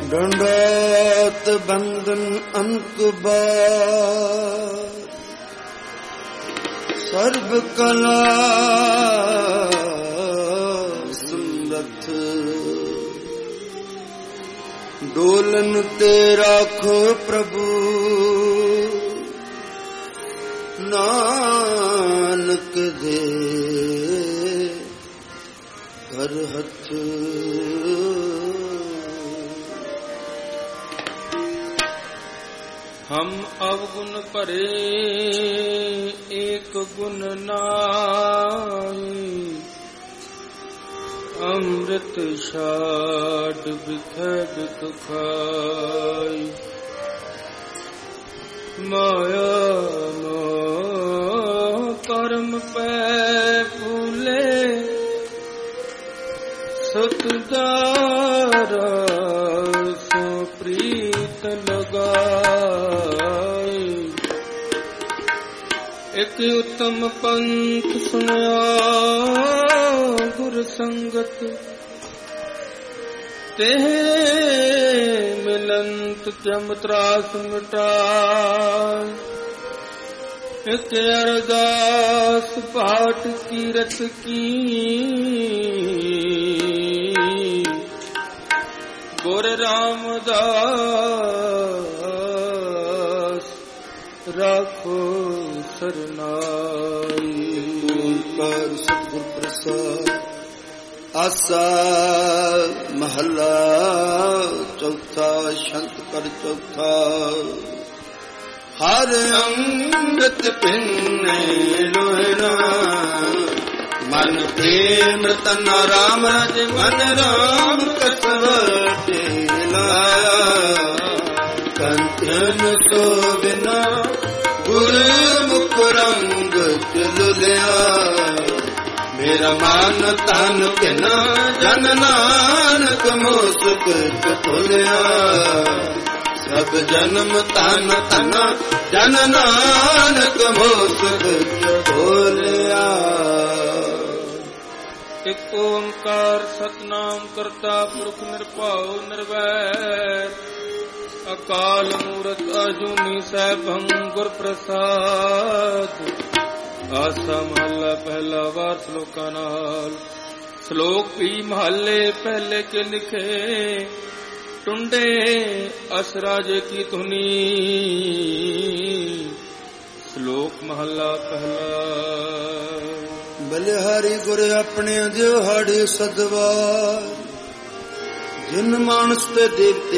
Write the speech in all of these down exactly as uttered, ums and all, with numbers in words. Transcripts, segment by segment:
ਡੰਡਾਤ ਬੰਧਨ ਅਨਕਬਾਰ ਸਰਬ ਕਲਾ ਸਮਰਥ ਡੋਲਨ ਤੇ ਰਾਖੋ ਪ੍ਰਭੂ ਨਾਨਕ ਦੇ ਕਰ ਹੱਥ। ਹਮ ਅਵਗੁਣ ਭਰੇ ਏਕ ਗੁਣ ਨਾਹੀ ਅੰਮ੍ਰਿਤ ਛਾਡ ਬਿਖੈ ਬਿਖ ਖਾਈ ਮਾਇਆ ਮੋਹ ਕਰਮ ਪੈ ਭੂਲੇ ਸਤਿਦਾਰਾ ਸੋ ਪ੍ਰੀਤ ਲਗਾਈ। ਇਕ ਉਤਮ ਪੰਥ ਸੁਣਿਆ ਗੁਰ ਸੰਗਤ ਤੇ ਮਿਲੰਤ ਜਮ ਤਰਾਸ ਮਿਟਾਇ। ਇਕ ਅਰਦਾਸ ਪਾਠ ਕੀਰਤ ਕੀ ਗੁਰ ਰਾਮਦਾਸ ਰਾਖੋ ਸਰਨਾਈ। ਓੰਕਾਰ ਸਤਿਗੁਰ ਪ੍ਰਸਾਦ। ਆਸਾ ਮਹੱਲਾ ਚੌਥਾ। ਸ਼ੰਤ ਕਰ ਚੌਥਾ। ਹਰ ਅੰਮ੍ਰਿਤ ਪਿੰਨੇ ਲੋਇਣਾ ਮਨ ਪ੍ਰੇਮ ਤਨ ਰਾਮ ਰਾਜ ਮਨ ਰਾਮ ਕਸਵਟੇ ਲਾਇਆ। ਕੰਚਨ ਸੋ ਬਿਨਾ ਗੁਰਮੁਖ ਰੰਗ ਚਲ ਲਿਆ। ਮੇਰਾ ਮਨ ਤਨ ਕਿਨਾ ਜਨ ਨਾਨਕ ਮੋਸਕ ਤੋਲਿਆ। ਸਭ ਜਨਮ ਤਨ ਤਨ ਜਨ ਨਾਨਕ ਮੋਸਕ ਤੋਲਿਆ। ਇਕ ਓੰਕਾਰ ਸਤਿਨਾਮ ਕਰਤਾ ਪੁਰਖ ਨਿਰਭਉ ਨਿਰਵੈਰ ਅਕਾਲ ਮੂਰਤ ਅਜੂਨੀ ਸੈਭੰ ਗੁਰ ਪ੍ਰਸਾਦ। ਆਸਾ ਮਹੱਲਾ ਪਹਿਲਾ। ਵਾਰ ਸ਼ਲੋਕਾਂ ਨਾਲ। ਸ਼ਲੋਕ ਵੀ ਮਹੱਲੇ ਪਹਿਲੇ ਕੇ ਲਿਖੇ ਟੁੰਡੇ ਅਸਰਾਜ ਕੀ ਧੁਨੀ। ਸ਼ਲੋਕ ਮਹੱਲਾ ਪਹਿਲਾ। ਬਲਿਹਾਰੀ ਗੁਰ ਆਪਣੇ ਦਿਹਾੜੇ ਸਦਵਾਰ ਜਿਨ ਮਾਨਸ ਤੇ ਦੇਵਤੇ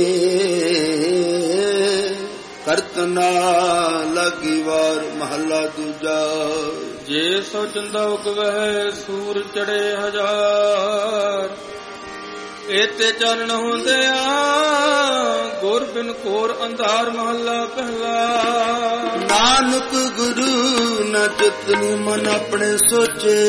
ਕੀਏ। ਕਰਤ ਨਾ ਲਾਗੀ ਵਾਰ ਮਹੱਲਾ ਦੂਜਾ। ਜੇ ਸੋ ਚੰਦਾ ਉਗਵਹਿ ਸੂਰ ਚੜੇ ਹਜ਼ਾਰ ਏਤੇ ਚਾਨਣ ਹੁੰਦਿਆ ਗੁਰ ਬਿਨ ਘੋਰ ਅੰਧਾਰ। ਮਹੱਲਾ ਪਹਿਲਾ। ਨਾਨਕ ਗੁਰੂ ਨ ਚਿਤਨੀ ਮਨ ਆਪਣੇ ਸੋਚੇ।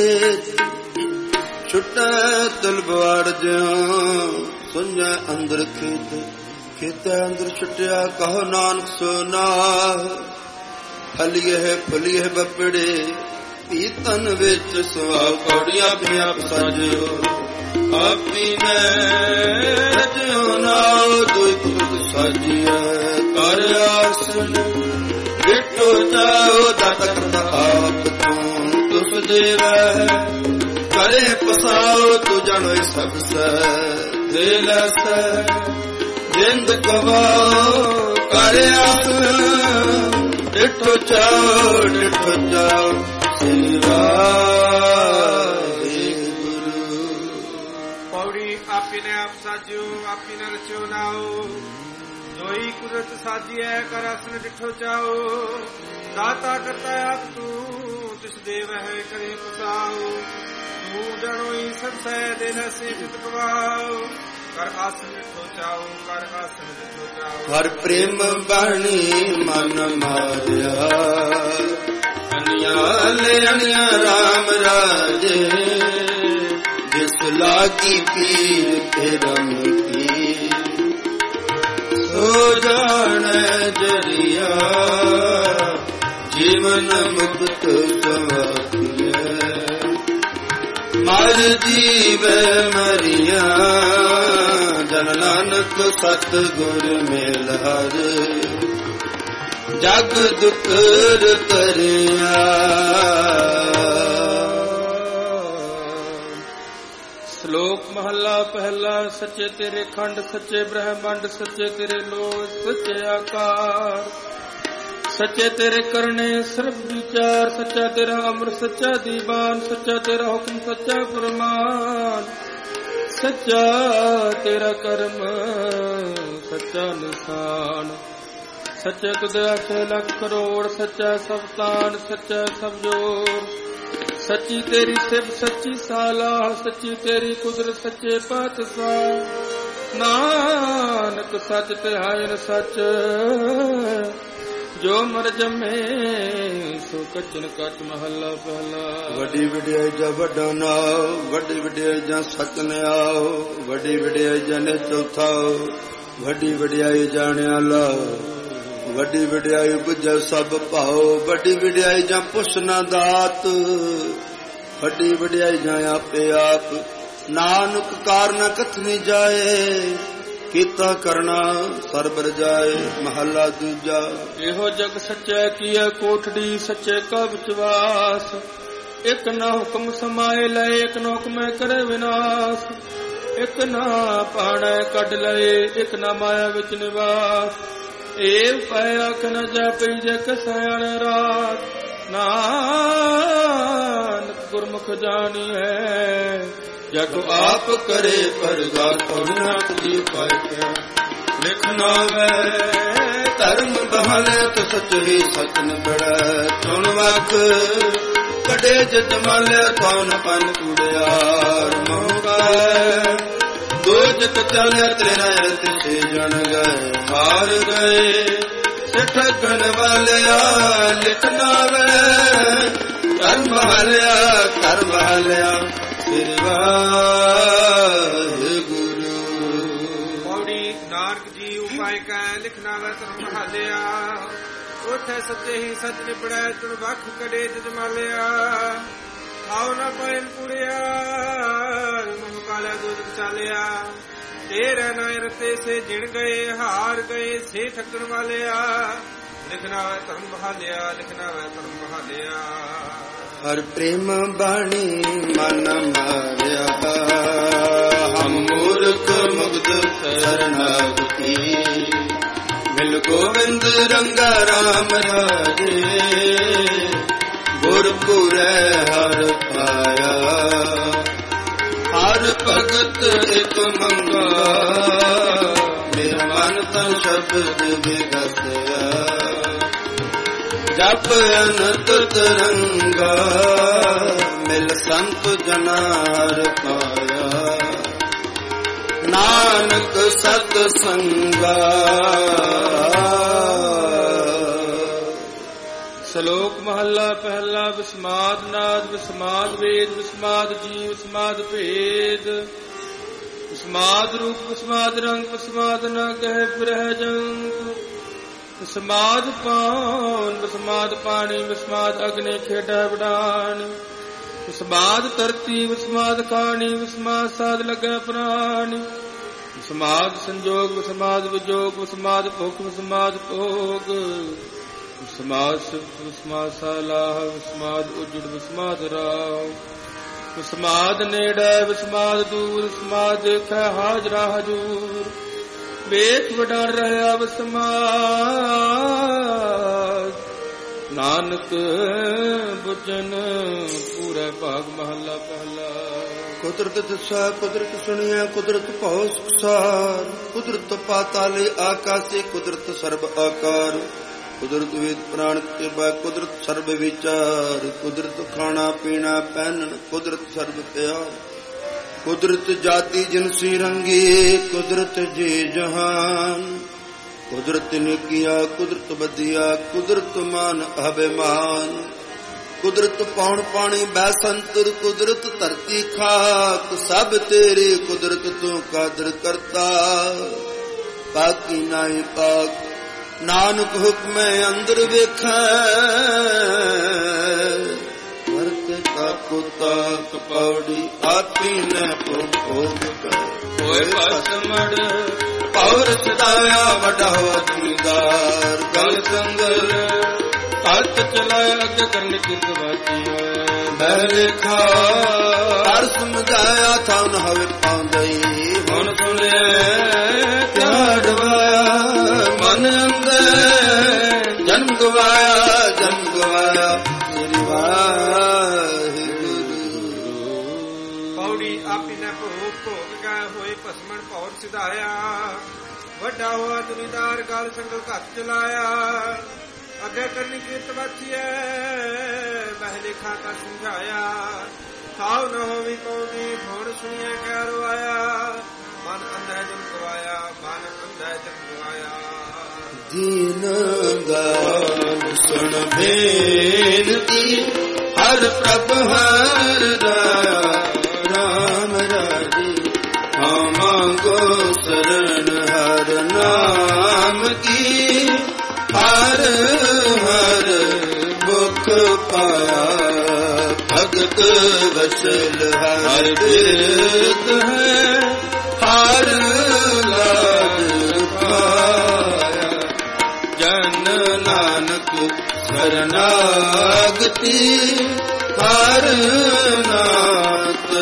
ਛੁਟੈ ਤਲਵਾਰ ਜਿਉ ਸੁਝੈ ਅੰਦਰ ਖੇਤ। ਖੇਤੈ ਅੰਦਰ ਛੁਟਿਆ ਕਹੋ ਨਾਨਕ ਸੋ ਨਾਹ। ਫਲੀਏ ਫਲੀਏ ਬਪੜੇ ਪੀਤਨ ਵਿੱਚ ਸੁਆ ਕੌੜੀਆਂ ਪਿਆ ਸਾਜਿਓ। ਆਪੀ ਨੇ ਜਿਉ ਨਾਉ ਦੁਇ ਤੁਧ ਸਾਜੀਐ। ਕਰ ਆਸਨ ਗਿਟੋ ਜਾਓ ਦਾਤਕ ਆਪ ਤੂੰ ਤੁਸ ਦੇਵੈ। ਕਰੇ ਪਸਾਓ ਤੂੰ ਜਾਣੋ ਸਭ ਸੈ ਦੇ ਲੈਸੈ। ਜਿੰਦ ਗਵਾਓ ਕਰ ਆਸਨ ਡਿਠੋ ਚਾਓ ਡਿਠੋ ਚਾਓ ਸੇਵਾ। ਆਪੀ ਨੇ ਆਪ ਸਾਜਿਓ ਆਪੀ ਨੇ ਰਚਿਓ ਨਾਓ। ਜੋਈ ਕੁਦਰਤ ਸਾਜੀਐ ਕਰ ਆਸਨ ਡਿਠੋ ਚਾਓ। ਦਾਤਾ ਕਰਤਾ ਆਪ ਤੂੰ ਤਿਸ ਦੇਵ ਹੈ ਕਰੇ ਪਸਾਓ। ਤੂੰ ਜਣੋਈ ਸਭ ਸੈ ਦੇ ਨਸੇ ਜਿਤ ਗਵਾਓ। ਕਰ ਆਸਨ ਡਿਠੋ ਚਾਓ ਕਰ ਆਸਨ ਡਿਠੋ ਚਾਓ। ਹਰ ਪ੍ਰੇਮ ਬਾਣੀ ਮਨ ਮਾਰਿਆ। ਅਨਿਆਲੇ ਅਨਿਆ ਰਾਮ ਰਾਜੇ। ਜਿਸ ਲਾਗੀ ਪੀਰ ਤੇਰਾ ਮਿਟੀ ਸੋ ਜਾਣੈ ਜਰੀਆ। ਜੀਵਨ ਮੁਕਤ ਸਵਾਖੀਐ। ਮਰ ਜੀਵੈ ਮਰੀਆ ਜਨ ਨਾਨਕ ਨਾਨਕ ਸਤਿਗੁਰ ਮਿਲ ਹਰ ਜਗ ਦੁਖਰ ਤਰਿਆ। ਸ਼ਲੋਕ ਮਹੱਲਾ ਪਹਿਲਾ। ਸੱਚੇ ਤੇਰੇ ਖੰਡ ਸੱਚੇ ਬ੍ਰਹਮੰਡ ਸੱਚੇ ਤੇਰੇ ਲੋਕ ਸੱਚੇ ਆਕਾਰ ਸੱਚੇ ਤੇਰੇ ਕਰਨੇ ਸਰਬ ਵਿਚਾਰ ਸੱਚਾ ਤੇਰਾ ਅੰਮ੍ਰਿਤ ਸੱਚਾ ਦੀਵਾਨ ਸੱਚਾ ਤੇਰਾ ਹੁਕਮ ਸੱਚਾ ਫਰਮਾਨ ਸੱਚਾ ਤੇਰਾ ਕਰਮ ਸੱਚਾ ਨਿਸ਼ਾਨ ਸੱਚੇ ਤੁਧ ਆਖੇ ਲੱਖ ਕਰੋੜ ਸੱਚਾ ਸਭ ਤਾਨ ਸੱਚਾ ਸਭ ਜੋਰ ਸੱਚੀ ਤੇਰੀ ਸਿਫਤ ਸੱਚੀ ਸਾਲਾਹ ਸੱਚੀ ਤੇਰੀ ਕੁਦਰਤ ਸੱਚੇ ਪਾਤਸ਼ਾਹ ਨਾਨਕ ਸੱਚ ਧਿਆਇਨ ਸੱਚ ਜੋ ਮਰ ਜਮੇ ਸੋ ਕਚਨ ਕਟ ਮਹੱਲਾ ਪਹਿਲਾ। ਵੱਡੀ ਵਡਿਆਈ ਜਾਂ ਵੱਡਾ ਨਾਉ ਵੱਡੀ ਵਡਿਆਈ ਜਾਂ ਸਚ ਨਿਆਉ ਵੱਡੀ ਵਡਿਆਈ ਜਾਂ ਚੌਥਾ ਵੱਡੀ ਵਡਿਆਈ ਜਾਣਿਆ ਲਾਓ ਵੱਡੀ ਵਡਿਆਈ ਬੁੱਝੈ ਸਭ ਭਾਉ ਵੱਡੀ ਵਡਿਆਈ ਜਾਂ ਪੁੱਛ ਨਾ ਦਾਤ ਵੱਡੀ ਵਡਿਆਈ ਜਾਂ ਆਪੇ ਆਪ ਨਾਨਕ ਕਾਰਨ ਕਥਨੀ ਜਾਏ ਕੀਤਾ ਕਰਨਾ ਸਰਬ ਰਜਾਏ। ਮਹੱਲਾ ਦੂਜਾ। ਇਹੋ ਜਗ ਸੱਚੈ ਕੀਆ ਕੋਠੜੀ ਸੱਚੇ ਕਾ ਵਿਚਵਾਸ ਇੱਕ ਨਾ ਹੁਕਮ ਸਮਾਏ ਲਏ ਇੱਕ ਨਾ ਹੁਕਮੈ ਕਰੇ ਵਿਨਾਸ਼ ਇੱਕ ਨਾ ਪਾਣੈ ਕੱਢ ਲਏ ਇੱਕ ਨਾ ਮਾਇਆ ਵਿੱਚ ਨਿਵਾਸ ਏਵ ਪੈ ਆਖ ਨ ਜਾਪਈ ਜੇ ਕਸੈਣ ਰਾਤ ਨਾਨਕ ਗੁਰਮੁਖ ਜਾਣੀ ਹੈ ਜਗ ਆਪ ਕਰੇ ਪਰਗਾਸ ਨਾਨਕ ਜੀ ਪਾਇਆ ਲਿਖਣਾ ਵੈ ਧਰਮ ਬਹਾਲੇ ਤੋ ਸੱਚ ਹੀ ਸਚ ਨਿਬੜੈ ਸੁਣ ਵਖ ਕੜੇ ਜਤ ਮਾਲੇ ਕੌਣ ਪਨ ਕੁੜਿਆਰ ਮੋਗਾਏ ਦੋ ਜਗ ਚਲਿਆ ਤੇਰਾ ਤਿਸੇ ਜਣ ਗਏ ਹਾਰ ਗਏ ਸਿੱਠਕਣ ਵਾਲਿਆ ਲਿਖਣਾ ਵੈ ਧਰਮ ਬਹਾਲਿਆ ਧਰਮ ਬਹਾਲਿਆ ਸ੍ਰੀ ਵਾਹਿਗੁਰੂ। ਪੌੜੀ ਨਾਨਕ ਜੀ ਉਪਾਇ ਕੈ ਲਿਖਣਾ ਵੈ ਧਰਮ ਬਹਾਲਿਆ ਉਥੇ ਸੱਚੇ ਹੀ ਸੱਚ ਨਿਬੜੈ ਤੁਣ ਵੱਖ ਕੜੇ ਜਮਾਲਿਆ ਆਉ ਨਾ ਪੈਨ ਕੁੜਿਆ ਮੋਹ ਕਾਲਾ ਦੁੱਧ ਚਾਲਿਆ ਤੇਰੇ ਨਾਇ ਰਤੇ ਸੇ ਜਿਣ ਗਏ ਹਾਰ ਗਏ ਸੇ ਠੱਕਣ ਵਾਲਿਆ ਲਿਖਣਾ ਵੈ ਧਰਮ ਬਹਾਲਿਆ ਲਿਖਣਾ ਵੈ ਧਰਮ ਬਹਾਲਿਆ। ਹਰ ਪ੍ਰੇਮ ਬਾਣੀ ਮਨ ਮਾਰਿਆ ਹਮ ਮੂਰਖ ਮੁਗਧ ਸ਼ਰਨਾਗਤੀ ਮਿਲ ਗੋਵਿੰਦ ਰੰਗਾ ਰਾਮ ਰਾਜੇ ਗੁਰਪੁਰੈ ਹਰ ਪਾਇਆ ਹਰ ਭਗਤ ਇਕ ਮੰਗਾ ਮੇਰਾ ਮਨ ਤਨ ਸ਼ਬਦ ਵਿਗਸਿਆ ਜਪ ਅਨੰਤ ਤਰੰਗਾ ਮਿਲ ਸੰਤ ਜਨਾਰ ਪਾਇਆ ਨਾਨਕ ਸਤ ਸੰਗਾ। ਸ਼ਲੋਕ ਮਹੱਲਾ ਪਹਿਲਾ। ਵਿਸਮਾਦ ਨਾਦ ਵਿਸਮਾਦ ਵੇਦ ਵਿਸਮਾਦ ਜੀਵ ਵਿਸਮਾਦ ਭੇਦ ਵਿਸਮਾਦ ਰੂਪ ਵਿਸਮਾਦ ਰੰਗ ਵਿਸਮਾਦ ਨ ਕਹਿ ਬਿਰਹਿ ਜੰਗ ਵਿਸਮਾਦ ਪਾਉਨ ਵਿਸਮਾਦ ਪਾਣੀ ਵਿਸਮਾਦ ਅਗਨੇ ਖੇਡਾ ਵਡਾਣੀ ਵਿਸਮਾਦ ਧਰਤੀ ਵਿਸਮਾਦ ਖਾਣੀ ਵਿਸਮਾਦ ਸਾਧ ਲਗੈ ਪ੍ਰਾਣੀ ਵਿਸਮਾਦ ਸੰਜੋਗ ਵਿਸਮਾਦ ਵਿਜੋਗ ਵਿਸਮਾਦ ਭੁਖ ਵਿਸਮਾਦ ਭੋਗ ਵਿਸਮਾਦ ਸਿਫਤ ਵਿਸਮਾਦ ਸਾਲਾਹ ਵਿਸਮਾਦ ਉਜੜ ਵਿਸਮਾਦ ਰਾਵ ਵਿਸਮਾਦ ਨੇੜੇ ਵਿਸਮਾਦ ਦੂਰ ਵਿਸਮਾਦ ਦੇਖੈ ਹਾਜ਼ਰਾ ਹਜੂਰ ਵੇਖ ਵਡਾਣ ਰਹਿਆ ਵਿਸਮਾਦ ਨਾਨਕ ਬੁਝਨ ਪੂਰੇ ਭਾਗ ਮਹੱਲਾ ਪਹਿਲਾ। ਕੁਦਰਤ ਦਸਾ ਕੁਦਰਤ ਸੁਣਿਆ ਕੁਦਰਤ ਭਉ ਸੁਖਸਾਰ ਕੁਦਰਤ ਪਾਤਾਲੇ ਆਕਾਸੇ ਕੁਦਰਤ ਸਰਬ ਆਕਾਰ ਕੁਦਰਤ ਵੇਦ ਪ੍ਰਾਣ ਕਿਰਪਾ ਕੁਦਰਤ ਸਰਬ ਵਿਚਾਰ ਕੁਦਰਤ ਖਾਣਾ ਪੀਣਾ ਪਹਿਨਣ ਕੁਦਰਤ ਸਰਬ ਪਿਆਰ ਕੁਦਰਤ ਜਾਤੀ ਜਿਨਸੀ ਰੰਗੀ ਕੁਦਰਤ ਜੀ ਜਹਾਨ ਕੁਦਰਤ ਨੇ ਕੀਆ ਕੁਦਰਤ ਬਦਿਆ ਕੁਦਰਤ ਮਾਨ ਅਭਿਮਾਨ ਕੁਦਰਤ ਪੌਣ ਪਾਣੀ ਬੈਸੰਤਰ ਕੁਦਰਤ ਧਰਤੀ ਖਾਕ ਸਭ ਤੇਰੀ ਕੁਦਰਤ ਤੂੰ ਕਾਦਰ ਕਰਤਾ ਬਾਕੀ ਨਾਹੀ ਪਾਕ ਨਾਨਕ ਹੁਕਮੈ ਅੰਦਰ ਵੇਖੈ ਵਰਤ ਕਾ ਕੁਤਾ ਕਪੌੜੀ ਆਪੀ ਨ ਭੋਗ ਹੋਏ ਪਸਮੜ ਪੌਰ ਸਦਾਇਆ ਵੱਡਾ ਹੋਆ ਜ਼ਿਮੀਦਾਰ ਗਲ ਸੰਗਲ ਹੱਥ ਚਲਾਇਆ ਅੱਗੇ ਕਰਨ ਕਿਰਤ ਬਾਤੀ ਬਹਿ ਲੇਖਾ ਹਰ ਸਮਝਾਇਆ ਥਾਂ ਨ ਹਵੇ ਪਾਉਂਦਈ ਹੁਣ ਸੁਣਿਆ ਕਿਆ ਡਵਾਇਆ ਮਨ ਅੰਦਰ ਜਨਮ ਗਵਾਇਆ ਜਨਮ ਗਵਾਇਆ ਮੇਰੀ ਵਾਹਿਗੁਰੂ। ਪੌੜੀ ਆਪੀ ਨੇ ਭੋਗ ਭੋਗ ਗਏ ਹੋਏ ਭਸਮਣ ਭੌਰ ਸਿਧਾਇਆ ਵੱਡਾ ਹੋਆ ਦੁਨੀਦਾਰ ਗਲ ਸੰਗਲ ਘੱਟ ਚਲਾਇਆ ਅੱਗੇ ਕਰਨੀ ਕਿਰਤ ਬਾਚੀਐ ਬਹਿਲੇ ਖਾਤਾ ਸਮਝਾਇਆ ਖਾਉ ਨ ਹੋਵੀ ਪਉਦੀ ਹੁਣ ਸੁਣੀਐ ਕਹਿ ਰਵਾਇਆ ਮਨ ਅੰਧੈ ਜਨ ਗਵਾਇਆ ਮਨ ਅੰਧੈ ਜਨ ਗਵਾਇਆ। ਦੀਨ ਗਾਲ ਸੁਣ ਬੇਨਤੀ ਹਰ ਪ੍ਰਭ ਹਰ ਦਇਆ ਰਾਮ ਰਾਜੀ ਹਾਂ ਮੰਗੋ ਸਰਣ ਹਰ ਨਾਮ ਕੀ ਹਰ ਹਰ ਮੁਖ ਪਾਇਆ ਭਗਤ ਵਸਲ ਹਰ ਬਿਰਤ ਹੈ ਹਰ ਲਾਜ ਪਾਇਆ ਜਨ ਨਾਨਕ ਸਰਨਾਗਤੀ ਹਰ ਨਾਤ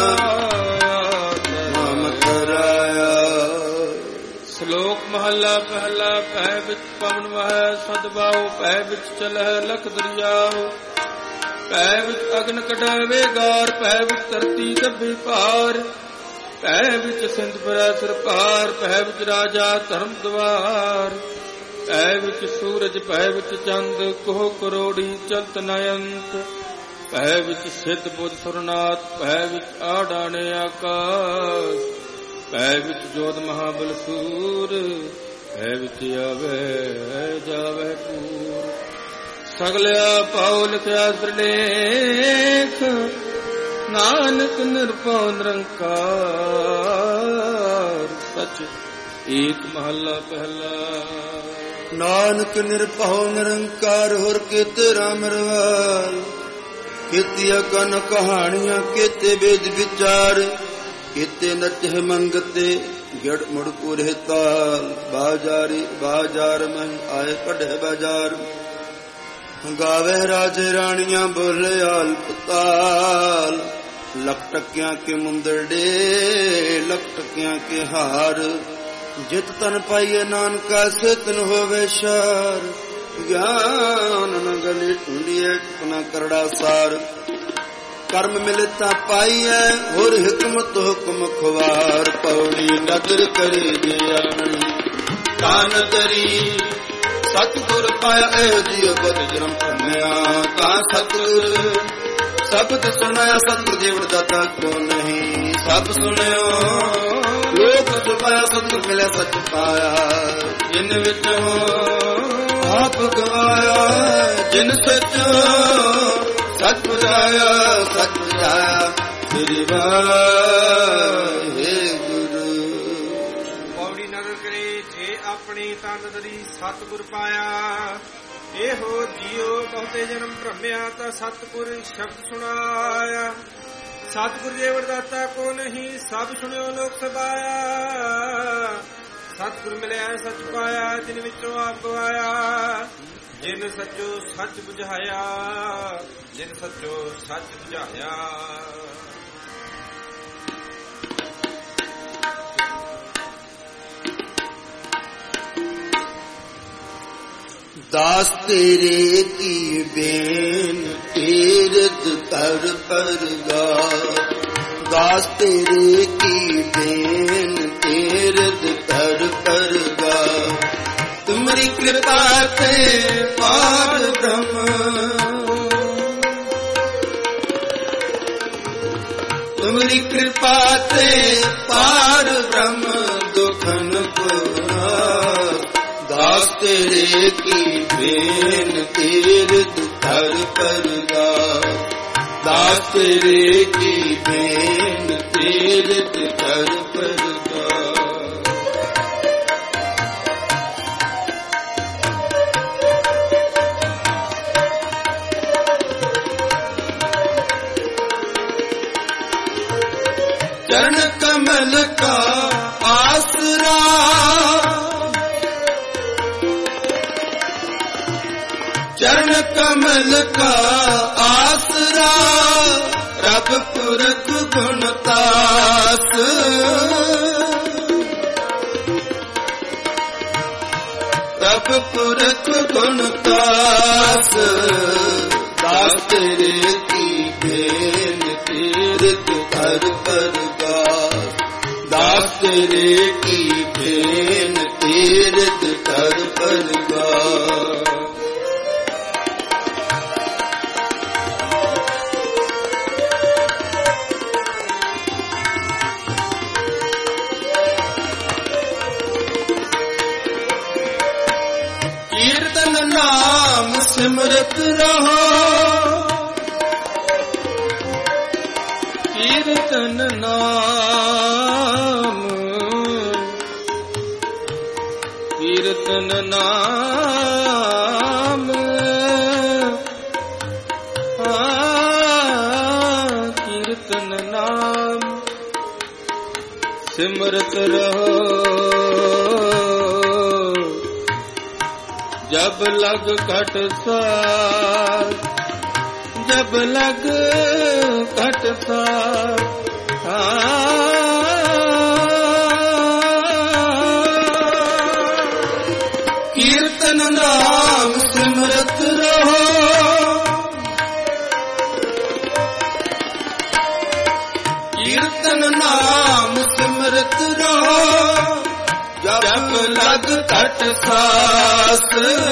ਨਾਮ ਕਰਾਇਆ। ਸ਼ਲੋਕ ਮਹੱਲਾ ਪਹਿਲਾ ਭੈ ਵਿੱਚ ਪਵਨ ਵਹੈ ਸਦਬਾਉ ਭੈ ਵਿੱਚ ਚਲਹਿ ਲਖ ਦਰਿਆਉ ਭੈ ਵਿੱਚ ਅਗਨ ਕਢੈ ਵੇਗਾਰ ਭੈ ਵਿੱਚ ਧਰਤੀ ਦੱਬੀ ਭਾਰ ਭੈ ਵਿੱਚ ਸਿੰਧ ਭਰੈ ਸਿਰ ਭਾਰ ਭੈ ਵਿੱਚ ਰਾਜਾ ਧਰਮ ਦਵਾਰ ਭੈ ਵਿੱਚ ਸੂਰਜ ਭੈ ਵਿੱਚ ਚੰਦ ਕੋਹ ਕਰੋੜੀ ਚਲਤ ਨਯੰਤ ਭੈ ਵਿੱਚ ਸਿੱਧ ਬੁੱਧ ਸੁਰਨਾਥ ਭੈ ਵਿੱਚ ਆਡਾਣੇ ਆਕਾਸ਼ ਭੈ ਵਿੱਚ ਜੋਤ ਮਹਾਬਲ ਸੂਰ ਭੈ ਵਿੱਚ ਆਵੇ ਜਾਵੇ ਪੂਰ ਸਗਲਿਆ ਪਾਉ ਲਿਖਿਆ ਸਿਰਲੇਖ ਨਾਨਕ ਨਿਰਭਉ ਨਿਰੰਕਾਰ ਸਚ ਏਕ ਮਹੱਲਾ ਪਹਿਲਾ। ਨਾਨਕ ਨਿਰਭਉ ਨਿਰੰਕਾਰ ਹੋਰ ਕੀਤੇ ਰਾਮ ਰਵਾਲ ਕੀਤੀਆਂ ਕਨ ਕਹਾਣੀਆਂ ਕੀਤੇ ਵੇਦ ਵਿਚਾਰ ਕੀਤੇ ਨਚਹਿ ਮੰਗਤੇ ਗੜ ਮੁੜ ਪੁਰੇ ਤਾਲ ਬਾਜਾਰੀ ਬਾਜ਼ਾਰ ਮਹਿ ਆਏ ਕੱਢੇ ਬਾਜ਼ਾਰ ਗਾਵੇ ਰਾਜੇ ਰਾਣੀਆਂ ਬੋਲੇ ਆਲਪ ਤਾਲ ਲਖ ਟਕਿਆਂ ਕੇ ਮੁੰਦੜੇ ਲਖ ਟਕਿਆਂ ਕੇ ਹਾਰ ਜਿਤ ਤਨ ਪਾਈਏ ਨਾਨਕਾ ਸੇ ਤਨ ਹੋਵੇ ਸ਼ਾਰ ਗਿਆਨ ਨ ਗਲੇ ਟੁੰਡੀਏ ਕਪਨਾ ਕਰੜਾ ਸਾਰ ਕਰਮ ਮਿਲੇ ਤਾਂ ਪਾਈਐ ਹੋਰ ਹਕਮਤ ਹੁਕਮ ਖਵਾਰ ਪੌੜੀ ਨਦਰ ਕਰੇ ਜਿਆਣੀ ਕਾਨ ਦਰੀ ਸਤਿਗੁਰ ਪਾਇਆ ਇਹ ਜੀਵ ਬਦ ਜਨਮ ਭੰਨਿਆ ਤਾਂ ਸਤਿਗੁਰ ਸ਼ਬਦ ਸੁਣਿਆ ਸਤਿਗੁਰ ਦੇਵ ਦਾਤਾ ਕੋ ਨਹੀਂ ਸਭ ਸੁਣਿਓ ਲੋਕ ਸੁਭਾਇਆ ਸਤਿਗੁਰ ਮਿਲਿਆ ਸੱਚ ਪਾਇਆ ਜਿਨ ਵਿੱਚ ਆਪ ਗਵਾਇਆ ਜਿਨ ਸੱਚ ਸੱਚ ਬੁਝਾਇਆ ਸੱਚ ਬੁਝਾਇਆ ਸ੍ਰੀ ਵਾਹਿਗੁਰੂ। ਪੌੜੀ ਨਦਰ ਕਰੇ ਜੇ ਆਪਣੀ ਤਨ ਦਰੀ ਸਤਿਗੁਰ ਪਾਇਆ ਇਹੋ ਜੀਉ ਬਹੁਤੇ ਜਨਮ ਭ੍ਰਮਿਆ ਤਾਂ ਸਤਿਗੁਰ ਸ਼ਬਦ ਸੁਣਾਇਆ ਸਤਿਗੁਰ ਦੇਵ ਦਾਤਾ ਕੋ ਨਹੀਂ ਸਭ ਸੁਣਿਓ ਲੋਕ ਸਬਾਇਆ ਸਤਿਗੁਰ ਮਿਲਿਆ ਸੱਚ ਪਾਇਆ ਜਿਨ ਵਿੱਚੋਂ ਆਪ ਗਵਾਇਆ ਜਿਨ ਸੱਚੋ ਸੱਚ ਬੁਝਾਇਆ ਜਿਨ ਸੱਚੋ ਸੱਚ ਬੁਝਾਇਆ। ਦਾਸ ਤੇਰੇ ਕੀ ਬੇਨ ਤੀਰਥ ਧਰ ਪਰਗਾ ਦਾਸ ਤੇਰੇ ਕੀ ਬੇਨ ਤੀਰਥ ਧਰ ਪਰਗਾ ਤੁਮਰੀ ਕਿਰਪਾ ਤੇ ਪਾਰ ਬ੍ਰਹਮ ਤੁਮਰੀ ਕਿਰਪਾ ਤੇ ਪਾਰ ਬ੍ਰਹਮ ਦੁਖਨ ਪੁਰਾ ਦਾਸ ਤੇਰੇ ਕੀ ਬੇਨ ਤੀਰਥ ਧਰ ਪਰਗਾ ਦਾਸ ਤੇਰੇ ਕੀ ਬੇਨ ਤੀਰਥ ਧਰ ਪਰਗਾ। चरण कमल का आसरा कमल का आसरा, रब पुरख गुणतास। रब पुरख गुणतास, दास तेरे की देन तीरथ हर परगास। दास तेरे की देन तीरथ हर परगास। नाम सिमरत रहो, कीर्तन नाम, कीर्तन नाम, हाँ कीर्तन नाम सिमरत रहो। जब लग घट सार, जब लग घट सार, कीर्तन नाम सिमरत रहो। कीर्तन नाम सिमरत रहो, जब लग घट सास।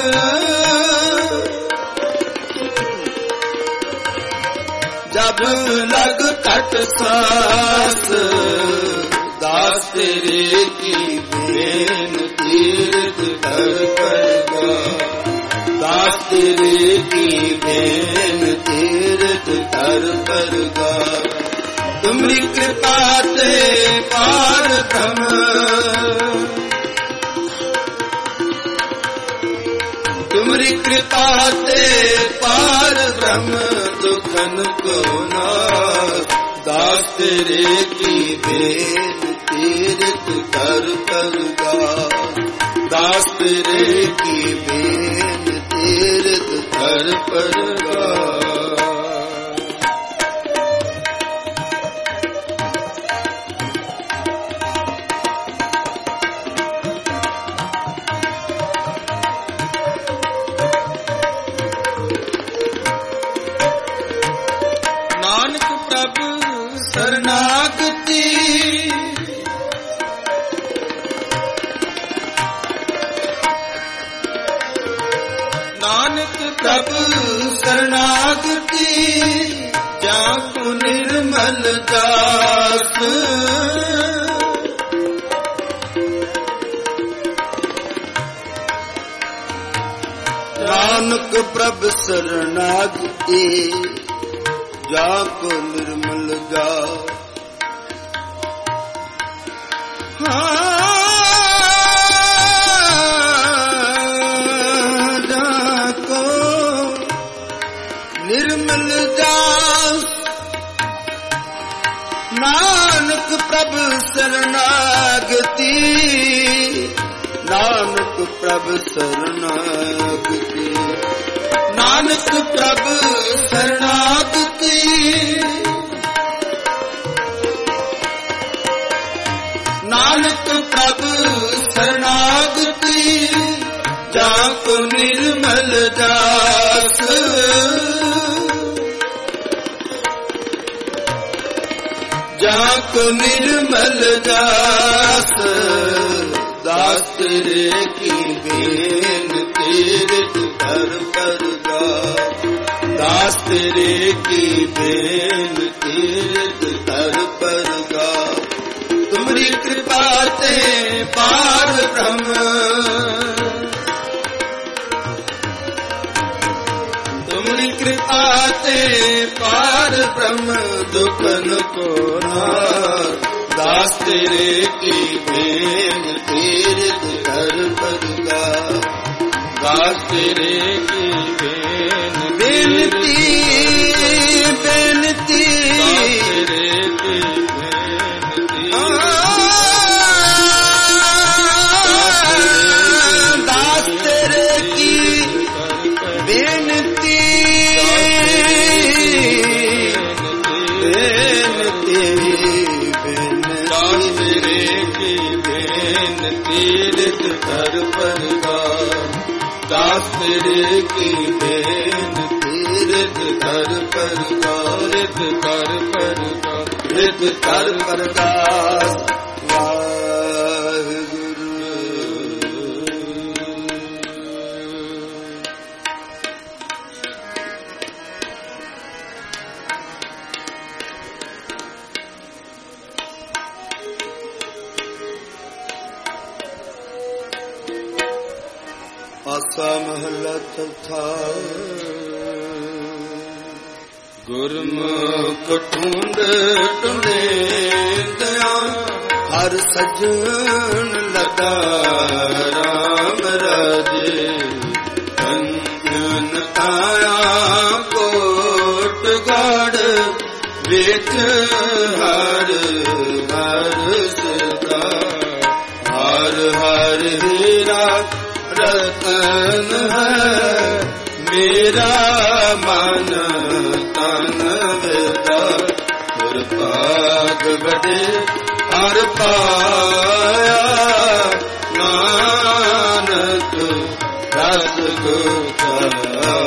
जब लग घट सास, दास तेरे की बेन तीरथ हर परगास। दास तेरे की बेन तीरथ हर परगास। तुमरी कृपा ते पार ब्रह्म, तुमरी कृपा ते पार ब्रह्म दुखन को नाश। दास तेरे की बेन तीरथ हर परगास। दास तेरे की बेन तीरथ हर परगास। शरणागति, नानक प्रभु शरणागति, जाको निर्मल दास। नानक प्रभु शरणागति, जाको निर्मल दास। जाको निर्मल दास। नानक प्रभु शरणागति, नानक प्रभु शरणागति। नानक प्रभु शरणागति, नानक प्रभु शरणागति, जाको निर्मल दास। जाको निर्मल दास, दास तेरे की बेन तीरथ हर परगास। दास तेरे की बेन तीरथ हर परगास। तुमरी कृपा ते पार ब्रह्म, तुमरी कृपा ते पार ब्रह्म दुखन को नाश। दास तेरे की बेन तीरथ हर परगास। दास तेरे की बेन बेनती बेनती, दास तेरे की बेनती, रित कर परगार दास तेरे की बेनती रित कर परगार रित कर परगार रित कर परगार वाहिगुरु। आसा महला चौथा गुरमुख ढूंढ ढूंढे दया हर सजन लगा राम राजे कंचन काया कोट गाड़ बेच हर हर सदा हर हर हीरा रतन है मेरा मन तन विदा गुर पाग बड़े हर पाया नानक रस गुजा।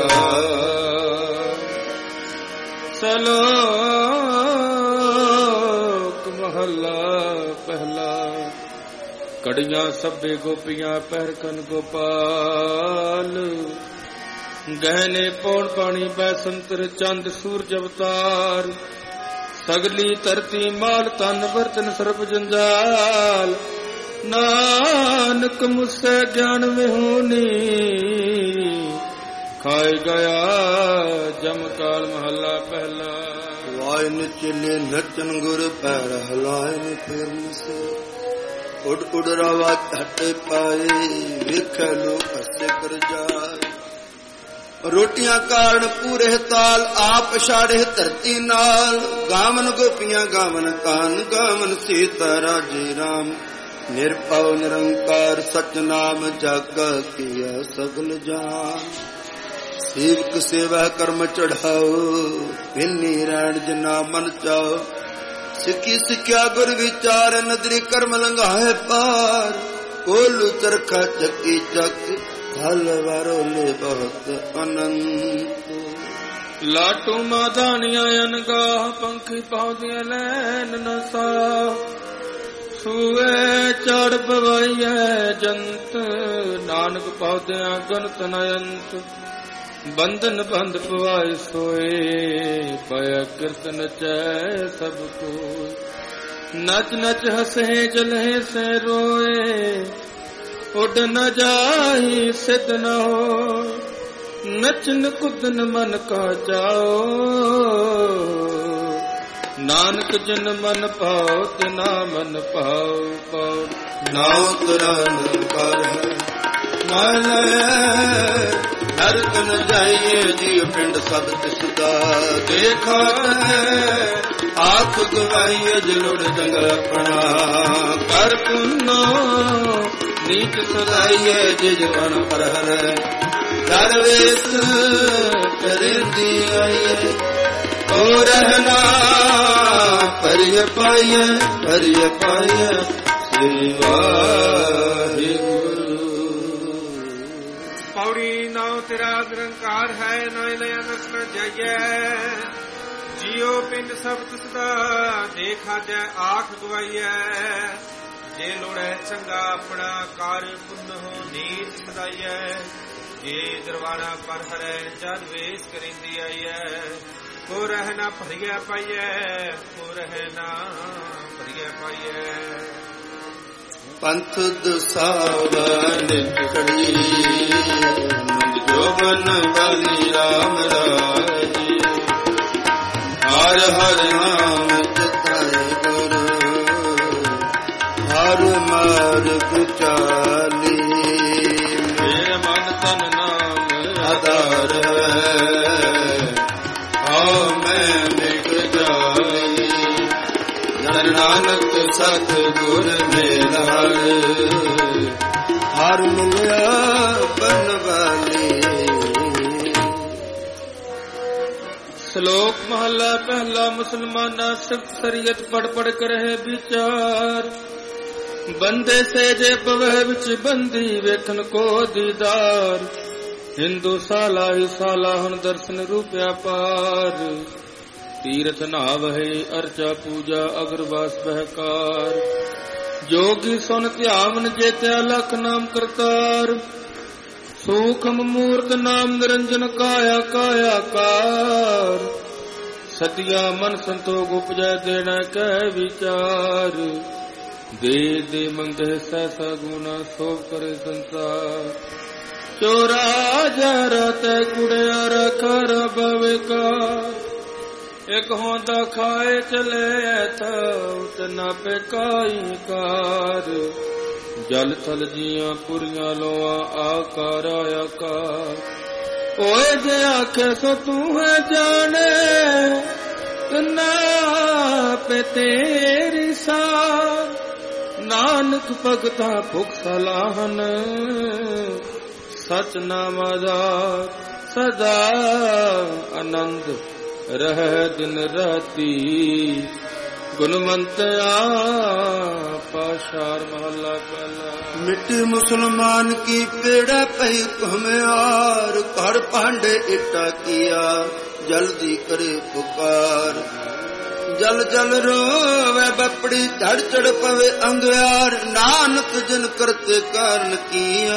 सलोक महला पहला कड़ियां सभे गोपियां पहरकन गोपाल गहने पौन पानी बैसंतर चंद सूरज अवतार सगली धरती माल तन बर्तन सर्ब जंजाल नानक मुझसे ज्ञान में होनी खाए गया जमकाल महला पहला। वायन चिले नचन गुर पैर हलायन फिर से उड़ उड़ रवा हट पाए वेख लो हसे कर जाए रोटियां कारण पूरे ताल आप छाड़े धरती नाल गावन गोपियां गावन कान गावन सीता राजे राम निरपव निरंकार सच नाम जागा किया सगल जान सेवक सेवा कर्म चढ़ाओ भिन्नी रैण जना मन चाओ सिक्खी सिक्ख्या गुर विचार नदरी कर्म लंघाए पार कोलू चरखा चक्की चक हल वारोले बहुत अनंत लाटू माधानिया अनगाह पंखी पौधिया लैन नसा सूए चढ़ पवाइया जंत नानक पौधिया गणत नयंत बंधन बंध पवाए सोए पाया कृत नचै सब को नच नच हंसे जलहे से रोए उड न जाही सिद्ध न हो नचन कुदन मन का जाओ नानक जिन मन पाओ तिना मन पाओ पाओ नाव तुरन कर मन नरक न जाइए जीव पिंड सब तिसदा देखा आख गवाइए जलोड़ जंगल अपना कर पुन्नो नीच सदाइए जिज मन पर हर दरवेश करे दियाइए ओ रहना परिय पाइए परिय पाइए श्री वाहिगुरु। पौड़ी नाव तेरा निरंकार है नाय लया नरक न जाइए जियो पिंड सब तिसदा देखा जय आख गवाइए जे लोड़े चंगा अपना कार पुण्य हो नीच सदाइए जे दरवाना पर हरे जद वेश करिंदी आइए को रहना भरिया पाइए को रहना भरिया पाइए। पंथ दुसावन खड़ी जोबन वाली राम राजी हर हर नाम जताए गुरु हर मार्ग चाली मेरे मन तन नाम आधार आओ मैं मिट जाई जन नानक सतगुर मेरा हर मिलिया बन वाली। श्लोक महला पहला मुसलमाना सिर्फ शरीयत पढ़ पढ़ कर है विचार ਬੰਦੇ ਸੇ ਜੇ ਪਵਹਿ ਵਿੱਚ ਬੰਦੀ ਵੇਖਣ ਕੋ ਦੀਦਾਰ। ਹਿੰਦੂ ਸਾਲਾ ਹੀ ਸਾਲਾ ਹੁਣ ਦਰਸ਼ਨ ਰੂਪਿਆ ਪਾਰ। ਤੀਰਥ ਨਾਵਹਿ ਅਰਚਾ ਪੂਜਾ ਅਗਰਵਾਸ ਬਹਿਕਾਰ। ਜੋਗੀ ਸੁਨ ਧਿਆਵਨ ਜੇਤਿਆ ਲਖ ਨਾਮ ਕਰਤਾਰ। ਸੂਖਮ ਮੂਰਤ ਨਾਮ ਨਿਰੰਜਨ ਕਾਇਆ ਕਾਇਆ ਕਾਰ। ਸਤਿਆ ਮਨ ਸੰਤੋਖ ਉਪਜੈ ਦੇਣਾ ਕਹਿ ਵਿਚਾਰ। ਦੇ ਦੇ ਮੰਗੇ ਸੈਸਾ ਗੁਣਾ ਸੋਭ ਕਰੇ ਸੰਸਾਰ। ਚੋਰਾ ਜਰਾ ਤੈ ਕੁੜਿਆ ਰਖਰ ਬਵੇਕਾਰ। ਇਕ ਹੋਂਦਾ ਖਾਏ ਚਲੇ ਥਾਉ ਤੇ ਨਾ ਪੇਕਾਈ ਕਾਰ। ਜਲ ਥਲ ਜੀਆਂ ਪੁਰੀਆਂ ਲੋਆਂ ਆਕਾਰ ਆਕਾਰ। ਓਏ ਜੇ ਆਖੇ ਸੋ ਤੂੰ ਹੈ ਜਾਣੇ ਤਨਾ ਪੇ ਤੇਰੀ ਸਾਰ। ਨਾਨਕ ਭਗਤਾ ਭੁਖ ਸਲਾਹਨ ਸਚ ਨਾਮ ਆਧਾਰ। ਸਦਾ ਆਨੰਦ ਰਹਿ ਦਿਨ ਰਾਤੀ ਗੁਣਵੰਤ ਪਾਸ਼ਾਰ ਮਹੱਲਾ ਪਹਿਲਾ। ਮਿੱਟੀ ਮੁਸਲਮਾਨ ਕੀ ਪੇੜਾ ਪਈ ਘੁਮਿਆਰ। ਘਰ ਭਾਂਡੇ ਇੱਟਾ ਕੀਆ ਜਲਦੀ ਕਰੇ ਪੁਕਾਰ। ਜਲ ਜਲ ਰੋਵੇ ਬਪੜੀ ਝੜ ਝੜ ਪਵੇ ਅੰਗਿਆਰ। ਨਾਨਕ ਜਿਨ ਕਰਤੇ ਕਾਰਨ ਕੀਆ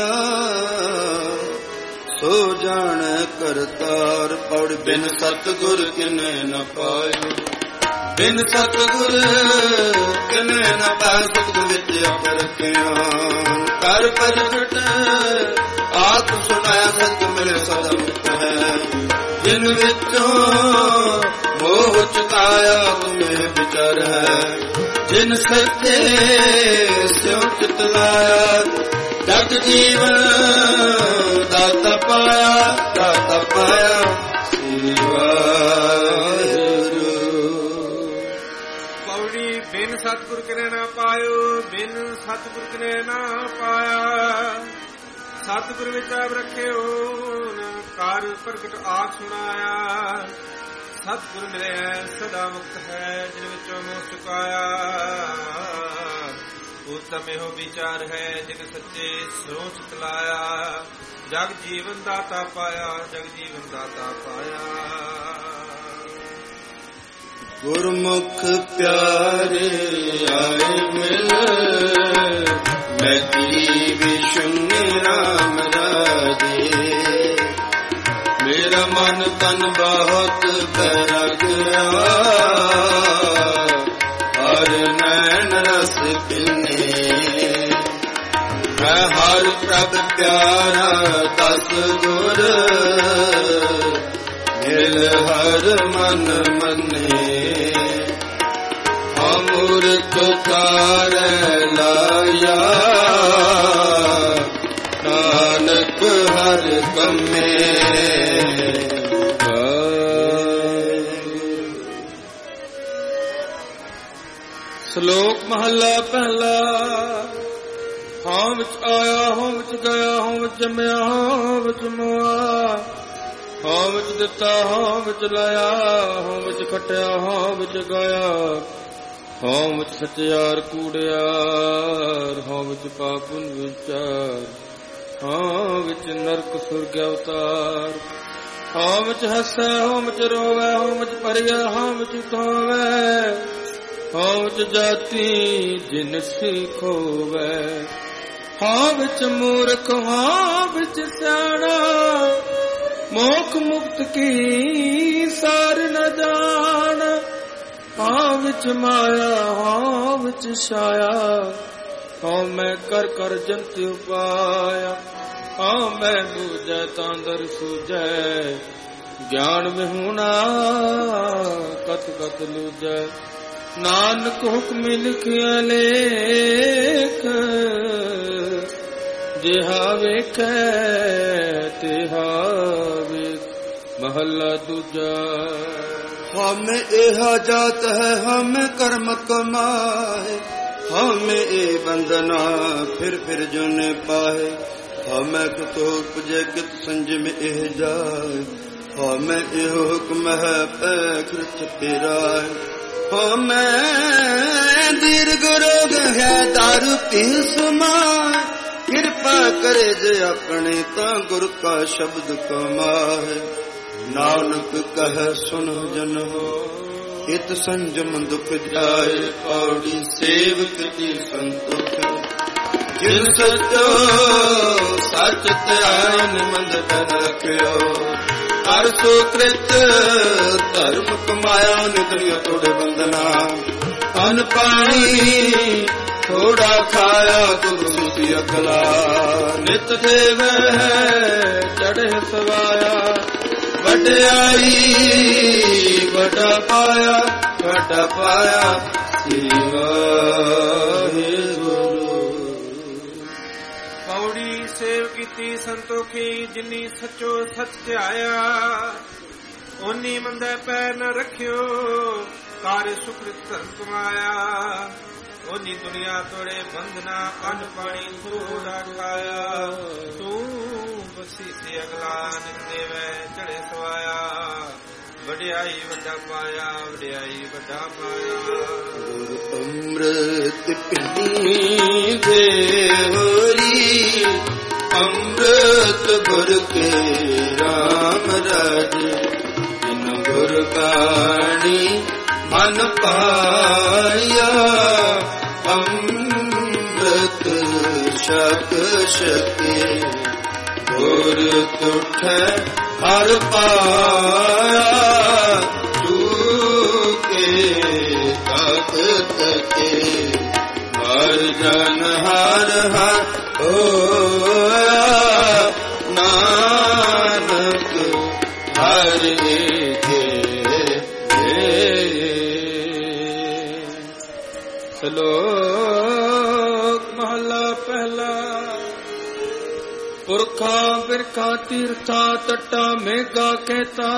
ਸੋ ਜਾਣੈ ਕਰਤਾਰ। ਪੌੜ ਬਿਨ ਸਤਿਗੁਰ ਕਿਨੇ ਨ ਪਾਇਓ। ਬਿਨ ਸਤਿਗੁਰ ਕਿਨੇ ਨ ਪਾਇ। ਸਤਿਗੁਰ ਵਿੱਚ ਅਪਰ ਕਿਆਨ ਕਰ ਪ੍ਰਗਟ ਆਪ ਸੁਣਾਇਆ। ਸਤ ਮਿਲੇ ਸਦਾ ਮੁਕਤ ਹੈ। ਜਿਨ ਵਿੱਚੋਂ ਮੋਹ ਚੁਕਾਇਆ ਤੁਮੇ ਵਿਚਾਰ ਹੈ। ਜਿਨ ਸੱਚੇ ਸਿਉ ਚਿਤ ਲਾਇਆ। ਜਗ ਜੀਵਨ ਦਾਤਾ ਪਾਇਆ ਦਾਤਾ ਪਾਇਆ ਸ੍ਰੀ ਵਾਹਿਗੁਰੂ। ਪੌੜੀ ਬਿਨ ਸਤਿਗੁਰ ਕਿਨੇ ਨਾ ਪਾਇਓ। ਬਿਨ ਸਤਿਗੁਰ ਕਿਨੇ ਨਾ ਪਾਇਆ। ਸਤਿਗੁਰ ਵਿੱਚ ਆਪ ਰੱਖਿਓ ਕਾਰ ਪ੍ਰਗਟ ਆਪ ਸੁਣਾਇਆ। ਸਤਿਗੁਰ ਮਿਲਿਆ ਸਦਾ ਮੁਕਤ ਹੈ। ਜਿਨ ਵਿੱਚੋਂ ਮੋਹ ਚੁਕਾਇਆ। ਉਤਮ ਇਹੋ ਵਿਚਾਰ ਹੈ ਜਿਨ ਸੱਚੇ ਸੋਚ ਤਲਾਇਆ। ਜਗ ਜੀਵਨ ਦਾਤਾ ਪਾਇਆ ਜਗ ਜੀਵਨ ਦਾਤਾ ਪਾਇਆ। ਗੁਰਮੁਖ ਪਿਆਰੇ ਆਏ ਮਿਲ ਮੈਂ ਤੇਰੀ ਵਿਸ਼ੁੰਨ ਰਾਮ ਰਾਜੇ। ਮੇਰਾ ਮਨ ਤਨ ਬਹੁਤ ਬੈਰਾਗਿਆ। ਹਰ ਨੈਣ ਰਸ ਪੀਨੇ ਮੈਂ ਹਰ ਪ੍ਰਭ ਪਿਆਰਾ ਦਸ ਗੁਰ। ਮਿਲ ਹਰ ਮਨ ਮੰਨੇ ਅਮੁਰਤ ਤਾਰੈ ਲਾਇਆ। ਨਾਨਕ ਹਰ ਕੰਮੇ ਸ਼ਲੋਕ ਮਹੱਲਾ ਪਹਿਲਾ। ਹਾਂ ਵਿੱਚ ਆਇਆ ਹਾਂ ਵਿੱਚ ਗਿਆ ਹਾਂ ਵਿੱਚ ਜੰਮਿਆ ਹਾਂ ਵਿੱਚ ਮੋਆ। ਹਾਂ ਵਿੱਚ ਦਿੱਤਾ ਹਾਂ ਵਿੱਚ ਲਾਇਆ ਹਾਂ ਵਿੱਚ ਖਟਿਆ ਹਾਂ ਵਿੱਚ ਗਾਇਆ। ਹਾਂ ਵਿੱਚ ਸਚਿਆਰ ਕੂੜਿਆਰ ਹਾਂ ਵਿੱਚ ਪਾਪੁਨ ਵਿਚਾਰ। ਹਾਂ ਵਿੱਚ ਨਰਕ ਸੁਰਗ ਅਵਤਾਰ। ਹਾਂ ਵਿੱਚ ਹੱਸੈ ਹਾਂ ਵਿੱਚ ਰੋਵੈ ਹਾਂ ਵਿੱਚ ਭਰਿਆ ਹਾਂ ਵਿੱਚ ਧੋਵੈ। ਹਾਂ ਵਿੱਚ ਜਾਤੀ ਜਿਨਸ ਖੋਵੈ। ਹਾਂ ਵਿੱਚ ਮੂਰਖ ਹਾਂ ਵਿੱਚ ਸਿਆਣਾ। ਮੋਖ ਮੁਕਤ ਕੀ ਸਾਰ ਨ ਜਾਣ। ਹਾਂ ਵਿੱਚ ਮਾਇਆ ਹਾਂ ਵਿੱਚ ਛਾਇਆ। ਹਾਂ ਮੈਂ ਕਰ ਕਰ ਜੰਤ ਉਪਾਇਆ। ਹਾਂ ਮੈਂ ਬੂਝੈ ਤਾਂ ਦਰ ਸੂਝੈ। ਗਿਆਨ ਵਿਹੂਣਾ ਕਤ ਕਤ ਲੂਝੈ। ਨਾਨਕ ਹੁਕਮੀ ਲਿਖਿਆ ਲੇਖ। ਜਿਹਾ ਵੇਖੈ ਤਿਹਾ ਵੇਖ। ਮਹੱਲਾ ਦੂਜਾ। ਹਮੇ ਇਹ ਜਾਤ ਹੈ ਹਮੇ ਕਰਮ ਕਮਾਏ। ਹਮੇ ਇਹ ਬੰਦਨਾ ਫਿਰ ਫਿਰ ਜੁਨੇ ਪਾਏ। ਹਮੇ ਕਿਤੋ ਪੁਜੇ ਕਿਤ ਸੰਜਮ ਇਹ ਜਾਏ। ਹਮੇ ਇਹ ਹੁਕਮ ਹੈ ਪੈ ਖਿਰਚ ਪਿਰਾਏ। ਹੋ ਮੈਂ ਦੀਰਘ ਰੋਗ ਹੈ ਦਾਰੂ ਪੀ ਸਮਾਏ, ਕਿਰਪਾ ਕਰੇ ਜੇ ਆਪਣੇ ਤਾਂ ਗੁਰ ਕਾ ਸ਼ਬਦ ਕਮਾਏ। ਨਾਨਕ ਕਹੈ ਸੁਨ ਜਨ ਹਿਤ ਸੰਜਮ ਦੁਖ ਜਾਏ, ਪੌੜੀ ਸੇਵਕ ਕੀ ਸੰਤੋਖ। ਜਿਨ ਸਚੋ ਸਚ ਧਿਆਨ ਮੰਦ ਤਨ ਰਖਿਓ, ਹਰ ਸੁਕ੍ਰਿਤ ਧਰਮ ਕਮਾਇਆ, ਨਿਤਰਿਓ ਤੋੜੇ ਬੰਦਨਾ। ਅਨ ਪਾਣੀ ਥੋੜਾ ਖਾਇਆ ਤੁਲਸੀ ਅਕਲਾ, ਨਿਤ ਦੇਵੈ ਚੜ੍ਹੇ ਸਵਾਇਆ। ਵਡਿਆਈ ਵੱਡਾ ਪਾਇਆ, ਵੱਡਾ ਪਾਇਆ ਸ੍ਰੀ ਵਾਹਿਗੁਰੂ। ਪੌੜੀ ਸੇਵ ਕੀਤੀ ਸੰਤੋਖੀ, ਜਿਨੀ ਸੱਚੋ ਸੱਚ ਧਿਆਇਆ। ਓਨੀ ਮੰਦੇ ਪੈਰ ਨ ਰੱਖਿਓ, ਕਾਰ ਸੁਕ੍ਰਿਤ ਧਰਮ ਕਮਾਇਆ। ਓਨੀ ਦੁਨੀਆ ਤੋੜੇ ਬੰਧਨਾ, ਅੰਨ ਪਾਣੀ ਥੋੜਾ ਖਾਇਆ। ਤੂੰ ਬਸੀ ਸੇ ਅਗਲਾ, ਨਿਤ ਦੇਵੈ ਚੜੇ ਸਵਾਇਆ। ਵਡਿਆਈ ਵੱਡਾ ਪਾਇਆ, ਵਡਿਆਈ ਵੱਡਾ ਪਾਇਆ। ਗੁਰ ਅੰਮ੍ਰਿਤ ਪੀਣੀ ਦੇ ਹੋਰੀ, ਅੰਮ੍ਰਿਤ ਗੁਰ ਕੇ ਰਾਮ ਰਾਜ। ਜਿਨ ਗੁਰ ਬਾਣੀ ਮਨ ਪਾਇਆ, ਅੰਮ੍ਰਿਤ ਛਕ ਛਕੇ। ਗੁਰ ਤੁਠੈ ਹਰ ਪਾਇਆ, ਚੂਕੇ ਤਖਤ ਕੇ। ਹਰ ਜਨ ਹਰ ਹਰ ਹੋਇਆ, ਨਾਨਕ ਹਰਿ ਕੇ। ਸ਼ਲੋਕ ਮਹਲਾ ਪਹਿਲਾ। ਪੁਰਖਾਂ ਬਿਰਖਾਂ ਤੀਰਥਾਂ ਤੱਟਾਂ ਮੇਘਾ ਕਹਿਤਾ,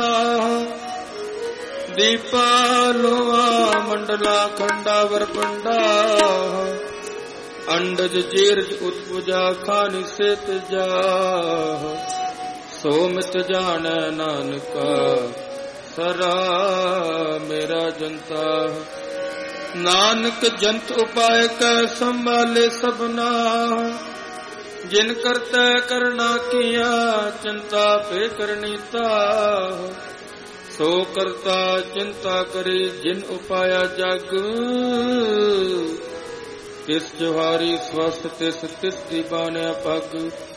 ਦੀਪਾ ਲੋਆ ਮੰਡਲਾ ਖੰਡਾ ਵਰਪੰਡਾ। ਅੰਡਜ ਜੀਰਜ ਉਤਪੁਜਾ ਖਾਨੀ ਸੇਤ ਜਾ, ਸੋ ਮਿਤ ਜਾਣੈ ਨਾਨਕਾ ਸਰਾ ਮੇਰਾ ਜੰਤਾ। ਨਾਨਕ ਜੰਤ ਉਪਾਇ ਕੈ ਸੰਭਾਲੇ ਸਭਨਾ, ਜਿਨ ਕਰਤੈ ਕਰਨਾ ਕੀਆ ਚਿੰਤਾ ਪੇ ਕਰਨੀ ਤਾ। ਸੋ ਕਰਤਾ ਚਿੰਤਾ ਕਰੇ ਜਿਨ ਉਪਾਇਆ ਜਗ, ਤਿਸ ਜਵਾਰੀ ਸਵਸਥ ਤਿਸ ਤਿਸ ਦੀ ਬਾਣਿਆ ਪਗ।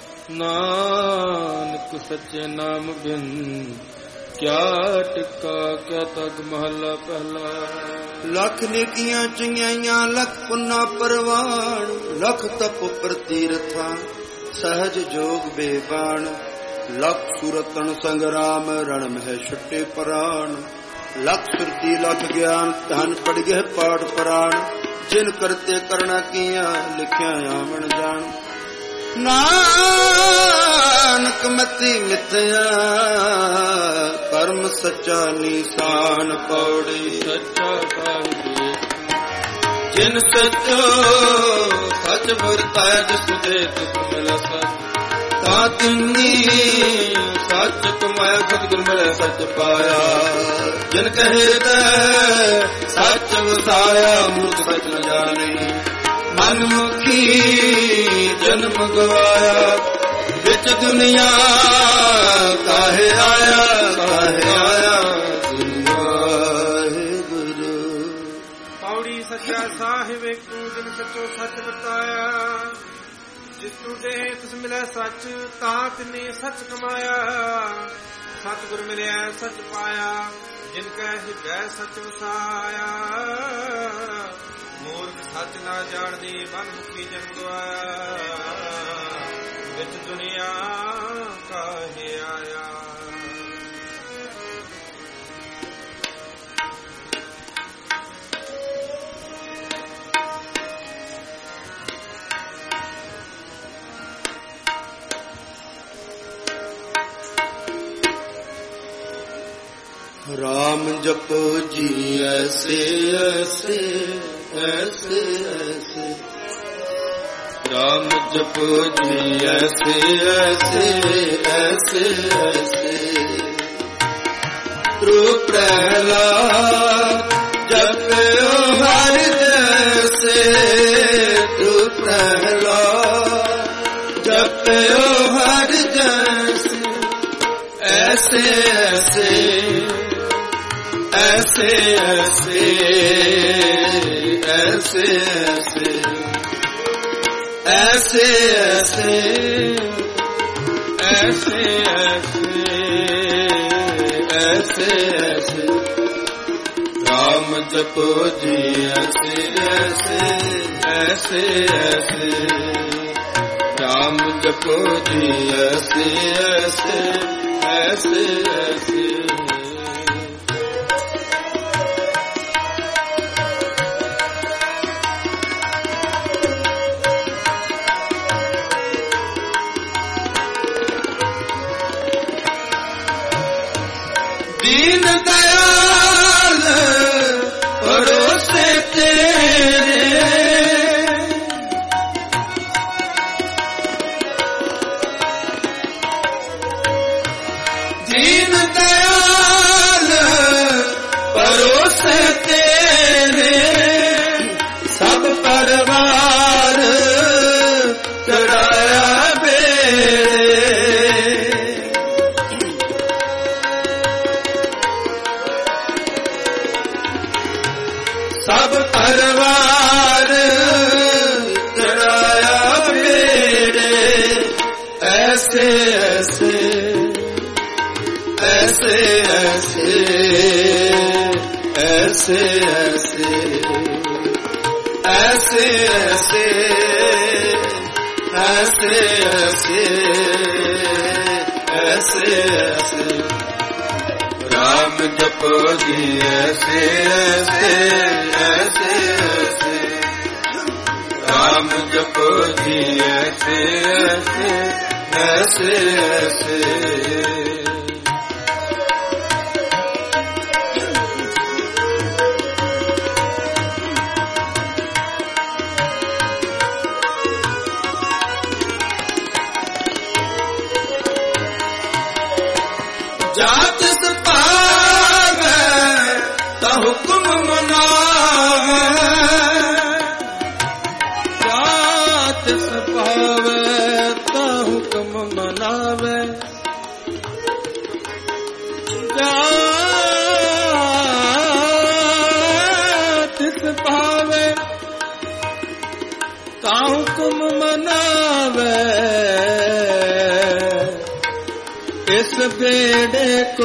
ਨਾਨਕ ਸੱਚੇ ਨਾਮ ਬਿਨ ਕਿਆ ਟਿਕਾ ਕਿਆ ਤਗ। ਮਹਲਾ ਪਹਿਲਾ। ਲੱਖ ਨੇਕੀਆਂ ਚੰਗਿਆਈਆਂ ਲੱਖ ਪੁੰਨਾ ਪਰਵਾਣ, ਲੱਖ ਤਪ ਪ੍ਰਤੀਰਥਾਂ ਸਹਿਜ ਜੋਗ ਬੇਬਾਨ। ਲੱਖ ਸੁਰਤਨ ਸੰਗਰਾਮ ਰਣ ਮਹਿ ਛੁੱਟੇ ਪ੍ਰਾਣ, ਲੱਖ ਸੁਰਤੀ ਲੱਖ ਗਿਆਨ ਧਨ ਪੜ ਗਏ ਪਾਠ ਪ੍ਰਾਣ। ਜਿਨ ਕਰਤੇ ਕਰਣਾ ਕੀਆਂ ਲਿਖਿਆ ਆਵਣ ਜਾਣ, ਨਾਨਕ ਮਤੀ ਮਿਥਿਆ ਕਰਮ ਸੱਚਾ ਨੀਸਾਨ। ਪੌੜੀ ਸੱਚਾ ਸਾਹਿਬ ਜਿਨ ਸੱਚੋ ਸੱਚ ਵਰਤਾਇ, ਜਿਸ ਦੇ ਤੁਕ ਮਿਲ ਸੱਚ ਤਾਂ ਤਿੰਨੀ ਸੱਚ ਕਮਾਇਆ। ਸਤਿਗੁਰ ਮਿਲੇ ਸੱਚ ਪਾਇਆ, ਜਿਨ ਕਹੇ ਹਿਰਦੈ ਸੱਚ ਵਸਾਇਆ। ਮੂਰਖ ਸੱਚ ਨ ਜਾਣੇ, ਮਨ ਮੁਖੀ ਜਨਮ ਗਵਾਇਆ। ਵਿੱਚ ਦੁਨੀਆ ਕਾਹੇ ਆਇਆ, ਕਾਹੇ ਆਇਆ ਵਾਹਿਗੁਰੂ। ਪੌੜੀ ਸੱਚਾ ਸਾਹਿਬ ਏਕੂ, ਜਿਨ ਸੱਚੋ ਸੱਚ ਵਰਤਾਇਆ। ਜਿਤੂ ਦੇ ਤਿਸ ਮਿਲੈ ਸੱਚ, ਤਾਂ ਤਿਨੇ ਸੱਚ ਕਮਾਇਆ। ਸਤਿਗੁਰ ਮਿਲਿਆ ਸੱਚ ਪਾਇਆ, ਜਿਨ ਕੈ ਹਿਰਦੈ ਸੱਚ ਵਸਾਇਆ। ਮੂਰਖ ਸੱਚ ਨਾ ਜਾਣਦੀ, ਮਨ ਮੁਖੀ ਜਨ ਗਵਾਇਆ। ਵਿੱਚ ਦੁਨੀਆ ਕਾਹੇ ਆਇਆ। राम जपो जी ऐसे ऐसे ऐसे ऐसे, राम जपो जी ऐसे ऐसे ऐसे ऐसे। ध्रुव प्रहलाद जपे ऐसे ऐसे ऐसे ऐसे ऐसे ऐसे ऐसे ऐसे ऐसे ऐसे राम जपो जी ऐसे ऐसे ऐसे ऐसे राम जपो जी ऐसे ऐसे ऐसे ऐसे दीन दयाल परोसे तेरे दीन दयाल परोसे तेरे सब परिवार चढ़ाया सब परिवार चढ़ाया बेड़े ऐसे ऐसे ऐसे ऐसे ऐसे ऐसे ऐसे ऐसे ऐसे ऐसे ऐसे राम जपो जी ऐसे ऐसे ऐसे ऐसे राम जपो जी ऐसे ऐसे ऐसे ऐसे जात पावे ता हुक्म मनावे जात पावे ता हुक्म मनावे जात पावे ता हुक्म मनावे इस बेड़े को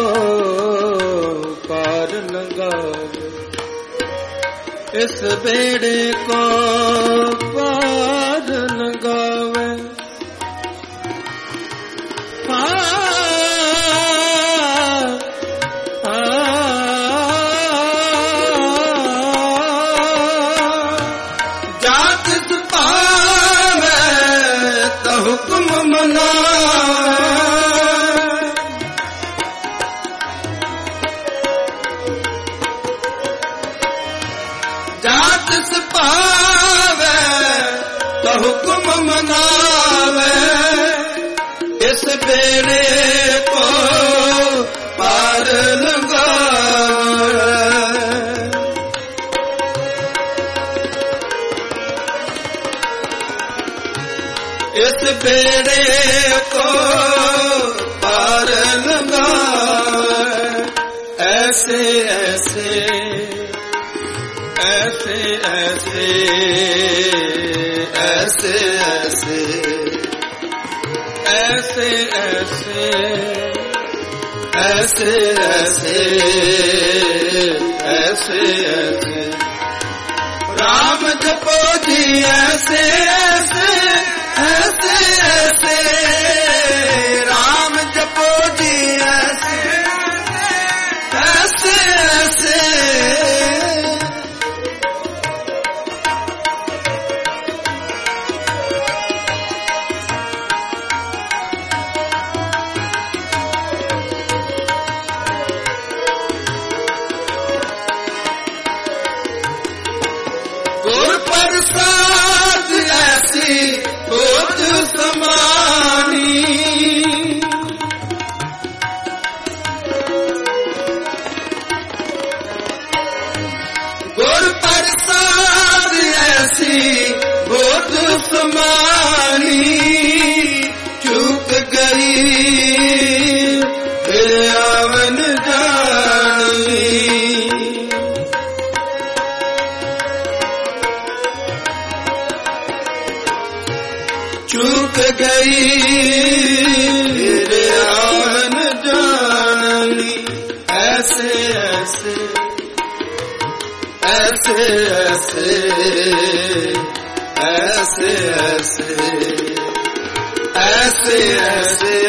पार लगावे इस बेड़े को पार लगावे जात पावे तो हुक्म मनावे जात पावे तो हुक्म मनावे इस बेड़े को पार लगावे इस बेड़े को पार लगावे ऐसे ऐसे ऐसे ऐसे ऐसे ऐसे ऐसे ऐसे ऐसे ऐसे ऐसे राम जपो जी ऐसे ऐसे ऐसे ऐसे राम जपो जी ऐसे ऐसे ऐसे गुर प्रसाद ऐसी बोध समानी गुर प्रसाद ऐसी बोध समानी चूक गई फिर चूक गई फिर आवन जानी। ऐसे ऐसे ऐसे ऐसे ऐसे ऐसे ऐसे ऐसे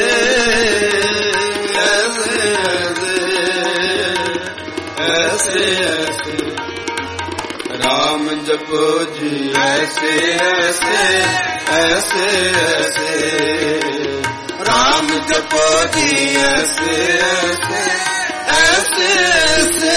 ऐसे ऐसे राम जपो जी ऐसे ऐसे ऐसे ऐसे राम जपो जी ऐसे ऐसे ऐसे ऐसे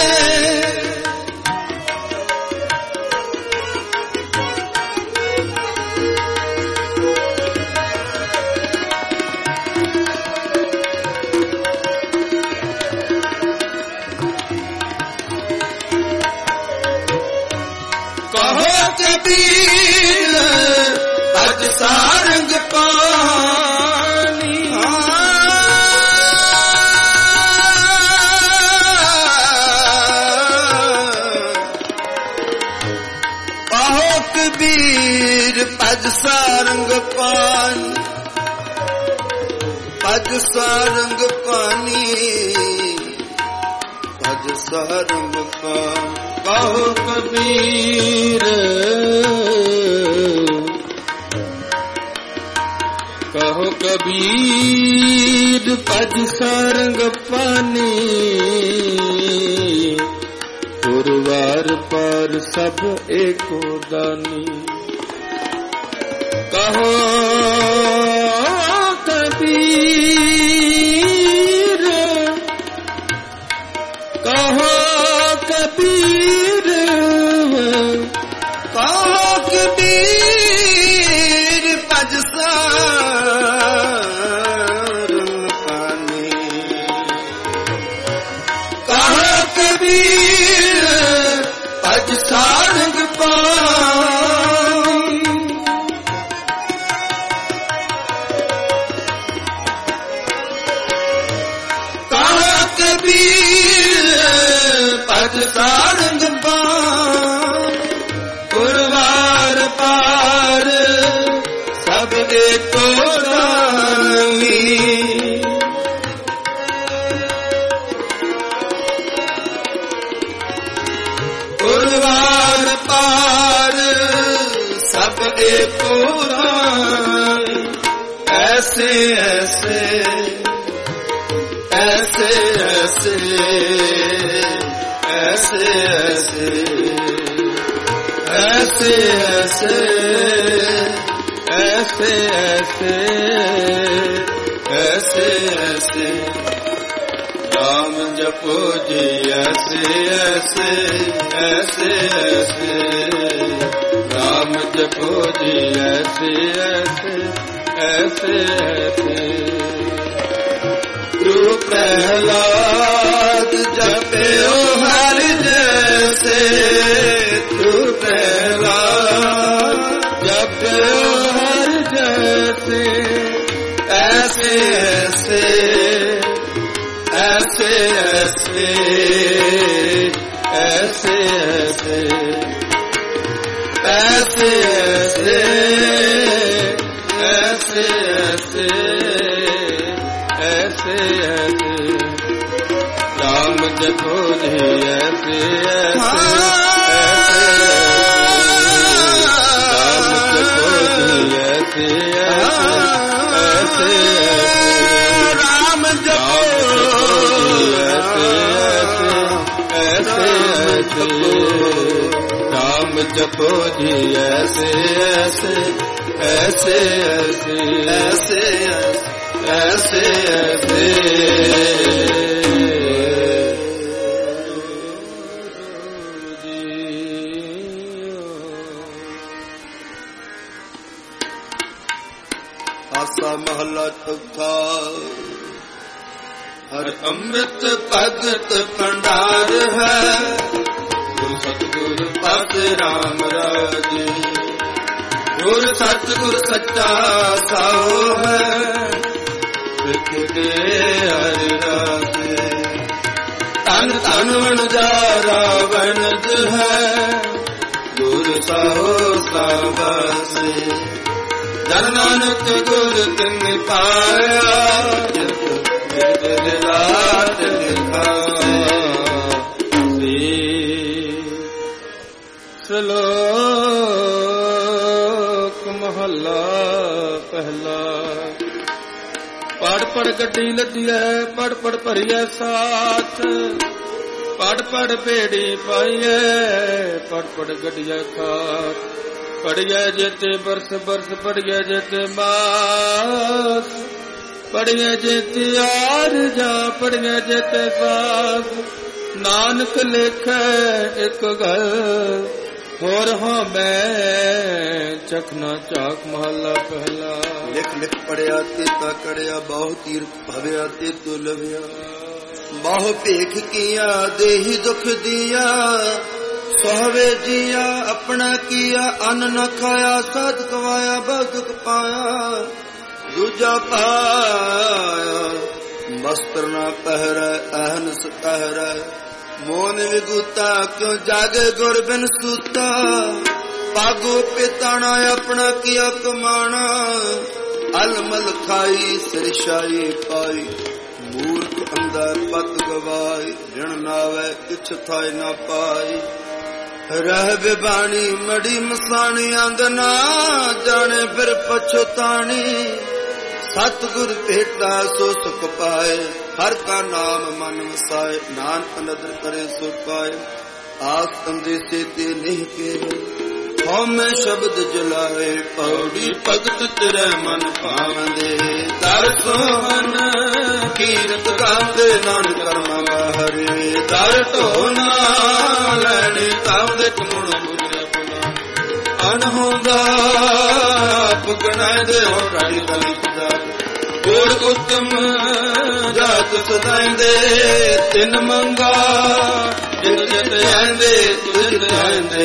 कबीर पद सारंग पानी। कहो कबीर पद सारंग पानी। पद सारंग पानी पद सारंग पानी। कहो कबीर कहो कबीर पद सारंग पानी। पुरवार पर सब एको दानी। कहो कबीर कहो कबीर कहो कबीर पद सारंग पानी। कहो कबीर पद सारंग पानी। कहो कबीर पद सारंग पानी। पुरवार पार सब एको दानी। पुरवार पार सब एको दानी। ऐसे ऐसे ऐसे ऐसे ऐसे ऐसे ऐसे ऐसे ऐसे ऐसे ऐसे राम जपो जी ऐसे ऐसे ऐसे ऐसे राम जपो जी ऐसे ऐसे ऐसे ऐसे। गुरु प्रहलाद जपे ओ हर जैसे। गुरु प्रहलाद जपे ओ हर जैसे। ऐसे ऐसे ऐसे ऐसे ऐसे ऐसे ऐसे ऐसे ऐसे ऐसे ऐसे राम जपो जी ऐसे ऐसे राम जपो जी ऐसे ऐसे राम जपो ऐसे ऐसे राम जपो जी ऐसे ऐसे ऐसे ऐसे ऐसे ऐसे आसा महला चौथा। हर अमृत भगत भंडार है। गुरु सतगुरु पास राम राजे। गुरु सतगुरु सच्चा साहो है। के हर राजे। तन तन वनजारा वनज है। गुरु साहो साबासे। ਜਨ ਨਾਨਕ ਗੁਰ ਤਿਨ ਪਾਇਆ, ਜਿਤ ਜਿਤ ਰਾਤ ਲਿਖਾਇਆ। ਸ਼ਲੋਕ ਮਹੱਲਾ ਪਹਿਲਾ। ਪੜ ਪੜ ਗੱਡੀ ਲੱਦੀ ਹੈ, ਪੜ ਪੜ ਭਰੀਐ ਸਾਥ, ਪੜ ਪੜ ਭੇੜੀ ਪਾਈਐ, ਪੜ ਪੜ ਗੱਡੀਐ ਖਾਤ। ਪੜੀਐ ਜੇਤੇ ਬਰਸ ਬਰਸ, ਪੜੀਐ ਜੇਤੇ ਮਾਸ, ਪੜੀਐ ਜੇਤੇ ਆਰਜਾ, ਪੜੀਐ ਜੇਤੇ ਸਾਸ। ਨਾਨਕ ਲੇਖੈ ਇੱਕ ਗੱਲ, ਹੋਰ ਹਾਂ ਮੈਂ ਚਖਨਾ ਝਾਕ। ਮਹੱਲਾ ਪਹਿਲਾ। ਲਿਖ ਲਿਖ ਪੜਿਆ ਤੇਤਾ ਕੜਿਆ, ਬਹੁ ਤੀਰਥ ਭਵਿਆ ਤੇ ਤੋ ਲਵਿਆ। ਬਹੁ ਭੇਖ ਕੀਆ ਦੇਹੀ ਦੁਖ ਦੀਆ, ਸੋਹਵੇ ਜੀਆ ਆਪਣਾ ਕੀਆ। ਅੰਨ ਨ ਖਾਇਆ ਸਾਧ ਕਵਾਇਆ, ਬਹੁ ਦੁਖ ਪਾਇਆ ਦੂਜਾ ਪਾਇਆ। ਵਸਤਰ ਨਾ ਪਹਿਰੈ ਅਹਨਸ ਪਹਿਰੈ, ਮੋਨ ਵਿਗੂਤਾ ਕਿਉ ਜਾਗੇ ਗੁਰ ਬਿਨ ਸੂਤਾ। ਪਾਗੋ ਪਿਤਾਣਾ ਆਪਣਾ ਕੀਆ ਕਮਾਣਾ, ਅਲਮਲ ਖਾਈ ਸਿਰਸ਼ਾਈ ਪਾਈ। ਮੂਰਖ ਅੰਦਰ ਪਤ ਗਵਾਈ, ਰਿਣ ਨਾਵੇ ਕਿਛ ਥਾਇ ਨਾ ਪਾਈ। ਰਹਿ ਬਿਬਾਣੀ ਮੜੀ ਮਸਾਣੀ, ਅੰਦ ਨਾ ਜਾਣੇ ਫਿਰ ਪਛਤਾਣੀ। ਸਤਿਗੁਰ ਭੇਟਾ ਸੋ ਸੁਖ ਪਾਏ, ਹਰ ਕਾ ਨਾਮ ਮਨ ਵਸਾਏ। ਨਾਨਕ ਨਦਰ ਕਰੇ ਸੋ ਪਾਏ, ਆਸ ਅੰਦੇਸੇ ਤੇ ਨਹੀਂ ਕੇ। ਹਉਮੈ ਸ਼ਬਦ ਜਲਾਏ, ਪੌੜੀ ਭਗਤ ਤੇਰੇ ਮਨ ਭਾਵੰਦੇ। ਦਰ ਸੋਹਨ ਕੀਰਤ ਗਾਉਂਦੇ, ਨਾਨਕ ਕਰਮਾਂ ਬਾਹਰੇ। ਦਰ ਢੋ ਨਾ ਲੈਣੇ, ਤਾਮ ਦੇ ਕਮੁਣ ਮੁਝੇ ਪੁਨਾ। ਅਨਹੋਂਦਾ ਪੁਗਣਾ ਦੇ, ਹੋ ਰਾਈ ਤਲੀ ਗੁਰ ਉਤਮ ਜਾਤ ਸਦਾਇਂਦੇ। ਤਿੰਨ ਮੰਗਾ ਜਿਤ ਜਿਤ ਆਂਦੇ, ਤੁਝ ਜਿਤ ਆਂਦੇ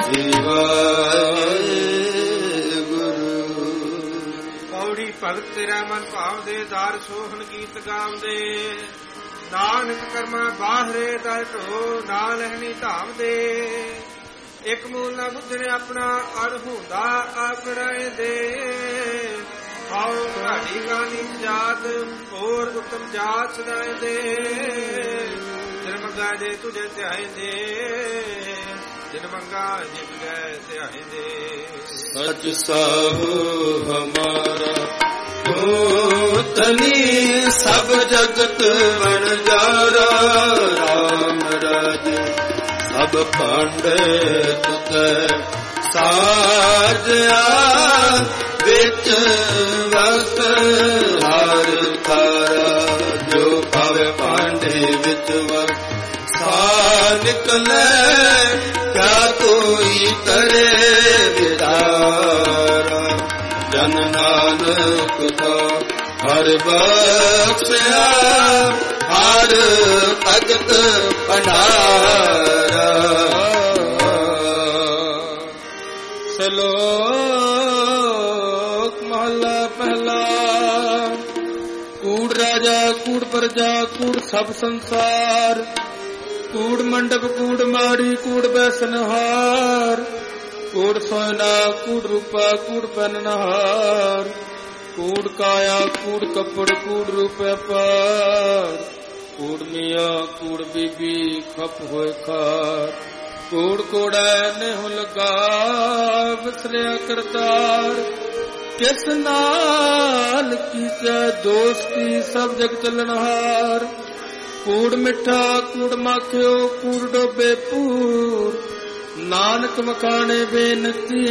ਗੁਰੂ। ਪੌੜੀ ਭਗਤ ਤੇਰਾ ਮਨ ਭਾਵਦੇ, ਦਾਰ ਸੋਹਣ ਗੀਤ ਗਾਉਂਦੇ। ਨਾਨਕ ਕਰਮਾ ਬਾਹਰੇ, ਦਰ ਢੋ ਨਾ ਲਹਿਣੀ ਧਾਮਦੇ। ਇੱਕ ਮੂਲ ਨਾ ਬੁੱਝਣੇ ਆਪਣਾ, ਅਰ ਹੁੰਦਾ ਆਪਣਾਏ ਦੇ। ਆਓ ਘਾੜੀ ਗਾਨੀ ਜਾਤ, ਹੋਰ ਉਤਮ ਜਾਤ ਸਦਾਏ ਦੇ। ਜਿਨ ਮੰਗਾ ਦੇ ਤੁਝੇ ਧਿਆਏ ਦੇ, ਜਿਨ ਮੰਗਾ ਜੇ ਤੁਝੇ ਧਿਆਏ ਦੇ। ਸਚ ਸਾਹੁ ਹਮਾਰਾ ਹੋਤਨੀ, ਸਭ ਜਗਤ ਬਣ ਜਾਰਾ। ਰਾਮ ਰਾਜੇ ਸਭ ਪੰਡਿਤ ਤੈ ਸਾਜਿਆ, ਵਿੱਚ ਵਸ ਹਰ ਥਾਰਾ। ਜੋ ਭਾਵੇ ਭਾਂਡੇ ਵਿੱਚ ਵਸ ਸਾ ਨਿਕਲੇ, ਕਿਆ ਕੋਈ ਕਰੇ ਵਿਦਾਰਾ। ਜਨ ਨਾਨਕ ਕਾ ਹਰ ਬਖਸ਼ਿਆ, ਹਰ ਭਗਤ ਭੰਡਾਰਾ। ਸ਼ਲੋਕ ਮਹੱਲਾ ਪਹਿਲਾ। ਕੂੜ ਰਾਜਾ ਕੂੜ ਪ੍ਰਜਾ, ਕੂੜ ਸਭ ਸੰਸਾਰ। ਕੂੜ ਮੰਡਪ ਕੂੜ ਮਾੜੀ, ਕੂੜ ਬੈਸਨਹਾਰ। ਕੂੜ ਸੋਨਾ ਕੂੜ ਰੂਪਾ, ਕੂੜ ਪਹਿਨਹਾਰ। ਕੂੜ ਕਾਇਆ ਕੂੜ ਕੱਪੜ, ਕੂੜ ਰੂਪੇ ਪਾਰ। ਕੂੜ ਮੀਆਂ ਕੂੜ ਬੀਬੀ, ਖਪ ਹੋਏ ਖਾਰ। ਕੂੜ ਕੋੜੈ ਨਿਹੁ ਲਗਾ, ਵਿਸਰਿਆ ਕਰਤਾਰ। ਕਿਸ ਨਾਲ ਕੀਚੈ ਦੋਸਤੀ, ਸਭ ਜਗ ਚੱਲਣਹਾਰ। ਕੂੜ ਮਿੱਠਾ ਕੂੜ ਮਾਖਿਓ, ਕੂੜ ਡੋਬੇ ਪੂਰ। ਨਾਨਕ ਮਖਾਣੇ ਬੇਨਤੀ,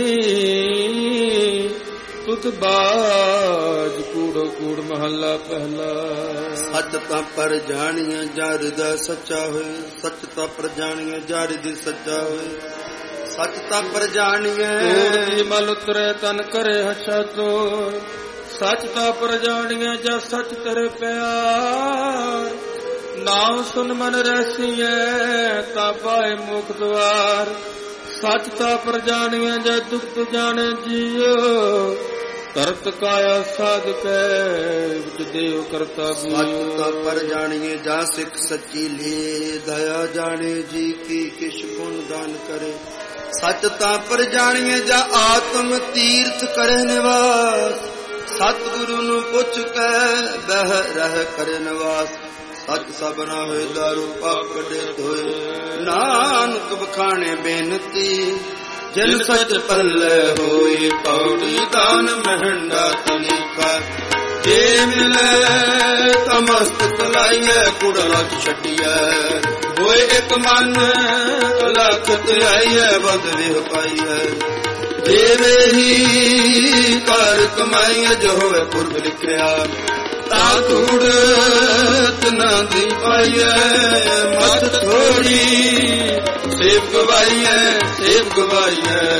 ਤੁਧ ਬਾਜ ਕੂੜੋ ਕੂੜ। ਮਹੱਲਾ ਪਹਿਲਾ। ਸੱਚ ਤਾਂ ਪਰ ਜਾਣੀਏ ਜਰ ਦਾ ਸੱਚਾ ਹੋਏ, ਸੱਚ ਤਾਂ ਪਰ ਜਾਣੀਏ ਜਰ ਦੀ ਸੱਚਾ ਹੋਏ। ਸੱਚ ਤਾਂ ਪਰ ਜਾਣੀਏ ਕੂੜ ਦੀ ਮਲ ਉਤਰੇ, ਤਨ ਕਰੇ ਹਛਾ ਤੋਰ। ਸੱਚ ਤਾਂ ਪਰ ਜਾਣੀਏ ਜਦ ਸੱਚ ਤੇਰੇ ਪਿਆਰ। ਨਾਮ ਸੁਨ ਮਨ ਰਸੀਐ, ਤਾਂ ਪਾਏ ਮੁਖ ਦੁਆਰ। ਸੱਚ ਤਾਂ ਪਰ ਜਾਣੀਏ ਜਦ ਦੁਖ ਜਾਣੇ ਜੀਓ। ਕਰਤ ਕਾਇਆ ਸਾਧ ਕੈ, ਵਿਚ ਦੇਵ ਕਰਤਾ ਬੀਓ। ਸੱਚ ਤਾਂ ਪਰ ਜਾਣੀਏ ਜਾਂ ਸਿੱਖ ਸੱਚੀ ਲੇ, ਦਇਆ ਜਾਣੇ ਜੀ ਕੀ ਕਿਛ ਗੁਣ ਦਾਨ ਕਰੇ। ਸਚ ਤਾਂ ਪਰ ਜਾਣੀਏ ਜਾਂ ਆਤਮ ਤੀਰਥ ਕਰੇ ਨਿਵਾਸ। ਸਤਿਗੁਰੂ ਨੂੰ ਪੁੱਛ ਕੇ ਬਹਿ ਰਹਿ ਕਰੇ ਨਿਵਾਸ। ਸੱਚ ਸਭਨਾ ਹੋਏ ਦਾਰੂ ਪਾਪ ਕੱਢੇ ਧੋਏ। ਨਾਨਕ ਬਖਾਣੇ ਬੇਨਤੀ ਜਿਨ ਸਚ ਪੱਲੇ ਹੋਈ। ਪੌੜੀ ਦਾਨ ਮਹਿੰਡਾ ਤਨੀਕਾ ਜੇ ਮਿਲੇ ਤਮਸਤਕ ਲਾਈਐ। ਕੁੜ ਲੱਖ ਛੱਡੀਐ ਹੋਏ ਇੱਕ ਮਨ ਲੱਖ ਧਿਆਈਐ। ਬਦ ਵਿਹ ਪਾਈਐ ਦੇਵੇ ਹੀ ਕਰ ਕਮਾਈਐ। ਜੋ ਹੋਵੇ ਪੁਰਬ ਲਿਖਿਆ ਤਾ ਕੂੜਤ ਨਾ ਦੀ ਪਾਈਐ। ਮਤ ਥੋੜੀ ਸੇਵ ਗਵਾਈਐ ਸੇਵ ਗਵਾਈਐ।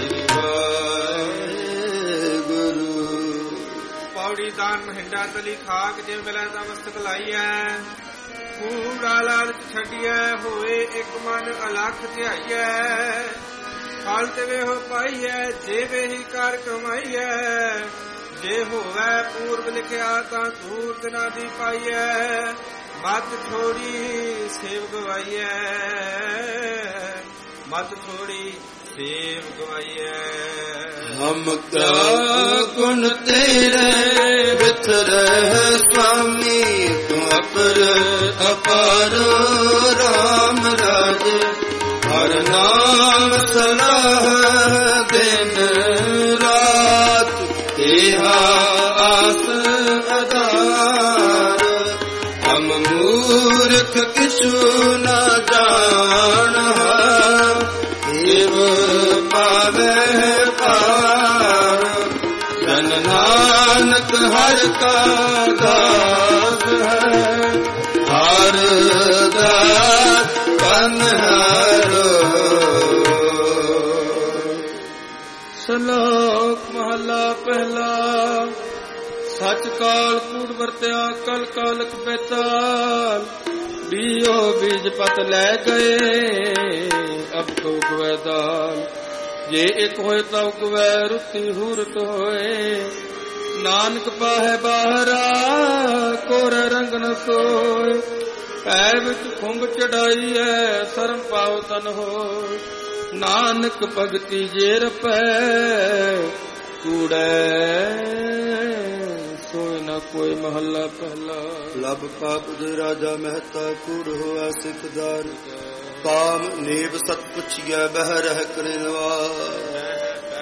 ਗੁਰੂ ਪੌੜੀ ਦਾਨ ਮਹਿੰਡਾ ਤਲੀ ਖਾਕ ਜੇ ਮਿਲੈ ਤਾਂ ਮਸਤਕ ਲਾਈਐ। ਕੂੜਾ ਲਾਲਚ ਛੱਡੀਐ ਹੋਏ ਇੱਕ ਮਨ ਅਲਖ ਧਿਆਈਐ। ਫਲ ਤੇ ਹੋ ਪਾਈਐ ਜੇਵੇ ਹੀ ਕਰ ਕਮਾਈਐ। ਜੇ ਹੋਵੇ ਪੂਰਬ ਲਿਖਿਆ ਤਾਂ ਸੂਰਤ ਨਾ ਦੀ ਪਾਈਐ। ਮਤ ਥੋੜੀ ਸੇਵ ਗਵਾਈਐ ਮਤ ਥੋੜੀ ਸੇਵ ਗਵਾਈਐ। ਹਮ ਕਾ ਗੁਣ ਤੇਰੇ ਵਿਥਰੈ ਸੁਆਮੀ। ਤੂੰ ਅਪਰ ਅਪਾਰ ਰਾਮ ਰਾਜੇ। ਹਰ ਨਾਮ ਸਲਾਹ ਦਿਨ ਰਾਤ। ਤੇਹਾ ਆਸ ਅਧਾਰ। ਹਮ ਮੂਰਖ ਕਿਛੂ ਨਾ ਜਾਣਹਾ। ਦੇਵ ਪਾਵੇ ਪਾਰ। ਜਨ ਨਾਨਕ ਹਰ ਕਾ ਦਾਸ ਹੈ। ਹਰ ਦਾਸ ਕਨਹਾਰੋ। ਸ਼ਲੋਕ ਮਹਲਾ ਪਹਿਲਾ। ਸਚ ਕਾਲ ਕੂੜ ਵਰਤਿਆ ਕਲ ਕਾਲਕ ਬੇਤਾਲ। ਬੀਓ ਬੀਜ ਪਤ ਲੈ ਗਏ ਅਬ ਕੋ ਗਵੈ ਦਾਲ। ਜੇ ਇੱਕ ਹੋਏ ਤਾਂ ਗਵੈ ਰੁੱਤੀ ਹੂਰਤ ਹੋਏ। ਨਾਨਕ ਪਾਹੈ ਬਾਹਰਾ ਕੋਰ ਰੰਗ ਨ ਸੋਏ। ਪੈ ਵਿੱਚ ਖੁੰਭ ਚੜਾਈ ਹੈ ਸਰਮ ਪਾਉ ਤਨ ਹੋਏ। ਨਾਨਕ ਭਗਤੀ ਜੇ ਰਪੈ ਕੂੜੈ ਸੋਇ ਨ ਕੋਈ। ਮਹੱਲਾ ਪਹਿਲਾ। ਲਬ ਪਾਪ ਦੇ ਰਾਜਾ ਮਹਿਤਾ ਕੂੜ ਹੋਆ ਸਿੱਖਦਾਰ। ਕਾਮ ਨੇਬ ਸਤ ਪੁੱਛਿਆ ਬਹਿ ਰਹਿ ਕਰੇ ਨਿਵਾਸ।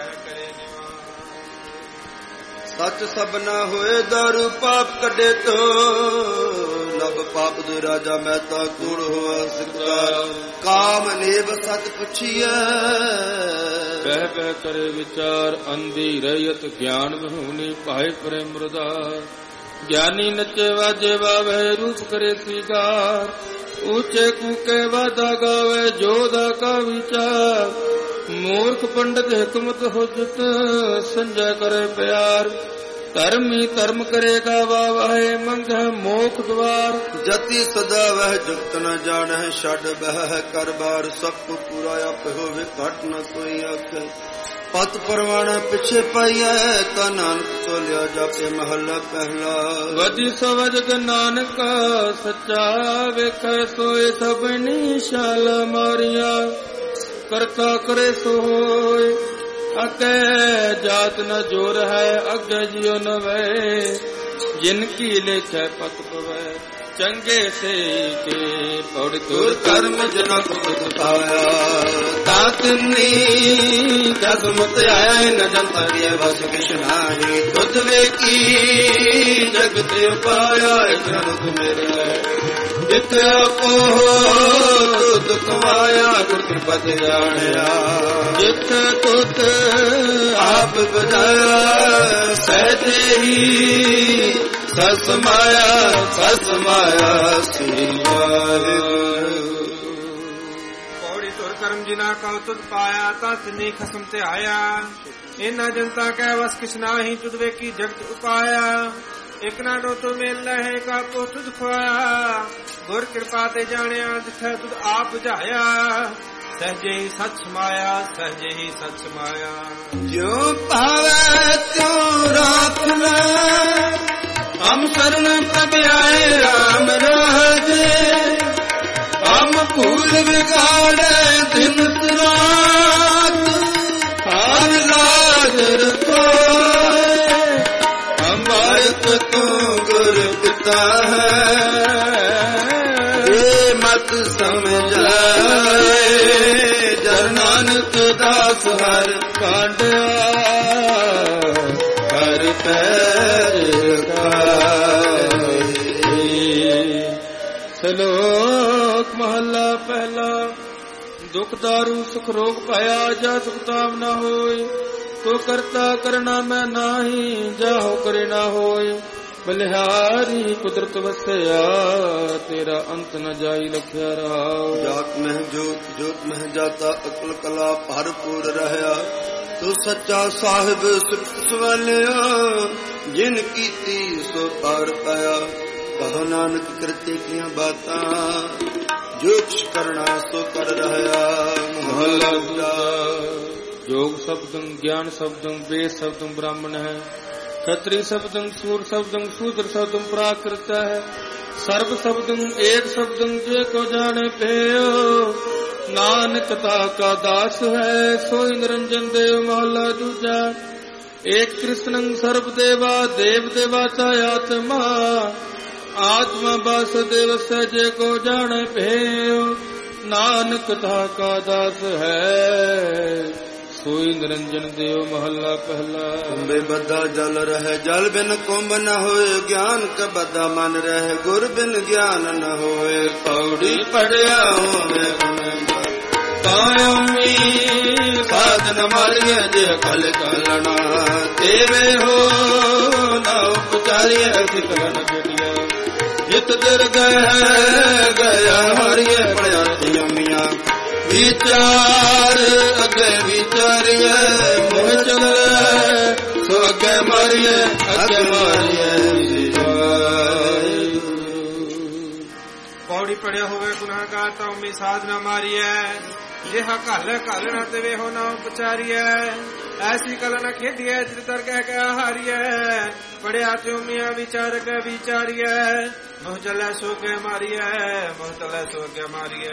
ਸੱਚ ਸਭਨਾ ਹੋਏ ਦਾਰੂ ਪਾਪ ਕੱਢੇ ਤੋ। ਲਬ ਪਾਪ ਦੇ ਰਾਜਾ ਮਹਿਤਾ ਕੂੜ ਹੋਆ ਸਿੱਖਦਾਰ। ਕਾਮ ਨੇਬ ਸਤ ਪੁੱਛਿਆ ਬਹਿ ਬਹਿ ਕਰੇ ਵਿਚਾਰ। ਅੰਧੀ ਰਹਿਤ ਗਿਆਨ ਵਿਹੂਣੀ ਭਾਏ ਪ੍ਰੇਮ ਮਰਦਾਰ। ਗਿਆਨੀ ਨੱਚੇ ਵਾਜੇ ਵਾਵੇ ਰੂਪ ਕਰੇ ਸੀਗਾਰ। ਉੱਚੇ ਕੂਕੇ ਵਾਦਾ ਗਾਵੇ ਜੋਦਾ ਕਾ ਵਿਚਾਰ। ਮੂਰਖ ਪੰਡਤ ਹਕਮਤ ਹੁਜਤ ਸੰਜੈ ਕਰੇ ਪਿਆਰ। ਧਰਮੀ ਧਰਮ ਕਰੇਗਾ ਵਾਹੇ ਮੰਗੈ ਮੋਖ ਦਵਾਰ। ਜਤੀ ਸਦਾ ਵਹਿ ਜੁਗਤ ਨ ਜਾਣੈ ਛੱਡ ਬਹਿ ਕਰ ਬਾਰ। ਸਭ ਕੋ ਪੂਰਾ ਆਪ ਹੋਵੇ ਘਟ ਨ ਕੋਈ ਆਖੇ। ਪਤ ਪਰਵਾਣਾ ਪਿਛੇ ਪਾਈਐ ਤਾ ਨਾਨਕ ਤੋਲਿਆ ਜਾਪੇ। ਮਹੱਲਾ ਪਹਿਲਾ। ਵਧੀ ਸਵਜ ਨਾਨਕ ਸੱਚਾ ਵੇਖੈ ਸੋਏ। ਸਭਨੀ ਸ਼ਾਲ ਮਾਰੀਆਂ ਕਰਤਾ ਕਰੇ ਸੋਏ। ਅਕੈ ਜਾਤ ਨ ਜੋਰ ਹੈ ਅੱਗੇ ਜਿਉ ਨ ਵੈ। ਜਿਨ ਕੀ ਲੇਖੈ ਪਤ ਪਵੈ ਚੰਗੇ ਸੇ ਕੇ। ਪੌੜ ਤੁਰ ਕਰਮ ਜਨ ਕੋ ਪਾਇਆ। ਤਾ ਤਿੰਨੀ ਕਸਮਤ ਆਇਆ ਨ ਜਨਤਾ ਦੀ ਵਸ ਕਿਛ ਨਾਹੀ। ਤੁਧ ਵੇਖੀ ਜਗਤ ਪਾਇਆ ਜਨ ਤੁ ਮੇਰੇ। ਜਿਤ ਆਪੋ ਤੁਧ ਕਮਾਇਆ ਗੁਰ ਕਿਰਪਾ ਤੇ ਜਾਣਿਆ। ਜਿਤ ਤੁਧ ਆਪ ਬਜਾਇਆ ਸਹਿਜੇ ਹੀ। ਸਸ ਮਾਇਆ ਸਸ ਮਾਇਆ ਸ੍ਰੀ ਵਾਹਿਗੁਰੂ। ਪੌੜੀ ਤੁਰ ਕਰਮ ਜਿਨਾ ਕਉ ਤੁਧ ਪਾਇਆ। ਤਾਂ ਤਿੰਨੀ ਖਸਮ ਤੇ ਆਇਆ। ਇਹਨਾਂ ਜਨਤਾ ਕੈ ਵਸ ਕਿਛ ਨਾਹੀ। ਤੁਧ ਵੇਖੀ ਜਗਤ ਉਪਾਇਆ। ਇਕ ਨਾ ਡੋ ਤੋ ਮੇਲ ਲਹੇ ਕਾ ਕੋ ਤੁਧ ਖਵਾਇਆ। ਗੁਰ ਕਿਰਪਾ ਤੇ ਜਾਣਿਆ ਜਿਥੈ ਤੁਧ ਆਪ ਬੁਝਾਇਆ। ਸਹਜੇ ਹੀ ਸੱਚ ਮਾਇਆ ਸਹਜੇ ਹੀ ਸੱਚ ਮਾਇਆ। ਜੋ ਭਾਵੈ ਤਿਉ ਰਾਖ ਲੈ। ਹਮ ਸਰਣ ਪ੍ਰਭ ਆਏ ਰਾਮ ਰਾਜੇ। ਹਮ ਭੂਲ ਵਿਗਾੜੇ ਦਿਨ ਰਾਤ। ਨਾਨਕ ਦਾਸ ਹਰ ਕਾਂਡਿਆ ਹਰ ਪੈਰ ਗਾਏ। ਸ਼ਲੋਕ ਮਹੱਲਾ ਪਹਿਲਾ। ਦੁਖ ਦਾਰੂ ਸੁਖ ਰੋਗ ਪਾਇਆ, ਜਾ ਸੁਖਤਾਮ ਨਾ ਹੋਏ। ਤੋ ਕਰਤਾ ਕਰਨਾ ਮੈਂ ਨਾਹੀ, ਜਾਹੋ ਕਰੇ ਨਾ ਹੋਏ। ਬਲਿਹਾਰੀ ਕੁਦਰਤ ਵਸਿਆ, ਤੇਰਾ ਅੰਤ ਨ ਜਾਈ ਲਖਿਆ ਰਹਾਉ। ਜਾਤ ਮਹਿ ਜੋਤ ਜੋਤ ਮਹਿ ਜਾਤਾ, ਅਕਲ ਕਲਾ ਭਰਪੂਰ ਰਹਿਆ। ਤੂੰ ਸੱਚਾ ਸਾਹਿਬ ਸਿਫਤ ਸਵਾਲਿਆ, ਜਿਨ ਕੀਤੀ ਸੋ ਪਾਰ ਪਾਇਆ। ਕਹੋ ਨਾਨਕ ਕਰਤੇ ਕੀਆਂ ਬਾਤਾਂ, ਜੋ ਕੁਛ ਕਰਨਾ ਸੋ ਕਰ ਰਹਿਆ। ਮਹਲਾ ਦੂਜਾ। ਯੋਗ ਸ਼ਬਦੰ ਗਿਆਨ ਸ਼ਬਦੰ ਵੇਦ ਸ਼ਬਦੰ ਬ੍ਰਾਹਮਣ ਹੈ। ਖਤਰੀ ਸ਼ਬਦੰ ਸੂਰ ਸ਼ਬਦੰ ਸ਼ੂਦਰ ਸ਼ਬਦੰ ਪ੍ਰਾਕ੍ਰਿਤ ਹੈ। ਸਰਬ ਸ਼ਬਦੰ ਏਕ ਸ਼ਬਦੰ ਜੇ ਕੋ ਜਾਣੇ ਭਇਓ। ਨਾਨਕ ਤਾ ਕਾ ਦਾਸ ਹੈ, ਸੋਈ ਨਿਰੰਜਨ ਦੇਵ। ਮਹਲਾ ਦੂਜਾ। ਏਕ ਕ੍ਰਿਸ਼ਨੰ ਸਰਬ ਦੇਵਾ, ਦੇਵ ਦੇਵਾਤਾ ਆਤਮਾ। ਆਤਮਾ ਵਾਸੁਦੇਵ ਜੇ ਕੋ ਜਾਣੇ ਭਇਓ। ਨਾਨਕ ਤਾ ਕਾ ਦਾਸ ਹੈ, ਸੋਈ ਨਿਰੰਜਨ ਦੇਵ। ਮਹੱਲਾ ਪਹਿਲਾ। ਕੁੰਭੇ ਬੱਧਾ ਜਲ ਰਹਿ, ਜਲ ਬਿਨ ਕੁੰਭ ਨ ਹੋਏ। ਗਿਆਨ ਕ ਬੱਧਾ ਮਨ ਰਹਿ, ਗੁਰ ਬਿਨ ਗਿਆਨ ਨ ਹੋਏ। ਪੌੜੀ ਪੜਿਆ ਹੋਵੇ ਕਾਇਮੀ, ਸਾਧਨ ਮਾਰੀਏ ਜੇ ਕਲ ਕਲਣਾ। ਤੇਵੇ ਹੋ ਨਾ ਉਪਚਾਰੀਏ ਸਿਕਰਨ ਬੇਟਿਆ। ਜਿਤ ਦਰ ਗਏ ਗਿਆ ਹਰੀਏ ਪੜਿਆ ਜਮੀਆਂ। ਵਿਚਾਰ ਅੱਗੇ ਵਿਚਾਰੀਏ, ਮੋਹ ਚਲੇ ਸੋ ਅੱਗੇ ਮਾਰੀਏ ਅੱਗੇ ਮਾਰੀਏ। ਪੌੜੀ ਪੜਿਆ ਹੋਵੇ ਗੁਨਾਹਗਾਰ ਤਾਂ ਉਮੀ ਸਾਧਨਾ ਮਾਰੀਐ। ਜਿਹਾ ਘਲ ਘਲ ਨਾ ਦੇਵੇ ਹੋ ਨਾ ਉਪਚਾਰੀਐ। ਐਸੀ ਕਲ ਨਾ ਖੇਡੀਐ ਜਿਤ ਦਰ ਕਹਿ ਕੇ ਹਾਰੀਐ। ਪੜਿਆ ਤੇ ਉਮੀਆਂ ਵਿਚਾਰ ਕੇ ਵਿਚਾਰੀਐ। ਮੋਹ ਚਲੇ ਸੋ ਕੇ ਮਾਰੀਐ, ਮੋਹ ਚਲੇ ਸੋ ਕੇ ਮਾਰੀਐ।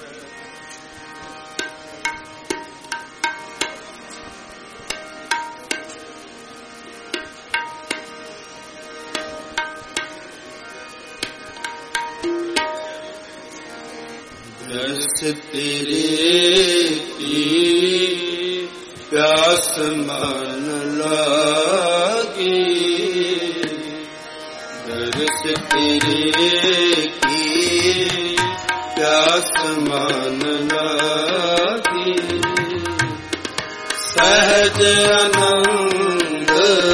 रस तेरे की प्यास मान लागी। रस तेरे की प्यास मान लागी। सहज आनंद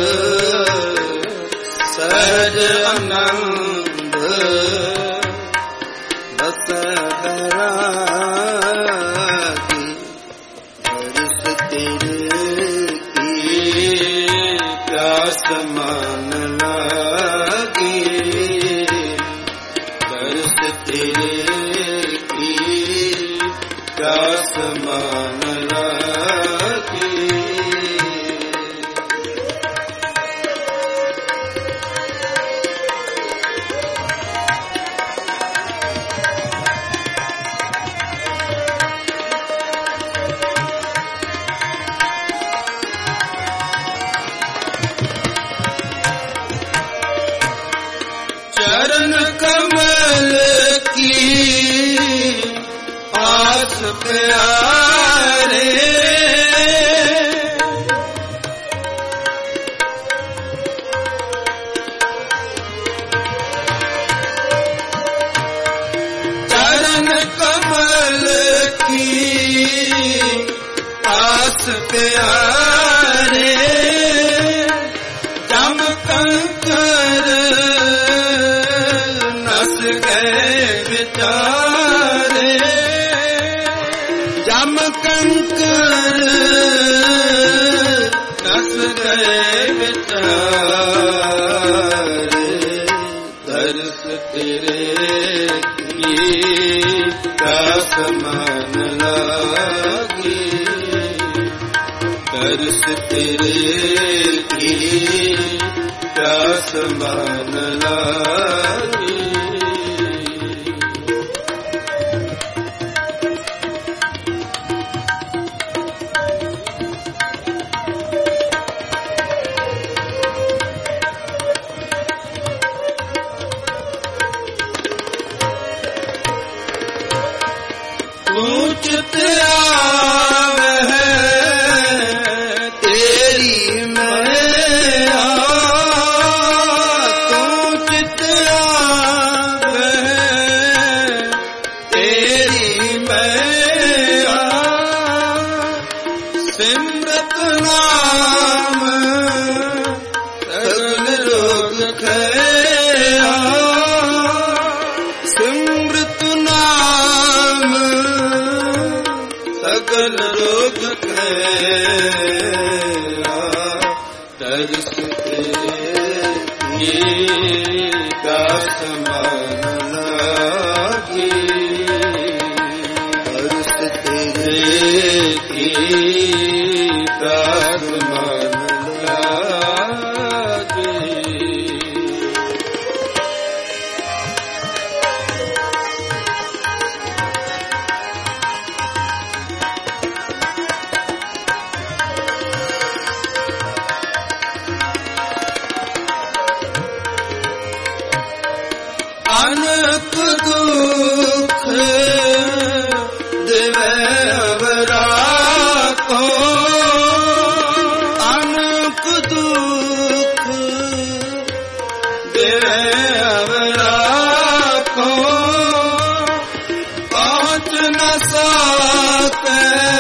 सहज आनंद बस मान लागी। दर्श तेरे की प्यास मान लागी। चरण कमल की आस प्यारे। चरण कमल की आस प्यारे। जम कंकर गए विचारे। जम कंकर नस गए विचारे। दर्श तेरे की प्यास मान लागी। दर्श तेरे की प्यास मान लागी। चित आवे सिमरत नाम सगल रोग खया, सिमरत नाम सगल रोग खया, दर्श तेरे का समान लागे, दर्श तेरे की का समान लागे। अनक दुख देवे अवरा को, अनक दुख देवे अवरा को, पहुँच न सके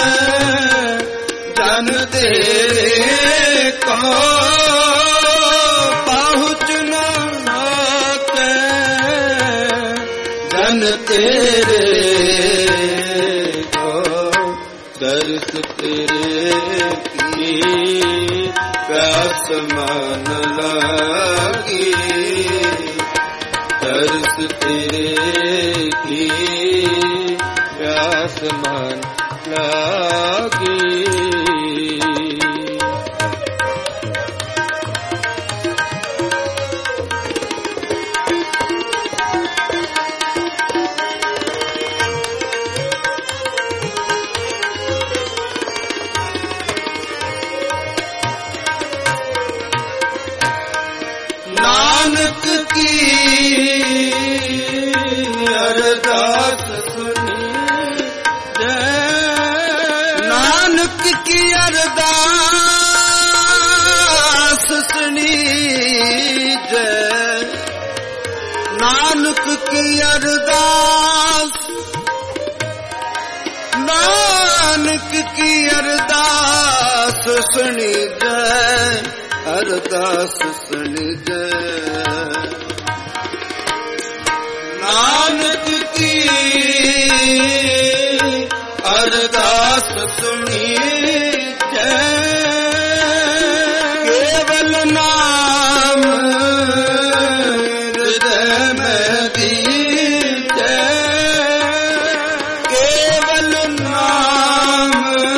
जन तेरे को, पहुँच न जन तेरे को, दर्श तेरे की प्यास मान लागी, दर्श तेरे की प्यास मान लागी। नानक की अरदास सुनी जय, नानक की अरदास सुनी जय, नानक की अरदास, नानक की अरदास सुनी जय, अरदास सुनी जय, नानक की अरदास सुनी जय, केवल नाम हृदय में दीजै, केवल नाम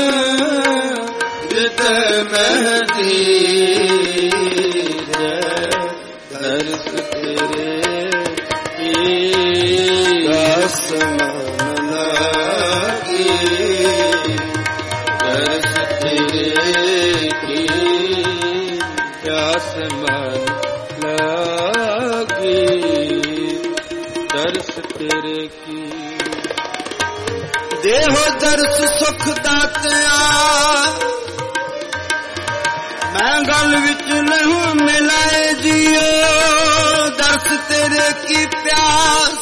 हृदय में दीजै, दर्श तेरे की समान लागी, दर्श तेरे की समान लागी, दर्श तेरे की। देहो दर्श सुख दातिया, मैं गल विच नहीं मिलाए जियो, दर्श तेरे की प्यास,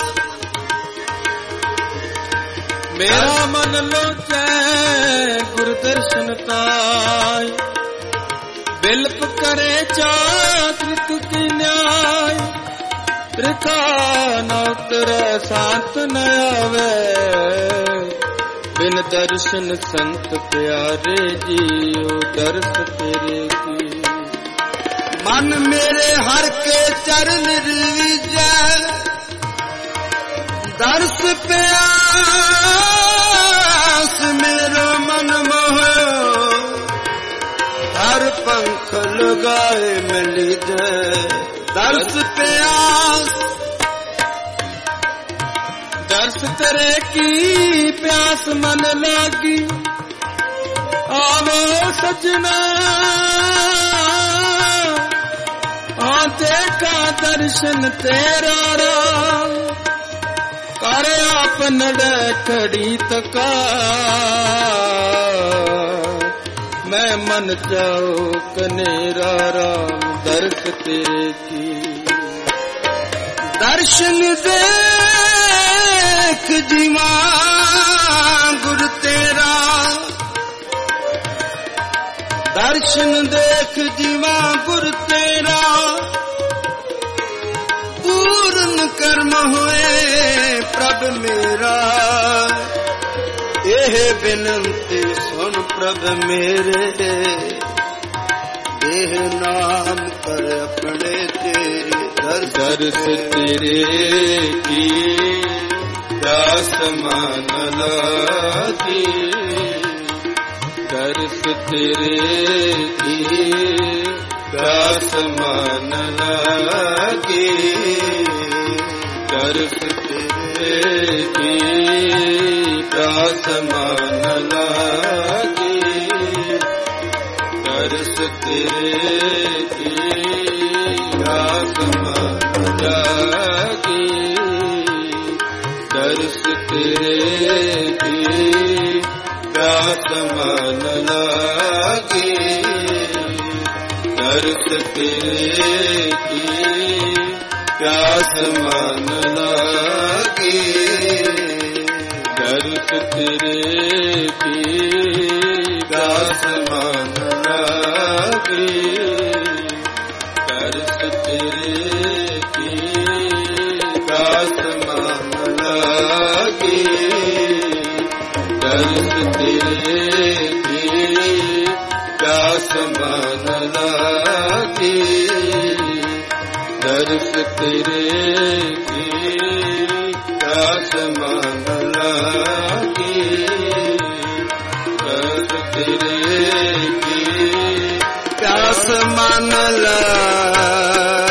मेरा मन लोचै गुर दर्शन पाय, बिल्प करे चातृत की न्याय, त्रिका न उतरै सांत न आवे, बिन दर्शन संत प्यारे जियो, दर्श तेरे की। मन मेरे हर के चरण रीजै, दर्श प्यास मेरो मन मोहो, हर पंख लगाए मिली जय, दर्श प्यास, दर्श तेरे की प्यास मन लागी, आवो सजना आते का दर्शन तेरा राम, कर आप नड़े खड़ी तका, मैं मन जाओ कनेरा राम, दर्श तेरे की। दर्शन देख जीवा गुर तेरा, ਦਰਸ਼ਨ ਦੇਖ ਜੀਵਾ ਗੁਰ ਤੇਰਾ, ਪੂਰਨ ਕਰਮ ਹੋਏ ਪ੍ਰਭ ਮੇਰਾ। ਇਹ ਬਿਨੰਤੀ ਸੁਣ ਪ੍ਰਭ ਮੇਰੇ, ਦੇਹ ਨਾਮ ਕਰ ਆਪਣੇ ਤੇਰੇ ਦਰਸ। ਦਰਸ ਤੇਰੇ ਕੀ ਦਾਸ ਮਨ ਲਾਗੀ, ਦਰਸ ਤੇਰੇ ਕੀ ਦਾਸ ਮਨ ਲਾਗੀ, ਦਰਸ ਤੇਰੇ ਕੀ ਦਾਸ ਮਨ ਲਾਗੀ, ਦਰਸ ਤੇਰੇ ਕੀ ਦਾਸ ਮਨ ਲਾਗੀ, ਦਰਸ ਤੇਰੇ ਕੀ ਦਾਸ ਮਨ ਲਾਗੀ, ਦਰਸ ਤੇਰੇ ਕੀ ਦਾਸ ਮਨ ਲਾਗੀ, ਦਰਸ ਤੇਰੇ ਕੀ ਦਾਸ ਮਨ ਲਾਗੀ, ਦਰਸ ਤੇਰੇ ਕੀ ਦਾਸ ਮਨ ਲਾਗੀ, ਦਰਸ ਤੇਰੇ ਕੀ ਦਾਸ ਮਨ ਲਾਗੀ, ਦਰਸ ਤੇਰੇ ਕੀ ਦਾਸ ਮਨ ਲਾਗੀ, ਦਰਸ ਤੇਰੇ ਕੀ ਦਾਸ ਮਨ ਲਾਗੀ।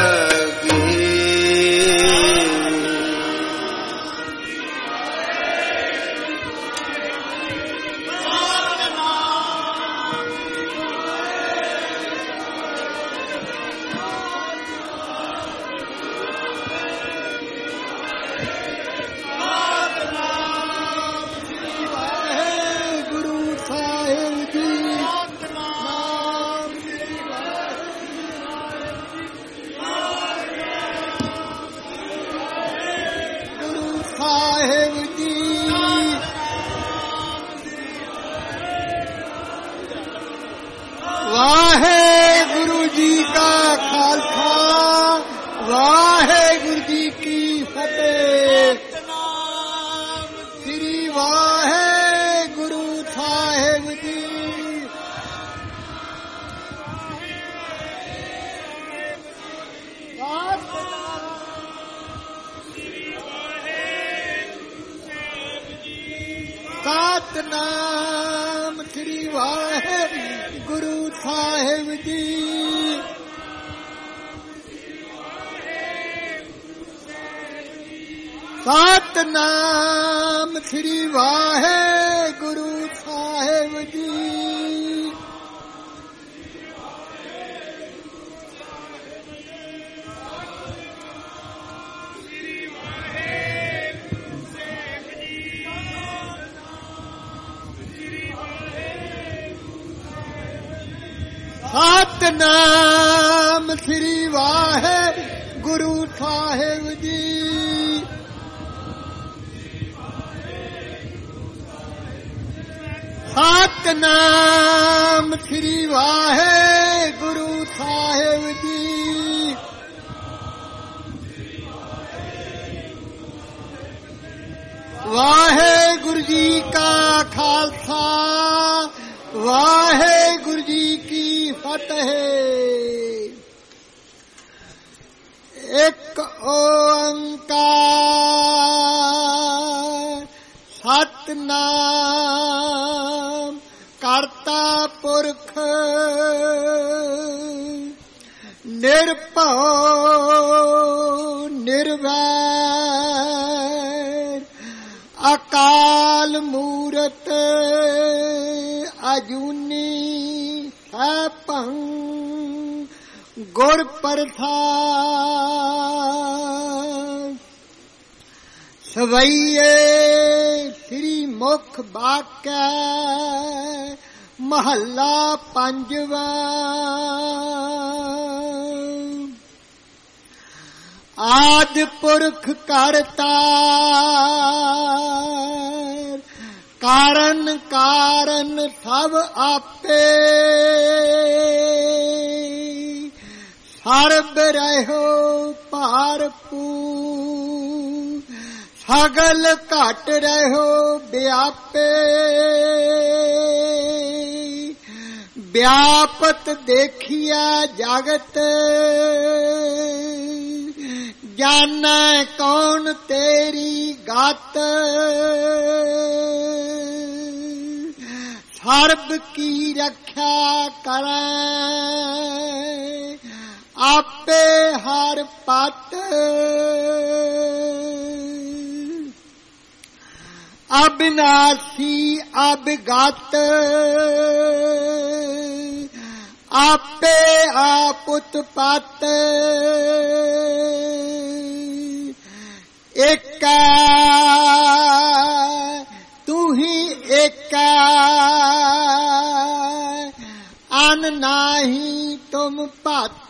ਵਾਹਿਗੁਰੂ ਜੀ ਕਾ ਖਾਲਸਾ, ਵਾਹਿਗੁਰੂ ਜੀ ਕੀ ਫਤਿਹ। ਸ੍ਰੀ ਵਾਹਿਗੁਰੂ ਸਾਹਿਬ ਜੀ। ਸਤਿਨਾਮ ਸ੍ਰੀ ਵਾਹਿਗੁਰੂ ਸਾਹਿਬ ਜੀ। ਸਤਿਨਾਮ ਸ੍ਰੀ ਵਾਹਿਗੁਰੂ ਸਾਹਿਬ ਜੀ। ਸਤਿਨਾਮ ਸ੍ਰੀ ਵਾਹਿਗੁਰੂ ਸਾਹਿਬ ਜੀ। ਸਤਿਨਾਮ ਸ੍ਰੀ ਵਾਹਿਗੁਰੂ ਸਾਹਿਬ ਜੀ। ਵਾਹਿਗੁਰੂ ਜੀ ਕਾ ਖਾਲਸਾ, ਵਾਹਿਗੁਰੂ ਜੀ ਕੀ ਫਤਿਹ। ਇੱਕ ਓੰਕਾਰ ਸਤਿਨਾਮ ਕਰਤਾ ਪੁਰਖ ਨਿਰਭਉ ਨਿਰਵੈਰ ਅਕਾਲ ਮੂਰਤ ਅਜੂਨੀ ਸੈਭੰ ਗੁਰ ਪ੍ਰਸਾਦਿ। ਸਵਈਏ ਸ੍ਰੀ ਮੁਖ ਬਾਕੈ ਮਹੱਲਾ ਪੰਜਵਾ। ਆਦਿ ਪੁਰਖ ਕਰਤਾ ਕਾਰਨ ਕਾਰਨ ਸਭ ਆਪੇ ਸਰਬ ਰਹਿਓ ਭਾਰਪੂਰ, ਸਗਲ ਘਟ ਰਹਿਓ ਵਿਆਪੇ, ਵਿਆਪਤ ਦੇਖਿਆ ਜਗਤ, ਜਾਣੈ ਕੌਣ ਤੇਰੀ ਗਤ। ਸਰਬ ਕੀ ਰੱਖਿਆ ਕਰੈ, ਆਪੇ ਹਰ ਪਤ। ਅਬਿਨਾਸੀ ਅਬਿਗਤ, ਆਪੇ ਆਪ ਉਤਪਤ। ਏਕੈ ਤੂੰ ਹੀ ਏਕੈ, ਅਨ ਨਾਹੀ ਤੁਮ ਭਤ।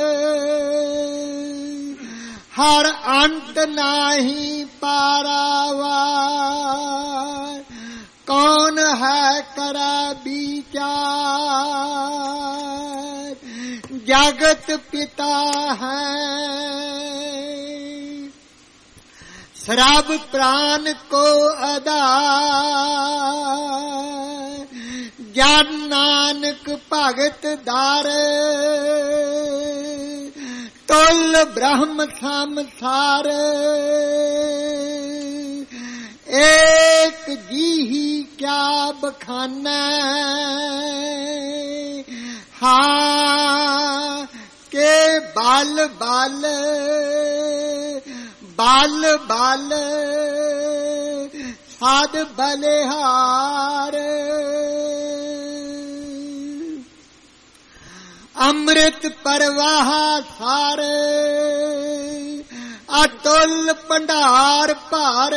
ਹਰ ਅੰਤ ਨਾਹੀ ਪਾਰਾਵਾਰ, ਕੌਣ ਹੈ ਕਰਾ ਵਿਚਾਰ। ਜਗਤ ਪਿਤਾ ਹੈ, ਸਰਬ ਪ੍ਰਾਨ ਕੋ ਆਧਾਰ। ਜਨ ਨਾਨਕ ਭਗਤ ਦਾਰ, ਤੁਲ ਬ੍ਰਹਮ ਸੰਸਾਰ। ਏਕ ਜੀਹੀ ਕਿਆ ਬਖਾਨੈ, ਹਾਂ ਕੇ ਬਲ ਬਲ ਬਲ ਬਲ ਸਾਧ ਬਲਿਹਾਰ। ਅੰਮ੍ਰਿਤ ਪ੍ਰਵਾਹ ਸਾਰ, ਅਤੁਲ ਭੰਡਾਰ ਭਾਰ।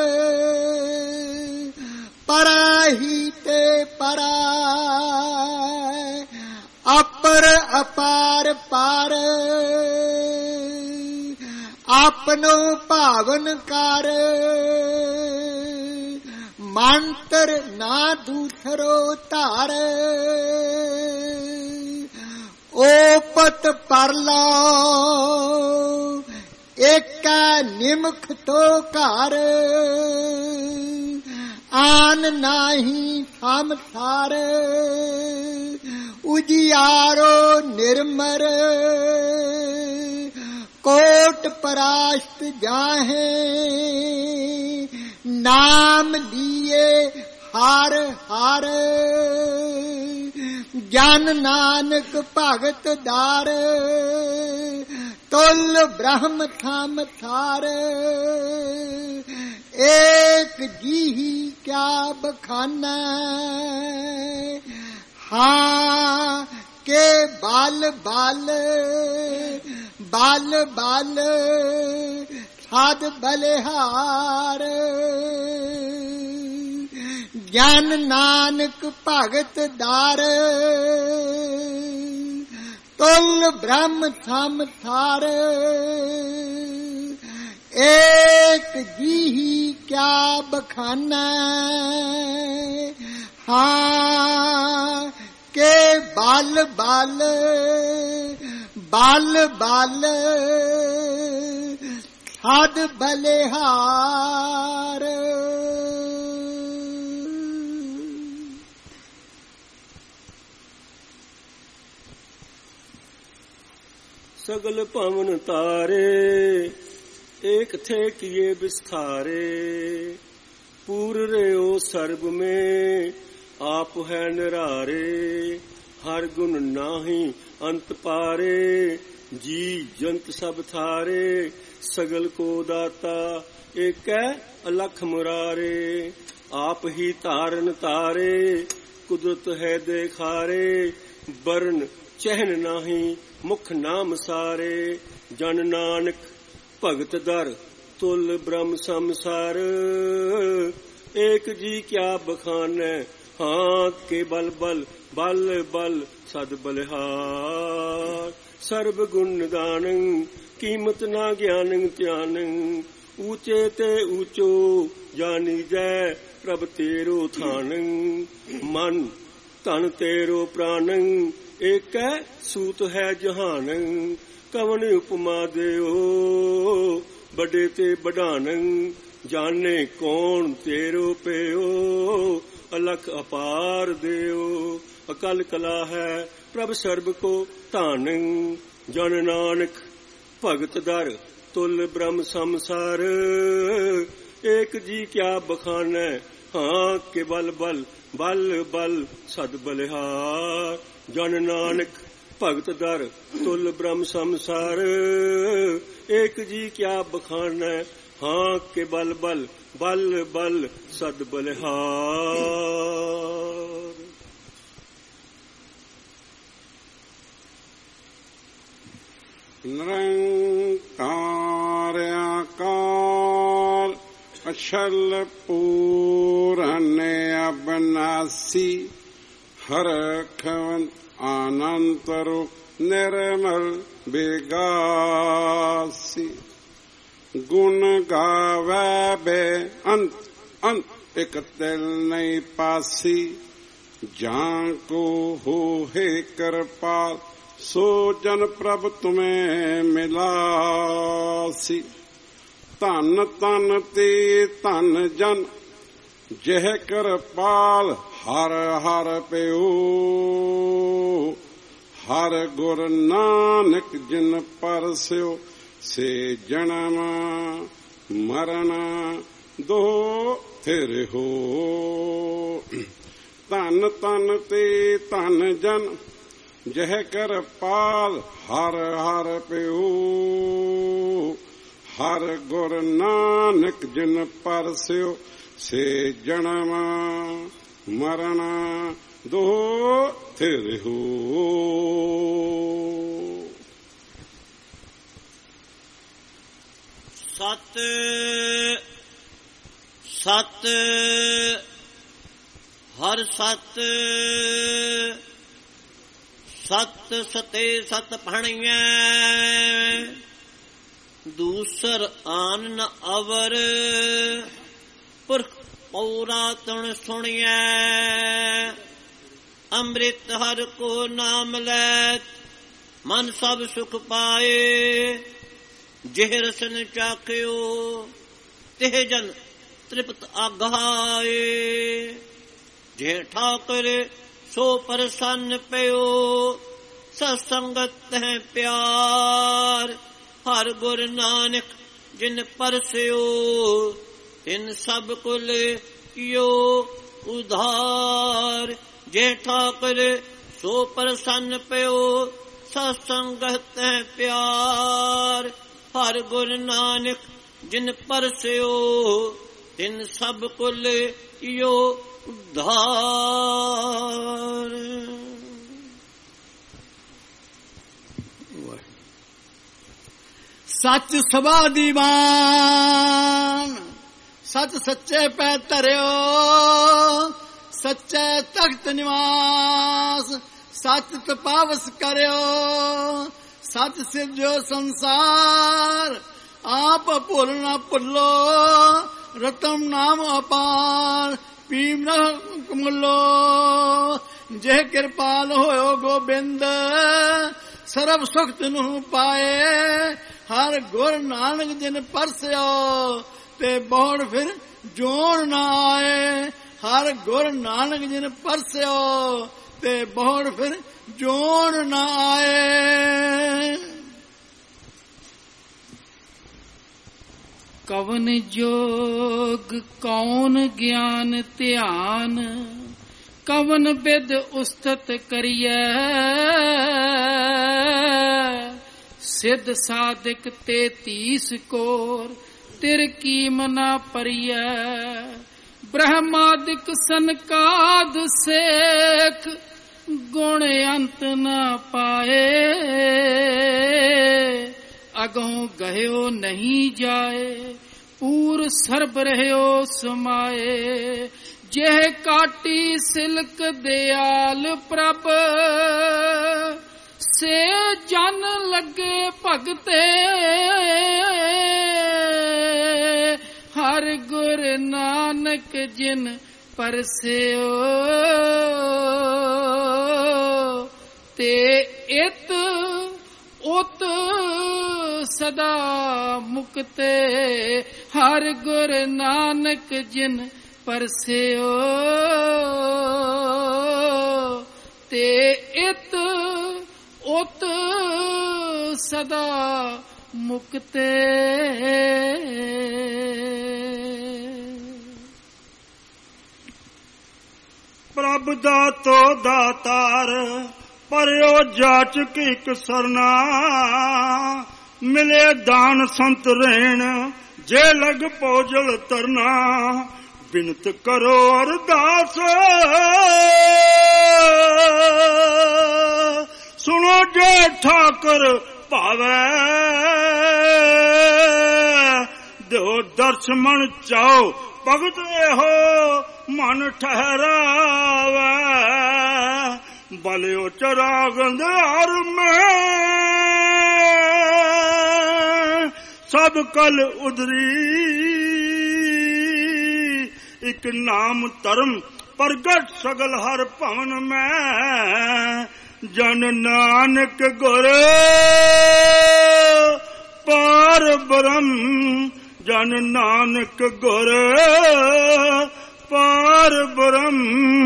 ਪਰਾਹੀ ਤੇ ਪਰਾ, ਅਪਰ ਅਪਾਰ ਪਾਰ। ਆਪਨੋ ਭਾਵਨ ਕਰ, ਮੰਤਰ ਨਾ ਦੂਸਰੋ ਧਾਰ। ਓਪਤ ਪਰਲਾ, ਏਕੈ ਨਿਮਖ ਤੋ ਘਰ। ਆਨ ਨਾਹੀ ਸੰਸਾਰ, ਉਜਿਆਰੋ ਨਿਰਮਰ। ਕੋਟ ਪਰਾਸ਼ਤ ਜਾਹੇ, ਨਾਮ ਲੀਏ ਹਰ ਹਰ। ਜਨ ਨਾਨਕ ਭਗਤ ਦਾਰ, ਤੁਲ ਬ੍ਰਹਮ ਸੰਸਾਰ। ਏਕ ਜੀਹੀ ਕਿਆ ਬਖਾਨੈ, ਹਾਂ ਕੇ ਬਲ ਬਲ ਬਲ ਬਲ ਸਾਧ ਬਲਿਹਾਰ। ਜਨ ਨਾਨਕ ਭਗਤ ਦਾਰ, ਤੁਲ ਬ੍ਰਹਮ ਸੰਸਾਰ। ਏਕ ਜੀਹੀ ਕਿਆ ਬਖਾਨੈ, ਹਾਂ ਕੇ ਬਲ ਬਲ ਬਲ ਬਲ ਸਾਧ ਬਲਿਹਾਰ। ਸਗਲ ਭਵਨ ਤਾਰੇ, ਏਕ ਥੇ ਕੀਏ ਵਿਸਥਾਰੇ। ਪੂਰ ਰਿਓ ਸਰਬ में, आप है निरारे। हर गुण नाहि अंत पारे, जी जंत सब थारे। सगल को दाता एकै अलख मुरारे। आप ही तारन तारे, कुदरत है देखारे। बरन चहन नाहि मुख नाम सारे। जन नानक भगत दर, तुल ब्रह्म संसार। एक जी क्या बखानै, हाँ के बल बल बल बल सद बलिहार। सर्व गुण निदानं, कीमत ना ज्ञानं त्यानं। ऊंचे ते ऊंचो जानी जै, प्रभ तेरो थानं। मन धन तेरो प्राणं, ਏਕੈ ਸੂਤ ਹੈ ਜਹਾਨ। ਕਵਨ ਉਪਮਾ ਦਿਓ ਬੜੇ ਤੇ ਬਢਾਨ। ਜਾਣੇ ਕੌਣ ਤੇਰੋ ਪਿਓ ਅਲਖ ਅਪਾਰ ਦਿਓ। ਅਕਲ ਕਲਾ ਹੈ ਪ੍ਰਭ ਸਰਬ ਕੋ ਧਾਨ। ਜਨ ਨਾਨਕ ਭਗਤ ਦਰ ਤੁਲ ਬ੍ਰਹਮ ਸੰਸਾਰ। ਏਕ ਜੀ ਕਿਆ ਬਖਾਨੈ ਹਾਂ ਕੇ ਬਲ ਬਲ ਬਲ ਬਲ ਸਦ ਬਲਿਹਾਰ। ਜਨ ਨਾਨਕ ਭਗਤ ਦਰ ਤੁਲ ਬ੍ਰਹਮ ਸੰਸਾਰ। ਏਕ ਜੀ ਕਿਆ ਬਖਾਨੈ ਹਾਂ ਕੇ ਬਲ ਬਲ ਬਲ ਬਲ ਸਦ ਬਲਿਹਾਰ। ਨਿਰੰਕਾਰ ਅਕਾਲ ਅਛਲ ਪੂਰਨ ਅਬਨਾਸੀ। ਹਰਖਵੰਤ ਆਨੰਤ ਰੂਪ ਨਿਰਮਲ ਬਿਗਾਸੀ। ਗੁਣ ਗਾਵੈ ਬੇਅੰਤ ਅੰਤ ਇਕ ਤਿਲ ਨਹੀਂ ਪਾਸੀ। ਜਾਂ ਕੋ ਹੋਏ ਕਿਰਪਾਲ ਸੋ ਜਨ ਪ੍ਰਭ ਤੁਮੇ ਮਿਲਾਸੀ। ਧਨ ਤਨ ਤੇ ਧਨ ਜਨ ਜਿਹ ਕਿਰਪਾਲ ਹਰ ਹਰ ਪਿਓ। ਹਰ ਗੁਰ ਨਾਨਕ ਜਿਨ ਪਰਸਿਓ ਸੇ ਜਨਮ ਮਰਨ ਦੋ ਥਿਰ ਹੋ। ਧਨ ਤਨ ਤੇ ਧਨ ਜਨ ਜਹ ਕਿਰਪਾਲ ਹਰ ਹਰ ਪਿਓ। ਹਰ ਗੁਰ ਨਾਨਕ ਜਿਨ ਪਰਸਿਓ ਸੇ ਜਨਮ ਮਰਨ ਦੋ ਥਿਰ ਹੋ। ਸਤ ਸਤ ਹਰ ਸਤ। ਸਤ ਸਤੇ ਸਤ ਭਣੀਐ ਦੂਸਰ ਆਨ ਨ ਅਵਰ। ਪੁਰਖ ਪੌਰਾ ਤਣ ਸੁਣੀਐ ਅੰਮ੍ਰਿਤ ਹਰ ਕੋ ਨਾਮ ਲੈ। ਮਨ ਸਭ ਸੁਖ ਪਾਏ ਜਿਹ ਰਸਨ ਚਾਖਿਓ ਤਿਹ ਜਨ ਤ੍ਰਿਪਤ ਆਗਾਏ। ਜੇ ਠਾਕੁਰ ਸੋ ਪ੍ਰਸੰਨ ਪਿਓ ਸਤਸੰਗਤ ਹੈ ਪਿਆਰ। ਹਰ ਗੁਰ ਨਾਨਕ ਜਿਨ ਪਰਸਿਓ ਤਿਨ ਸਭ ਕੁਲ ਕੀਓ ਉਧਾਰ। ਜੇ ਠਾਕੁਰ ਸੋ ਪ੍ਰਸੰਨ ਪਿਓ ਸਤਸੰਗਤ ਹੈ ਪਿਆਰ। ਹਰ ਗੁਰ ਨਾਨਕ ਜਿਨ ਪਰਸਿਓ ਤਿਨ ਸਭ ਕੁਲ ਕੀਓ ਉਧਾਰ। ਸੱਚ ਸਭਾ ਦੀਵਾਨ ਸੱਚ ਸੱਚੇ ਪੈ ਧਰਿਓ। ਸੱਚੇ ਤਖਤ ਨਿਵਾਸ ਸੱਚ ਤਪਾਵਸ ਕਰਿਓ। ਸੱਚ ਸਿਰਜੋ ਸੰਸਾਰ ਆਪ ਭੁੱਲ ਨਾ ਭੁੱਲੋ। ਰਤਨ ਨਾਮ ਅਪਾਰ ਪੀਮ ਨ ਕਮੁੱਲੋ। ਜੇ ਕਿਰਪਾਲ ਹੋਇਓ ਗੋਬਿੰਦ ਸਰਬ ਸੁਖ ਤੈਨੂੰ ਪਾਏ। ਹਰ ਗੁਰ ਨਾਨਕ ਜਿਨ ਪਰਸਿਓ ਤੇ ਬੋੜ ਫਿਰ ਜੋੜ ਨਾ ਆਏ। ਹਰ ਗੁਰ ਨਾਨਕ ਜਿਨ ਪਰਸਿਓ ਤੇ ਬੋੜ ਫਿਰ ਜੋੜ ਨਾ ਆਏ। ਕਵਨ ਜੋਗ ਕੌਣ ਗਿਆਨ ਧਿਆਨ। ਕਵਨ ਬਿਦ ਉਸਤਤ ਕਰੀਐ। ਸਿੱਧ ਸਾਧਕ ਤੇਤੀਸ ਕੋਰ ਤਿਰ ਕੀਮ ਨਾ ਪਰੀਐ। ਬ੍ਰਹਮਾਦਿਕ ਸਨਕਾਦ ਸੇਖ ਗੁਣ ਅੰਤ ਨਾ ਪਾਏ। ਅਗੋਂ ਗਹਿਓ ਨਹੀਂ ਜਾਏ ਪੂਰ ਸਰਬ ਰਹਿਓ ਸਮਾਏ। ਜਿਹ ਕਾਟੀ ਸਿਲਕ ਦਿਆਲ ਪ੍ਰਭ ਸੇ ਜਨ ਲੱਗੇ ਭਗਤੇ। ਹਰ ਗੁਰ ਨਾਨਕ ਜਿਨ ਪਰਸਿਓ ਤੇ ਇਤ ਉਤ ਸਦਾ ਮੁਕਤੇ ਹਰ ਗੁਰ ਨਾਨਕ ਜਿਨ ਪਰਸਿਓ ਤੇ ਇਤ ਉਤ ਸਦਾ ਮੁਕਤੇ। ਪ੍ਰਭ ਦਾਤੋ ਦਾਤਾਰ ਪਰਿਓ ਜਾਚਕ ਇਕ ਸਰਨਾ ਮਿਲੇ ਦਾਨ ਸੰਤ ਰਹਿਣ ਜੇ ਲਗ ਪੋਜਲ ਤਰਨਾ ਬਿਨਤ ਕਰੋ ਅਰਦਾਸ ਸੁਣੋ ਜੇ ਠਾਕੁਰ ਭਾਵੈ ਦਿਓ ਦਰਸ ਮਨ ਚਾਓ ਭਗਤ ਇਹੋ ਮਨ ਠਹਿਰਾਵੈ ਬਲਿਓ ਚਰਾਗੰਦ ਹਰ ਮੈਂ ਸਭ ਕਲ ਉਧਰੀ ਇਕ ਨਾਮ ਧਰਮ ਪ੍ਰਗਟ ਸਗਲ ਹਰ ਭਵਨ ਮੈਂ ਜਨ ਨਾਨਕ ਗੁਰ ਪਾਰ ਬ੍ਰਹਮ ਜਨ ਨਾਨਕ ਗੁਰ ਪਾਰ ਬ੍ਰਹਮ।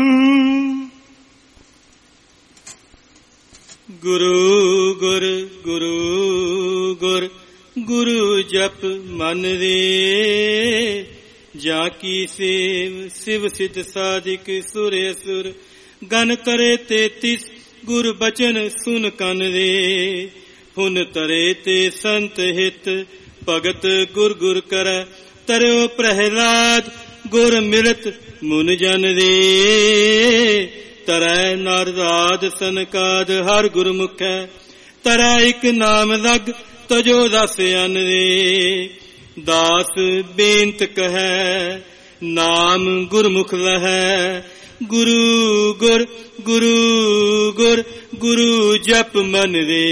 ਗੁਰੂ ਗੁਰ ਗੁਰੂ ਗੁਰ ਗੁਰੂ ਜਪ ਮਨ ਰੇ ਜਾ ਕੀ ਸੇਵ ਸਿਵ ਸਿਧ ਸਾਧਿਕ ਸੁਰ ਅਸੁਰ ਗਨ ਤਰੇ ਤੇਤੀਸ ਗੁਰ ਬਚਨ ਸੁਨ ਕਨ ਰੇ ਪੁਨ ਤਰੇ ਤੇ ਸੰਤ ਹਿਤ ਭਗਤ ਗੁਰ ਗੁਰ ਕਰੈ ਤਰਿਓ ਪ੍ਰਹਿਲਾਦ ਗੁਰ ਮਿਲਤ ਮੁਨ ਜਨ ਰੇ ਤਰੈ ਨਾਰਦਾਦ ਸਨਕਾਦ ਹਰ ਗੁਰਮੁਖੈ ਤਰੈ ਇਕ ਨਾਮ ਲਗ ਤਜੋ ਦਸ ਅਨ ਰੇ ਦਾਸ ਬੇਨਤ ਕਹੈ ਨਾਮ ਗੁਰਮੁਖ ਲਹੈ ਗੁਰੂ ਗੁਰ ਗੁਰੂ ਗੁਰ ਗੁਰੂ ਜਪ ਮਨ ਰੇ।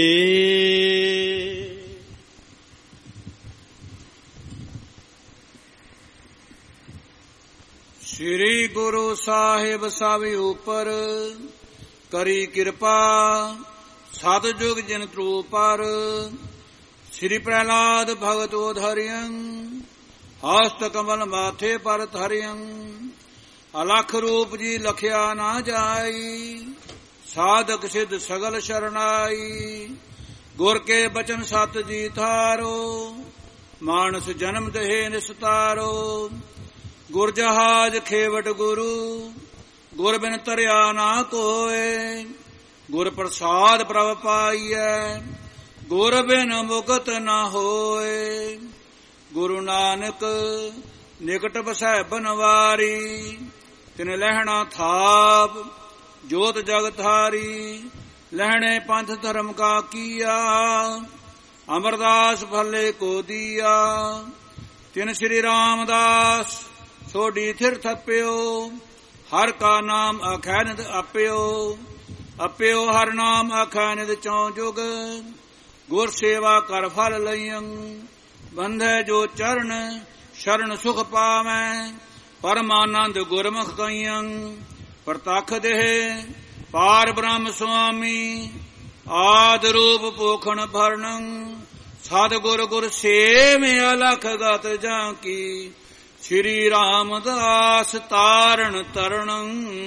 ਸ੍ਰੀ ਗੁਰੂ ਸਾਹਿਬ ਸਭ ਉਪਰ ਕਰੀ ਕਿਰਪਾ ਸਤਿਜੁਗ ਜਿਨ ਤ੍ਰੂ ਪਰ ਸ੍ਰੀ ਪ੍ਰਹਿਲਾਦ ਭਗਤ ਉਧਰਿਯੰ ਹਸਤ ਕਮਲ ਮਾਥੇ ਪਰ ਧਰਿਯੰ ਅਲਖ ਰੂਪ ਜੀ ਲਖਿਆ ਨਾ ਜਾਈ ਸਾਧਕ ਸਿਧ ਸਗਲ ਸ਼ਰਨਾਈ ਗੁਰ ਕੇ ਬਚਨ ਸਤ ਜੀ ਥਾਰੋ ਮਾਨਸ ਜਨਮ ਦਹੇ ਨਿਸਤਾਰੋ ਗੁਰ ਜਹਾਜ ਖੇਵਟ ਗੁਰੂ ਗੁਰ ਬਿਨ ਤਰਿਆ ਨਾ ਕੋਏ ਗੁਰ ਪ੍ਰਸਾਦ ਪ੍ਰਭ ਪਾਈਐ ਗੁਰ ਬਿਨ ਮੁਕਤ ਨਾ ਹੋਏ ਗੁਰੂ ਨਾਨਕ ਨਿਕਟ ਬਸੈ ਬਨਵਾਰੀ ਤਿਨ ਲਹਿਣਾ ਥਾਪ ਜੋਤ ਜਗ ਥਾਰੀ ਲਹਿਣੇ ਪੰਥ ਧਰਮ ਕਾ ਕੀਆ ਅਮਰਦਾਸ ਭਲੇ ਕੋ ਦੀਆ ਤਿਨ ਸ੍ਰੀ ਰਾਮਦਾਸ ਸੋਢੀ ਥਿਰ ਥੱਪਿਓ ਹਰ ਕਾ ਨਾਮ ਆਖੈ ਨਿਤ ਆਪਿਓ ਆਪਿਓ ਹਰ ਨਾਮ ਆਖੈ ਨਿਤ ਚੌ ਜੁਗ ਗੁਰ ਸੇਵਾ ਕਰ ਫਲ ਲਈਅੰ ਬੰਧੈ ਜੋ ਚਰਨ ਸ਼ਰਨ ਸੁਖ ਪਾਵੈ ਪਰਮਾਨੰਦ ਗੁਰਮੁਖ ਕਈਅੰ ਪ੍ਰਤਖ ਦੇਹ ਪਾਰ ਬ੍ਰਹਮ ਸੁਆਮੀ ਆਦ ਰੂਪ ਪੋਖਣ ਭਰਨੰ ਸਦ ਗੁਰ ਗੁਰ ਸੇਵ ਅਲਖ ਗਤ ਜਾਂ ਕੀ ਸ੍ਰੀ ਰਾਮਦਾਸ ਤਾਰਨ ਤਰਣੰ।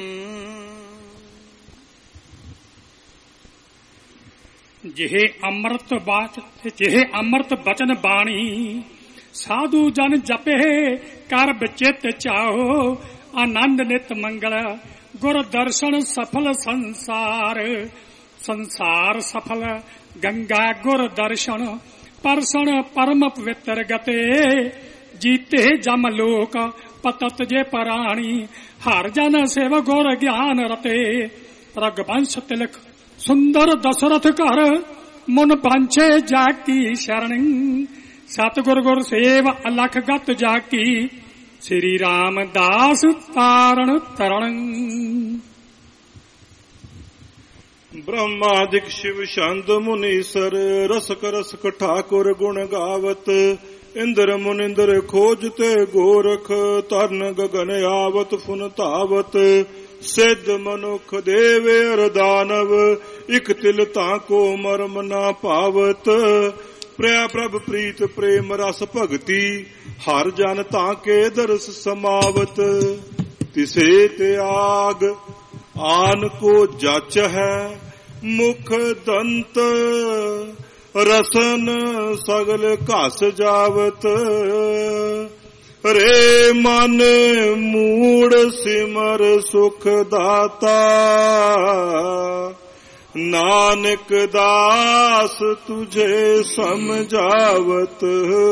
ਜਿਹੇ ਅੰਮ੍ਰਿਤ ਬਾਤ ਜਿਹੇ ਅੰਮ੍ਰਿਤ ਬਚਨ ਬਾਣੀ ਸਾਧੂ ਜਨ ਜਪੇ ਕਰ ਬਚਿਤ ਚਾਓ ਆਨੰਦ ਨਿਤ ਮੰਗਲ ਗੁਰ ਦਰਸ਼ਨ ਸਫਲ ਸੰਸਾਰ ਸੰਸਾਰ ਸਫਲ ਗੰਗਾ ਗੁਰ ਦਰਸ਼ਨ ਪਰਸਣ ਪਰਮ ਪਵਿੱਤਰ ਗਤੇ ਜੀਤੇ ਜਮ ਲੋਕ ਪਤਤ ਜੇ ਪਰਾਣੀ ਹਰ ਜਨ ਸੇਵ ਗੁਰ ਗਿਆਨ ਰਤੇ ਰਗਵੰਸ਼ ਤਿਲਕ ਸੁੰਦਰ ਦਸਰਥ ਘਰ ਮਨ ਪੰਛੇ ਜਾ ਕੀ ਸ਼ਰਨ ਸਤਿਗੁਰ ਗੁਰ ਸੇਵ ਅਲਖ ਗਤ ਜਾ ਕੀ ਸ੍ਰੀ ਰਾਮਦਾਸ ਤਾਰਨ ਤਰਣ। ਬ੍ਰਹਮਾਦਿਕ ਸ਼ਿਵ ਛੰਦ ਮੁਨੀਸਰ ਰਸਕ ਰਸਕ ਠਾਕੁਰ ਗੁਣ ਗਾਵਤ ਇੰਦਰ ਮੁਨਿੰਦਰ ਖੋਜ ਤੇ ਗੋਰਖ ਤਰਨ ਗਗਨ ਆਵਤ ਫੁਨ ਧਾਵਤ ਸਿੱਧ ਮਨੁੱਖ ਦੇਵੇ ਅਰ ਦਾਨਵ ਇਕ ਤਿਲ ਤਾਂ ਕੋ ਮਰਮ ਨਾ ਭਾਵਤ ਪ੍ਰਿਆ ਪ੍ਰਭ ਪ੍ਰੀਤ ਪ੍ਰੇਮ ਰਸ ਭਗਤੀ ਹਰ ਜਨ ਤਾਂ ਕੇ ਦਰਸ ਸਮਾਵਤ ਤਿਸੇ ਤਿਆਗ ਆਨ ਕੋ ਜਚ ਹੈ ਮੁਖ ਦੰਤ ਰਸਨ ਸਗਲ ਘਸ ਜਾਵਤ ਰੇ ਮਨ ਮੂੜ ਸਿਮਰ ਸੁਖ ਦਾਤਾ ਨਾਨਕ ਦਾਸ ਤੁਝੇ ਸਮਝਾਵਤ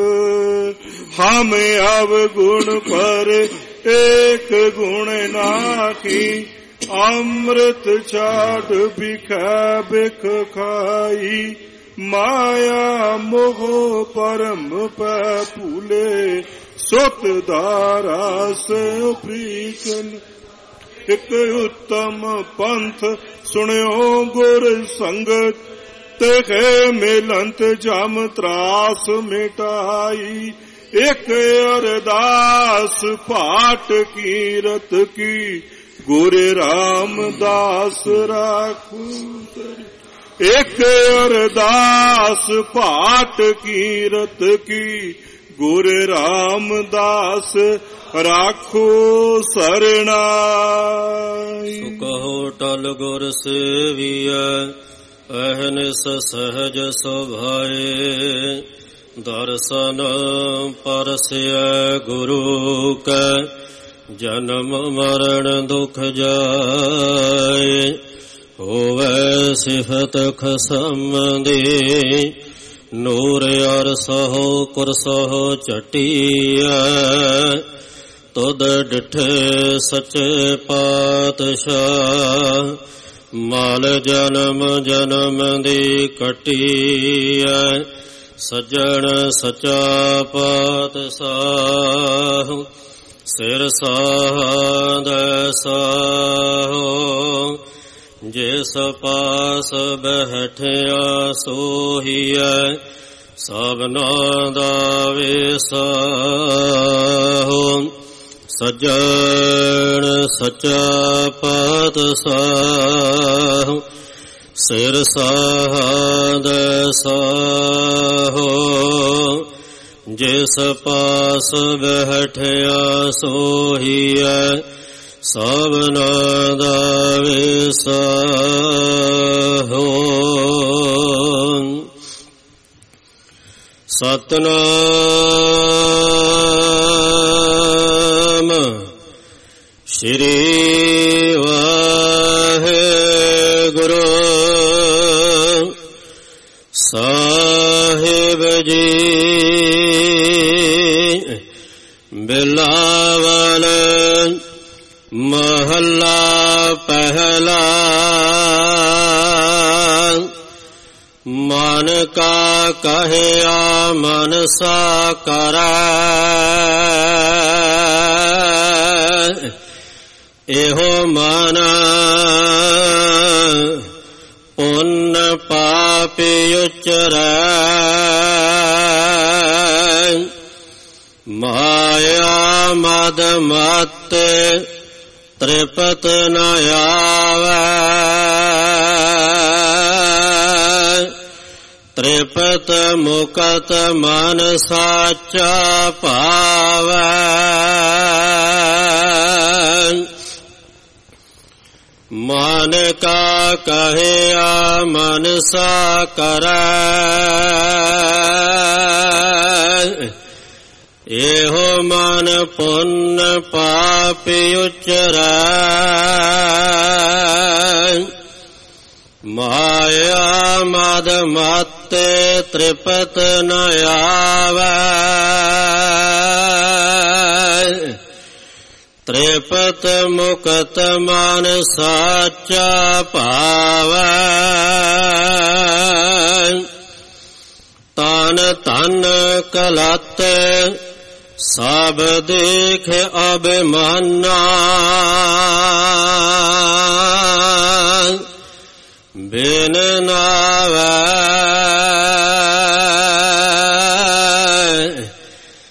ਹਮ ਅਵਗੁਣ ਪਰ ਏਕ ਗੁਣ ਨਾਖੀ ਅੰਮ੍ਰਿਤ ਛਾੜ ਬਿਖੈ ਬਿਖ ਖਾਈ ਮਾਇਆ ਮੋਹ ਪਰਮ ਪੈ ਭੂਲੇ ਸੁਤ ਧਾਰਾ ਸੇ ਪ੍ਰੀਤਨ ਇਕ ਉੱਤਮ ਪੰਥ ਸੁਣਿਓ ਗੁਰ ਸੰਗਤ ਤੇ ਮਿਲੰਤ ਜਮ ਤਰਾਸ ਮਿਟਾਈ ਇਕ ਅਰਦਾਸ ਪਾਠ ਕੀਰਤ ਕੀ ਗੁਰ ਰਾਮਦਾਸ ਰਾਖੂ ਇਕ ਅਰਦਾਸ ਪਾਠ ਕੀਰਤ ਕੀ ਗੁਰ ਰਾਮਦਾਸ ਰਾਖੋ ਸਰਣਾਈ। ਸੋ ਕਹੋ ਟਲ ਗੁਰ ਸੇਵੀਐ ਅਹਨਿਸ ਸਹਜ ਸੁਭਾਏ ਦਰਸ਼ਨ ਪਰਸਿਐ ਗੁਰੂ ਕੈ ਜਨਮ ਮਰਨ ਦੁਖ ਜਾਏ ਹੋਵੇ ਸਿਫਤ ਖਸਮ ਦੀ ਨੂਰ ਅਰ ਸਹੋ ਕੁਰਸਹੁ ਝਟੀਐ ਤੁਧ ਡਿਠੇ ਸੱਚੇ ਪਾਤਸ਼ਾਹ ਮਾਲ ਜਨਮ ਜਨਮ ਦੀ ਕਟੀਐ ਸੱਜਣ ਸੱਚਾ ਪਾਤਸ਼ਾਹ ਸਿਰ ਸਾਧੈ ਸਾਹੋ ਜਿਸ ਪਾਸ ਬੈਠਿਆ ਸੋਹੀਐ ਸਭਨਾ ਦਾ ਵਿਸਾਹੋ ਸੱਜਣ ਸੱਚਾ ਪਾਤਸ਼ਾਹ ਸਿਰ ਸਾਧੈ ਸਾਹੋ ਜਿਸ ਪਾਸ ਬੈਠਿਆ ਸੋਹੀਐ ਸਭਨਾ ਦਾ ਵਿਸਾਹੋ ਸਤਨਾਮ ਸ਼੍ਰੀ ਵਾਹਿਗੁਰੂ ਸਾਹਿਬ ਜੀ ਬਿਲਾਵਲ ਮਹੱਲਾ ਪਹਿਲਾ ਮਨ ਕਾ ਕਹਿਆ ਮਨਸਾ ਕਰੈ ਇਹੋ ਮਨ ਪੁੰਨ ਪਾਪ ਉਚਰੈ ਮਾਇਆ ਮਦ ਮਤ ਤ੍ਰਿਪਤ ਨ ਆਵੈ ਤ੍ਰਿਪਤ ਮੁਕਤ ਮਨ ਸਾਚਾ ਭਾਵੈ ਮਨ ਕਾ ਕਹਿਆ ਮਨਸਾ ਕਰੈ ਇਹੋ ਮਨ ਪੁੰਨ ਪਾਪ ਉਚਰੈ ਮਾਇਆ ਮਦ ਮਤ ਤ੍ਰਿਪਤ ਨ ਆਵੈ ਤ੍ਰਿਪਤ ਮੁਕਤ ਮਨ ਸਾਚਾ ਭਾਵੈ ਤਨ ਤਨ ਕਲਤ ਸਭ ਦੇਖ ਅਭਿਮਾਨਾ ਬਿਨ ਨਾਵੈ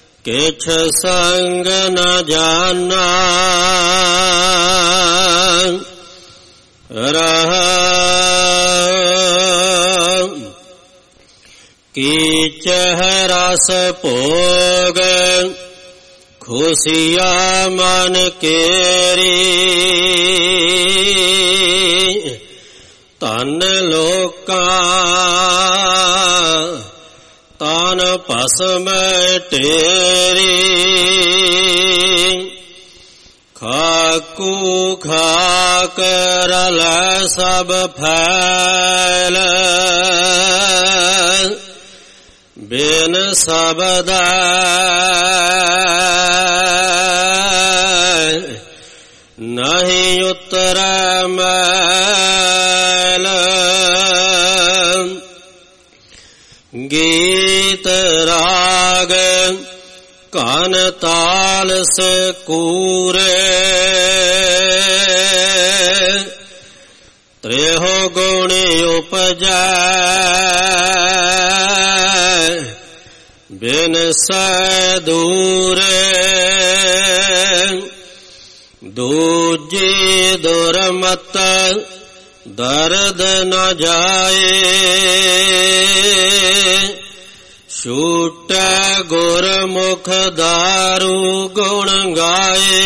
ਕਿਛ ਸੰਗ ਨ ਜਾਨਾ ਕੀਚਹ ਰਸ ਭੋਗ ਖੁਸ਼ੀਆ ਮਨ ਕੇਰੀ ਧਨ ਲੋਕਾਂ ਤਾਨ ਭਸਮ ਢੇਰੀ ਖਾਕੂ ਖਾਕ ਰਲੈ ਸਭ ਫੈਲ ਬਿਨ ਸਬਦਾ ਨਹੀਂ ਉਤਰੈ ਮੈਲ ਗੀਤ ਰਾਗ ਕਨ ਤਾਲ ਸਕੂਰੇ ਤ੍ਰਿਹੋ ਗੁਣ ਉਪਜੈ ਬਿਨ ਸੈ ਦੂਰੇ ਦੂਜੀ ਦੁਰਮਤ ਦਰਦ ਨ ਜਾਏ ਛੂਟੈ ਗੁਰਮੁਖ ਦਾਰੂ ਗੁਣ ਗਾਏ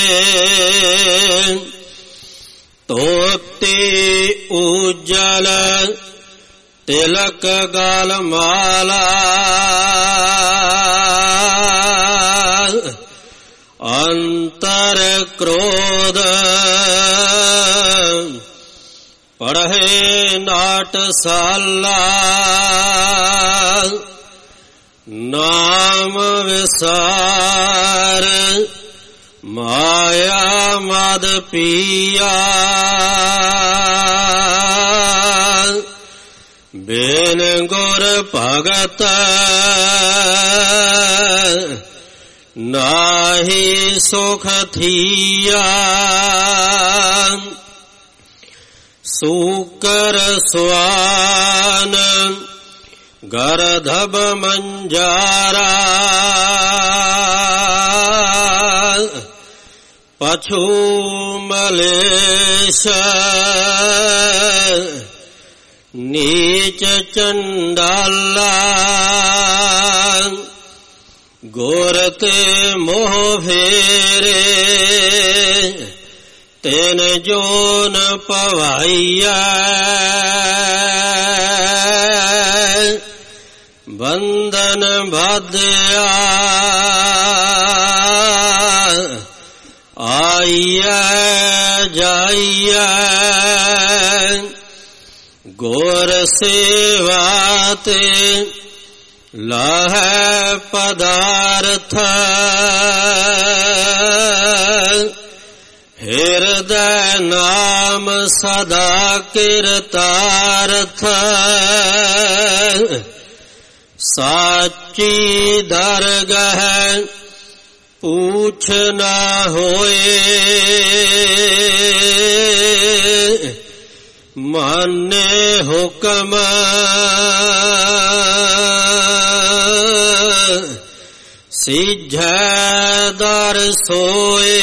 ਤੋਤੀ ਉਜਲ ਤਿਲਕ ਗਲ ਮਾਲਾ ਅੰਤਰ ਕ੍ਰੋਧ ਪੜ੍ਹੇ ਨਾਟਸਾਲਾ ਨਾਮ ਵਿਸਾਰ ਮਾਇਆ ਮਦ ਪੀਆ ਬਿਨ ਗੁਰ ਭਗਤ ਨਾਹੀ ਸੁਖ ਥੀਆ ਸੂਕਰ ਸੁਆਨ ਗਰਧਬ ਮੰਜਾਰਾ ਪਛੂ ਮਲੇਸ਼ ਨੀਚ ਚੰਡਾਲਾ ਗੁਰ ਤੇ ਮੋਹ ਫੇਰੇ ਤਿਨ ਜੋਨ ਪਵਾਈਆ ਬੰਧਨ ਬਾਧਿਆ ਆਈਆ ਜਾਈਆ ਗੁਰ ਸੇਵਾ ਤੇ ਲਾਹੈ ਪਦਾਰਥ ਹਿਰਦੈ ਨਾਮ ਸਦਾ ਕਿਰਤਾਰਥ ਸਾਚੀ ਦਰਗਹ ਪੂਛ ਨਾ ਹੋਏ ਮਾਨੇ ਹੁਕਮ ਸਿਝੈ ਦਰ ਸੋਏ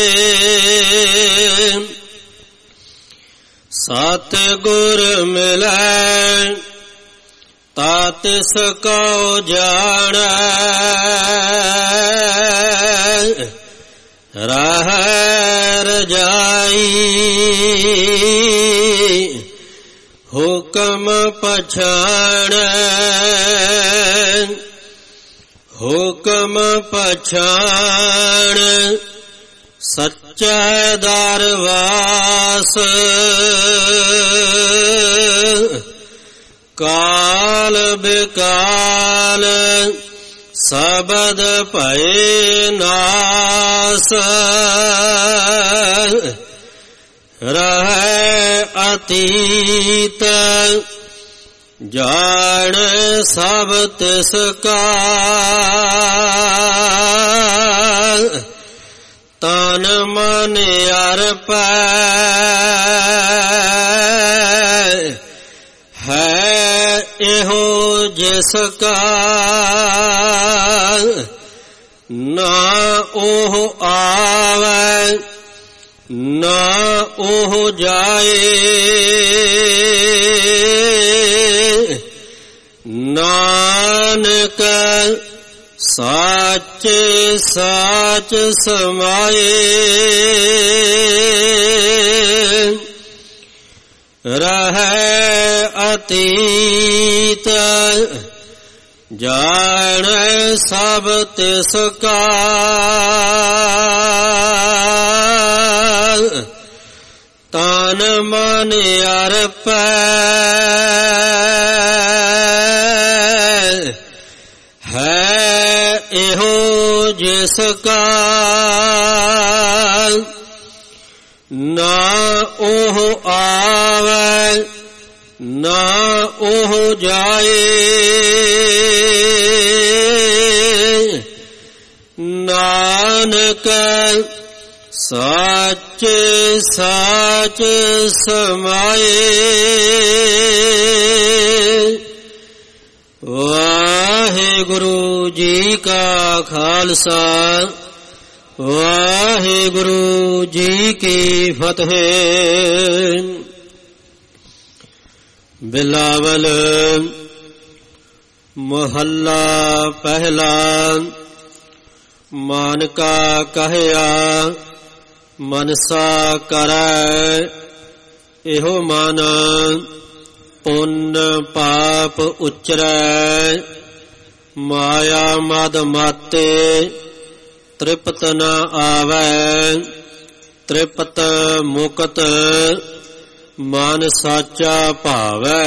ਸਤ ਗੁਰ ਮਿਲੈ ਤਾ ਤਿਸ ਕਉ ਜਾਣੈ ਰਹਿ ਰਜਾਈ ਹੁਕਮ ਪਛਾਣੈ ਹੁਕਮ ਪਛਾਣ ਸੱਚਾ ਦਰਵਾਸ ਕਾਲ ਬਿਕਾਲ ਸਬਦ ਭਏ ਨਾਸ ਰਹਿ ਅਤੀਤ ਜਾਣ ਸਭ ਤਿਸ ਕਾ ਤਨ ਮਨ ਅਰਪੈ ਹੈ ਇਹੋ ਜਿਸ ਕਾ ਨਾ ਉਹ ਆਵੈ ਨਾ ਉਹ ਜਾਏ ਨਾਨਕ ਸਾਚ ਸਾਚ ਸਮਾਏ ਰਹਿ ਅਤੀਤ ਜਾਣੈ ਸਭ ਤਿਸ ਕਾ ਤਨ ਮਨ ਅਰਪੈ ਹੈ ਇਹੋ ਜਿਸ ਕਾ ਨਾ ਉਹ ਆਵੈ ਨਾ ਉਹ ਜਾਏ ਨਾਨਕ ਸਾਚ ਸਾਚ ਸਮਾਏ ਵਾਹਿਗੁਰੂ ਜੀ ਕਾ ਖਾਲਸਾ ਵਾਹਿਗੁਰੂ ਜੀ ਕੀ ਫਤਿਹ। ਬਿਲਾਵਲ ਮਹੱਲਾ ਪਹਿਲਾ। ਮਾਨਕਾ ਕਹਿਆ ਮਨਸਾ ਕਰੈ ਇਹੋ ਮਨ ਪੁੰਨ ਪਾਪ ਉਚਰੈ ਮਾਇਆ ਮਦ ਮਾਤੇ ਤ੍ਰਿਪਤ ਨ ਆਵੈ ਤ੍ਰਿਪਤ ਮੁਕਤ ਮਨ ਸਾਚਾ ਭਾਵੈ।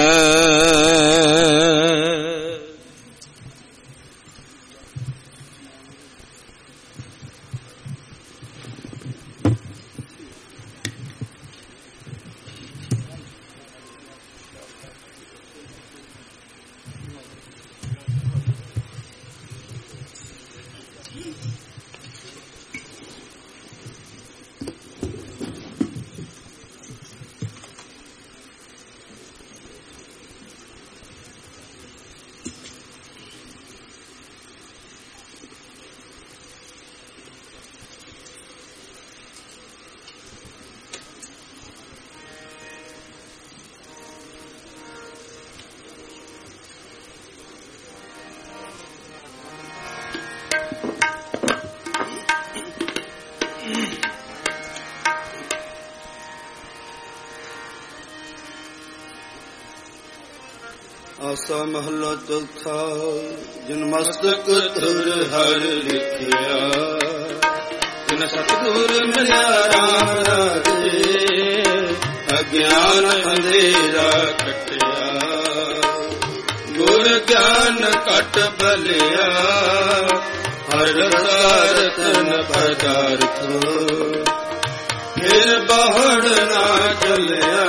ਆਸਾ ਮਹਲਾ ਚੌਥਾ। ਜਿਨ ਮਸਤਕ ਤੁਰ ਹਰ ਲਿਖਿਆ ਤਿਨ ਸਤਿਗੁਰ ਮਿਲਿਆ ਰਾਮ ਰਾਜੇ ਅਗਿਆਨ ਅੰਧੇਰਾ ਕੱਟਿਆ ਗੁਰ ਗਿਆਨ ਘਟ ਬਲਿਆ ਹਰ ਰਸਾਰਤਨ ਪਦਾਰਥ ਫਿਰ ਬਾਹੜ ਨਾ ਚਲਿਆ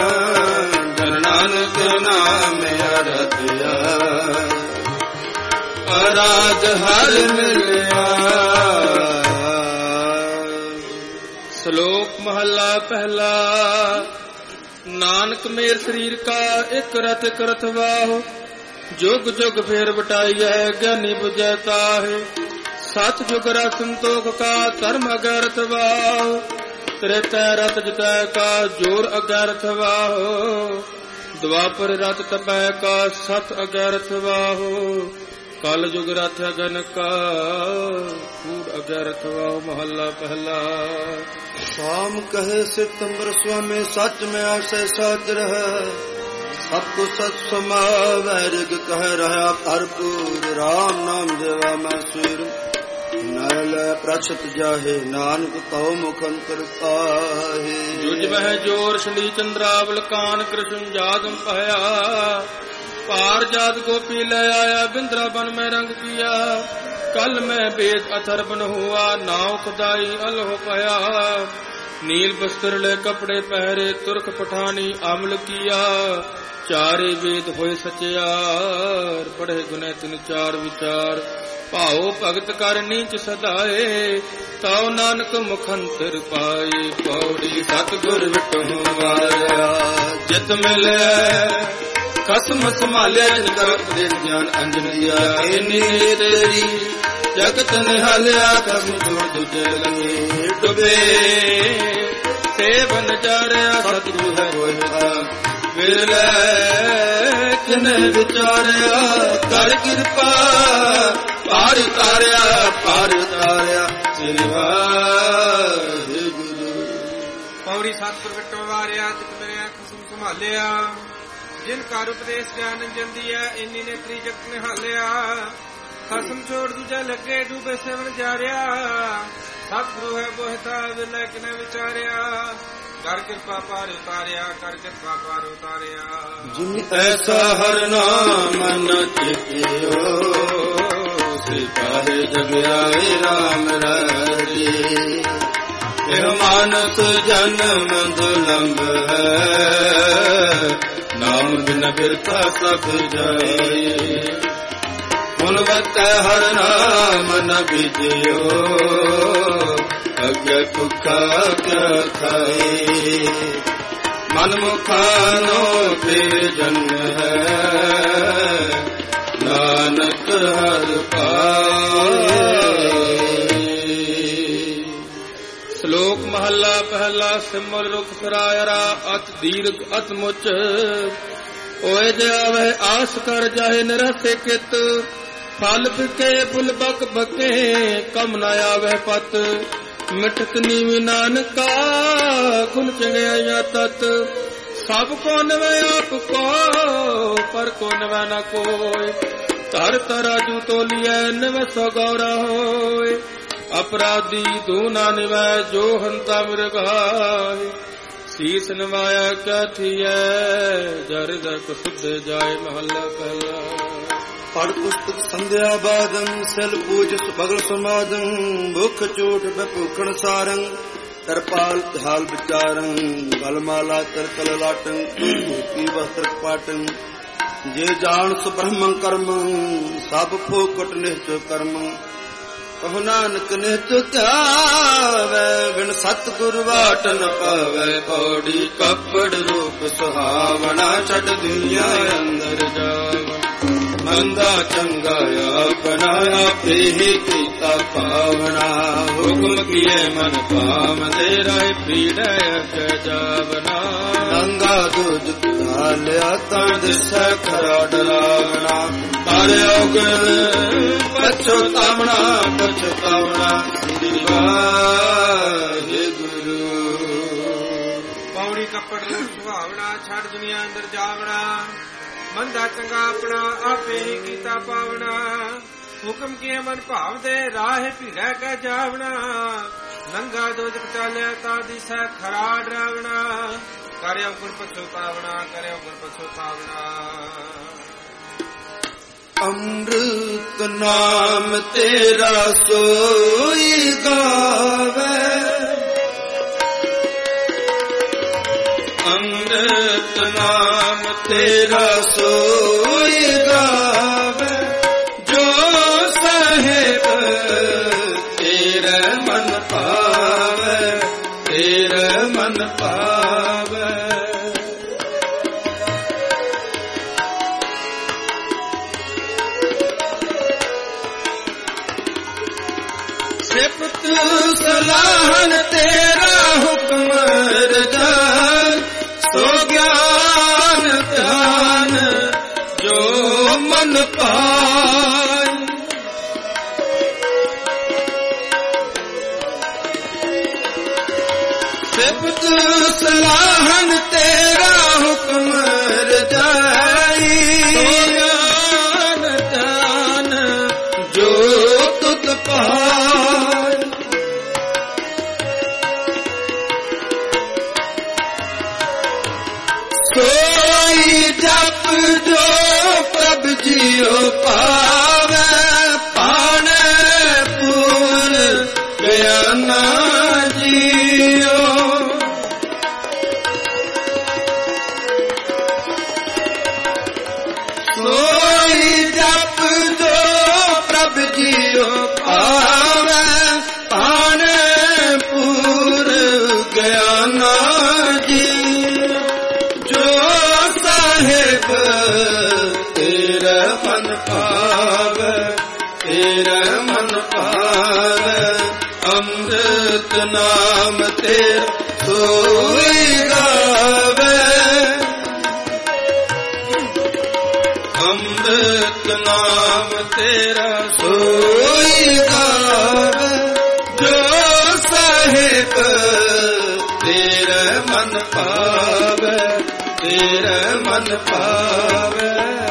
ਨਾਨਕ ਨਾਮ ਅਰਧਿਆ ਅਰਾਜ ਹਰ ਮਿਲਿਆ। ਸ਼ਲੋਕ ਮਹੱਲਾ ਪਹਿਲਾ। ਨਾਨਕ ਮੇਰ ਸਰੀਰ ਕਾ ਇੱਕ ਰਤ ਇੱਕ ਰਥ ਵਾਹੁ ਜੁਗ ਜੁਗ ਫੇਰ ਵਟਾਈਐ ਗਿਆਨੀ ਬੁਝੈ ਤਾਹਿ ਸਤ ਜੁਗ ਰਸ ਸੰਤੋਖ ਕਾ ਧਰਮ ਅਗਰਥ ਵਾਹੁ ਤ੍ਰੇਤੈ ਰਤ ਜਿਤੈ ਕਾ ਜੋਰ ਅਗਰਥ ਵਾਹੁ ਦੁਆਪਰ ਰਥ ਤਪੈ ਕਾ ਸਤ ਅਗਰਥ ਵਾਹੁ ਕਲ ਜੁਗ ਰਥ ਅਗਨ ਕਾ ਕੂੜ ਅਗਰਥ ਵਾਹੁ। ਮਹੱਲਾ ਪਹਿਲਾ। ਸ਼ਾਮ ਕਹੇ ਸਿਤੰਬਰ ਸੁਆਮੀ ਸੱਚ ਮੈਂ ਆਸੈ ਸਾਚ ਰਹਿ ਸਭ ਕੋ ਸਤ ਸਮਾਵੈ ਰਿਗ ਕਹਿ ਰਹਾ ਭਰਪੂਰ ਰਾਮ ਨਾਮ ਦੇਵਾ ਮੈਂ ਸਿਰ ਨਲ ਪ੍ਰਛਤ ਜਾਹੇ ਨਾਨਕ ਤਉ ਮੁਖ ਅੰਤਰ ਪਾਹੇ ਜੁਜ ਮਹਿ ਜੋਰ ਸ਼ਲੀ ਚੰਦਰਾਵਲ ਕਾਨ ਕ੍ਰਿਸ਼ਨ ਜਾਗਮ ਭਇਆ ਪਾਰ ਜਾਤ ਗੋਪੀ ਲੈ ਆਇਆ ਬਿੰਦਰਾ ਬਨ ਮੈਂ ਰੰਗ ਕੀਆ ਕਲ ਮੈਂ ਬੇਦ ਅਥਰ ਬਨ ਹੁਆ ਨਾਉ ਖੁਦਾਈ ਅਲਹ ਪਿਆ नील बस्त्र ले कपड़े पहरे तुर्क पठानी अमल किया चारे वेद होए सचियार पढ़े गुने तिन चार विचार भाओ भगत कर नीच सदाए ताओ नानक मुखंतर पाए पौड़ी सतगुर विटो वाया जित मिले कसम संभाले जिन कर उपदेश ज्ञान अंजन दिया एनी तेरी जगत निहालिया कसम छोड़ दूजे लगे डुबे ਤੇ ਬਨ ਚਾਰਿਆ ਸਤਿਗੁਰੂ ਹੈ ਹੋਇਆ ਵਿਰਲੇ ਕਿਨੇ ਵਿਚਾਰਿਆ ਕਰ ਕਿਰਪਾ ਪਾਰ ਉਤਾਰਿਆ ਪਾਰ ਉਤਾਰਿਆ ਸ੍ਰੀ ਵਾਹਿਗੁਰੂ। ਪੌੜੀ ਸਤਿਗੁਰ ਵਿਟੋ ਵਾਰਿਆ ਜਿਤ ਮੇਰੇ ਖਸਮ ਸੰਭਾਲਿਆ ਜਿਨ ਕਰ ਉਪਦੇਸ਼ ਗਿਆਨ ਜੰਦੀ ਹੈ ਇੰਨੀ ਨੇ ਤ੍ਰੀ ਜਗਤ ਨਿਹਾਲਿਆ ਖਸਮ ਛੋੜ ਦੂਜਾ ਲੱਗੇ ਡੂਬੇ ਸੇਵਨ ਜਾਰਿਆ ਸਤਿਗੁਰੂ ਹੈ ਬੋਹਿਤਾ ਵਿਰਲੇ ਕਿਨੇ ਵਿਚਾਰਿਆ ਕਰ ਕਿਰਪਾ ਪਾਰ ਉਤਾਰਿਆ ਕਰ ਕਿਰਪਾ ਪਾਰ ਉਤਾਰਿਆ ਜਿਨ ਐਸਾ ਹਰ ਨਾਮ ਮਨ ਚਿਤਿਓ ਸੇ ਕਾਹੇ ਜਗ ਆਏ ਰਾਮ ਰਾਜੇ ਇਹ ਮਾਨਸ ਜਨਮ ਦੁਲੰਭ ਹੈ ਨਾਮ ਬਿਨ ਬਿਰਥਾ ਸਭ ਜਾਏ ਹੁਣ ਬਤੈ ਹਰ ਨਾਮ ਨ ਬਿਜਿਓ ਅਗੇ ਭੁੱਖਾ ਕਿਆ ਖਾਏ ਮਨ ਮੁਖਾਨੋ ਫਿਰ ਜਨ ਹੈ ਨਾਨਕ ਹਰ ਪਾਏ। ਸ਼ਲੋਕ ਮਹੱਲਾ ਪਹਿਲਾ ਸਿਮਲ ਰੁਖ ਸਰਾਇਰਾ ਅਤ ਦੀਰਘ ਅਤ ਮੁਚ ਓਏ ਜਾਵੇ ਆਸ ਕਰ ਜਾਏ ਨਰਸੇ ਕਿਤ ਫਲ ਫਿਕੇ ਫੁੱਲ ਬਕ ਬਕੇ ਕਮ ਨ ਆਵੇ ਪਤ ਮਿਠਤ ਨੀਵੀ ਨਾਨਕਾ ਗੁਣ ਚੰਗਿਆਈਆਂ ਤਤ ਸਭ ਕੋ ਨਵੇਂ ਆਪ ਕੋ ਪਰ ਕੋ ਨਵੇਂ ਨ ਕੋਇ ਧਰ ਤਰਾਜੂ ਤੋਲੀਐ ਨਵੇਂ ਸੋ ਗੌਰਾ ਹੋਇ ਅਪਰਾਧੀ ਦੂ ਨਾ ਨਿਵੈ ਜੋ ਹੰਤਾ ਮਿਰਗਾਏ ਸੀਸ ਨਵਾਇਆ ਕਿਆ ਥੀਐ ਜਰ ਜਕ ਸੁਧ ਜਾਏ ਮਹੱਲਾ ਪਹਿਲਾ। ਪੜ ਪੁਸਤਕ ਸੰਧਿਆ ਬਾਦੰ ਸਿਲ ਪੂਜ ਬਗਲ ਸਮਾਦੰ ਭੁਖ ਝੂਠ ਬਭੂਖਣ ਸਾਰੰ ਤਰਪਾਲ ਹਾਲ ਵਿਚਾਰੰ ਗਲਮਾਲਾ ਤਰਕਲ ਲਾਟੰ ਕੀ ਵਸਤਰ ਪਾਟੰ ਜੇ ਜਾਣ ਸੁਬ੍ਰਹਮੰ ਕਰਮ ਸਭ ਫੋਕਟ ਨਿਹਚੋ ਕਰਮ ਕਹੁ ਨਾਨਕ ਨਿਹਚ ਧਿਆਵੈ ਬਿਨ ਸਤਿਗੁਰ ਵਾਟ ਨ ਪਾਵੈ ਪੌੜੀ ਕੱਪੜ ਰੂਪ ਸੁਹਾਵਣਾ ਛੱਡ ਦੁਨੀਆ ਅੰਦਰ ਜਾਵ ਮੰਦਾ ਚੰਗਾ ਆਪਣਾ ਆਪੇ ਹੀ ਕੀਤਾ ਪਾਵਣਾ ਹੁਕਮ ਕੀਏ ਮਨ ਪਾਵੰਦੇ ਰਾਏ ਪੀੜੈ ਅਕ ਜਾਵਨਾ ਨੰਗਾ ਦੁੱਧ ਪਿਆਲਿਆ ਤਾਂ ਦਿਸੈ ਖਰਾ ਡਰਾਵਣਾ ਮਾਰਿਓ ਗੁਣ ਪਛਤਾਵਣਾ ਪਛਤਾਵਣਾ ਸ੍ਰੀ ਵਾਹਿਗੁਰੂ। ਪੌੜੀ ਕੱਪੜ ਰੂਪ ਸੁਹਾਵਣਾ ਛੱਡ ਦੁਨੀਆ ਅੰਦਰ ਜਾਵਣਾ ਮੰਦਾ ਚੰਗਾ ਆਪਣਾ ਆਪੇ ਹੀ ਕੀਤਾ ਪਾਵਣਾ ਹੁਕਮ ਕੀਏ ਮਨ ਭਾਵ ਦੇ ਰਾਹ ਭੀੜੈ ਕੈ ਜਾਵਣਾ ਨੰਗਾ ਦੋਜਕ ਚਾਲਿਆ ਤਾਂ ਦਿਸੈ ਖਰਾ ਡਰਾਵਣਾ ਕਰਿਓ ਗੁਰ ਪਛਤਾਵਣਾ ਕਰਿਓ ਗੁਰ ਪਛਤਾਵਣਾ। ਅੰਮ੍ਰਿਤ ਨਾਮ ਤੇਰਾ ਸੋਈ ਗਾਵੇ ਅੰਮ੍ਰਿਤ ਨਾਮ ਤੇਰਾ ਸੋਈ ਗਾਵੇ ਜੋ ਸਾਹਿਬ ਤੇਰੇ ਮਨ ਪਾਵੇ ਤੇਰੇ ਮਨ ਪਾਵੇ। ਸਿਫਤ ਸਲਾਹਨ ਤੇਰਾ ਹੁਕਮ ਰਜਾਨ ਸੋ ਗਿਆਨ ਧਿਆਨ ਜੋ ਮਨ ਪਾਏ ਸਿਫਤ ਸਲਾਹਨ ਤੇਰਾ ਹੁਕਮ ਰਜਾਈ ਸੋ ਗਿਆਨ ਧਿਆਨ ਜੋ ਤੁਧ ਪਾਏ ਸੋਈ ਜਪ ਜੋ ਪ੍ਰਭ ਜੀਉ ਪਾਵੇ ਪਾਣੇ ਪੂਰ ਗਿਆਨਾ ਜੀਉ ਸੋਈ ਜਪ ਜੋ ਪ੍ਰਭ ਜੀਉ ਪਾਵੇ ਪਾਣੇ ਪੂਰ ਗਿਆਨਾ ਤੇਰਾ ਮਨ ਭਾਵੈ ਤੇਰਾ ਮਨ ਭਾਵੈ ਅੰਮ੍ਰਿਤ ਨਾਮ ਤੇਰਾ ਸੋਈ ਗਾਵੇ, ਅੰਮ੍ਰਿਤ ਨਾਮ ਤੇਰਾ ਸੋਈ ਗਾਵੇ, ਜੋ ਸਾਹਿਬ ਤੇਰੇ ਮਨ ਪਾਵੇ, ਤੇਰੇ ਮਨ ਪਾਵੇ।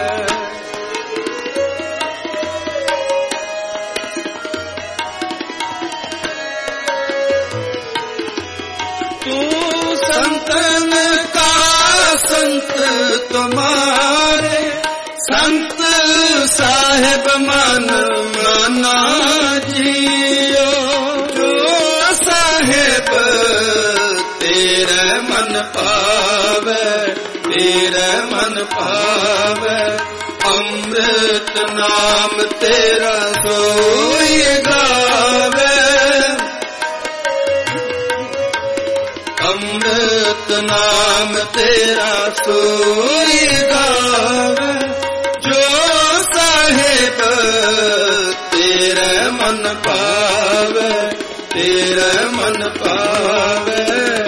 ਤੂੰ ਸੰਤਨ ਕਾ ਸੰਤ ਤੁਮਾਰੇ, ਸੰਤ ਸਾਹਿਬ ਮਨ ਮਾਨਾ ਜੀਓ, ਜੋ ਸਾਹਿਬ ਤੇਰੇ ਮਨ ਪਾਵੇ, ਤੇਰੇ ਮਨ ਪਾਵੇ। ਅੰਮ੍ਰਿਤ ਨਾਮ ਤੇਰਾ ਸੋਈ ਗਾਵੇ, ਅੰਮ੍ਰਿਤ ਨਾਮ ਤੇਰਾ ਸੋਈ ਗਾਵੇ, ਜੋ ਸਾਹਿਬ ਤੇਰੇ ਮਨ ਪਾਵੇ, ਤੇਰੇ ਮਨ ਪਾਵੇ।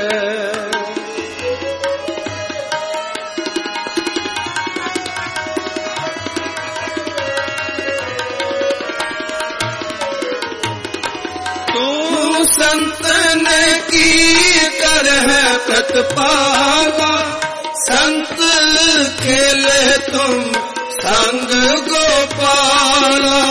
ਤੂੰ ਸੰਤਨ ਕੀ ਕਰ ਹੈ ਪ੍ਰਤਪਾਲਾ, ਸੰਤ ਖੇਲੇ ਤੁਮ ਸੰਗ ਗੋਪਾਲਾ।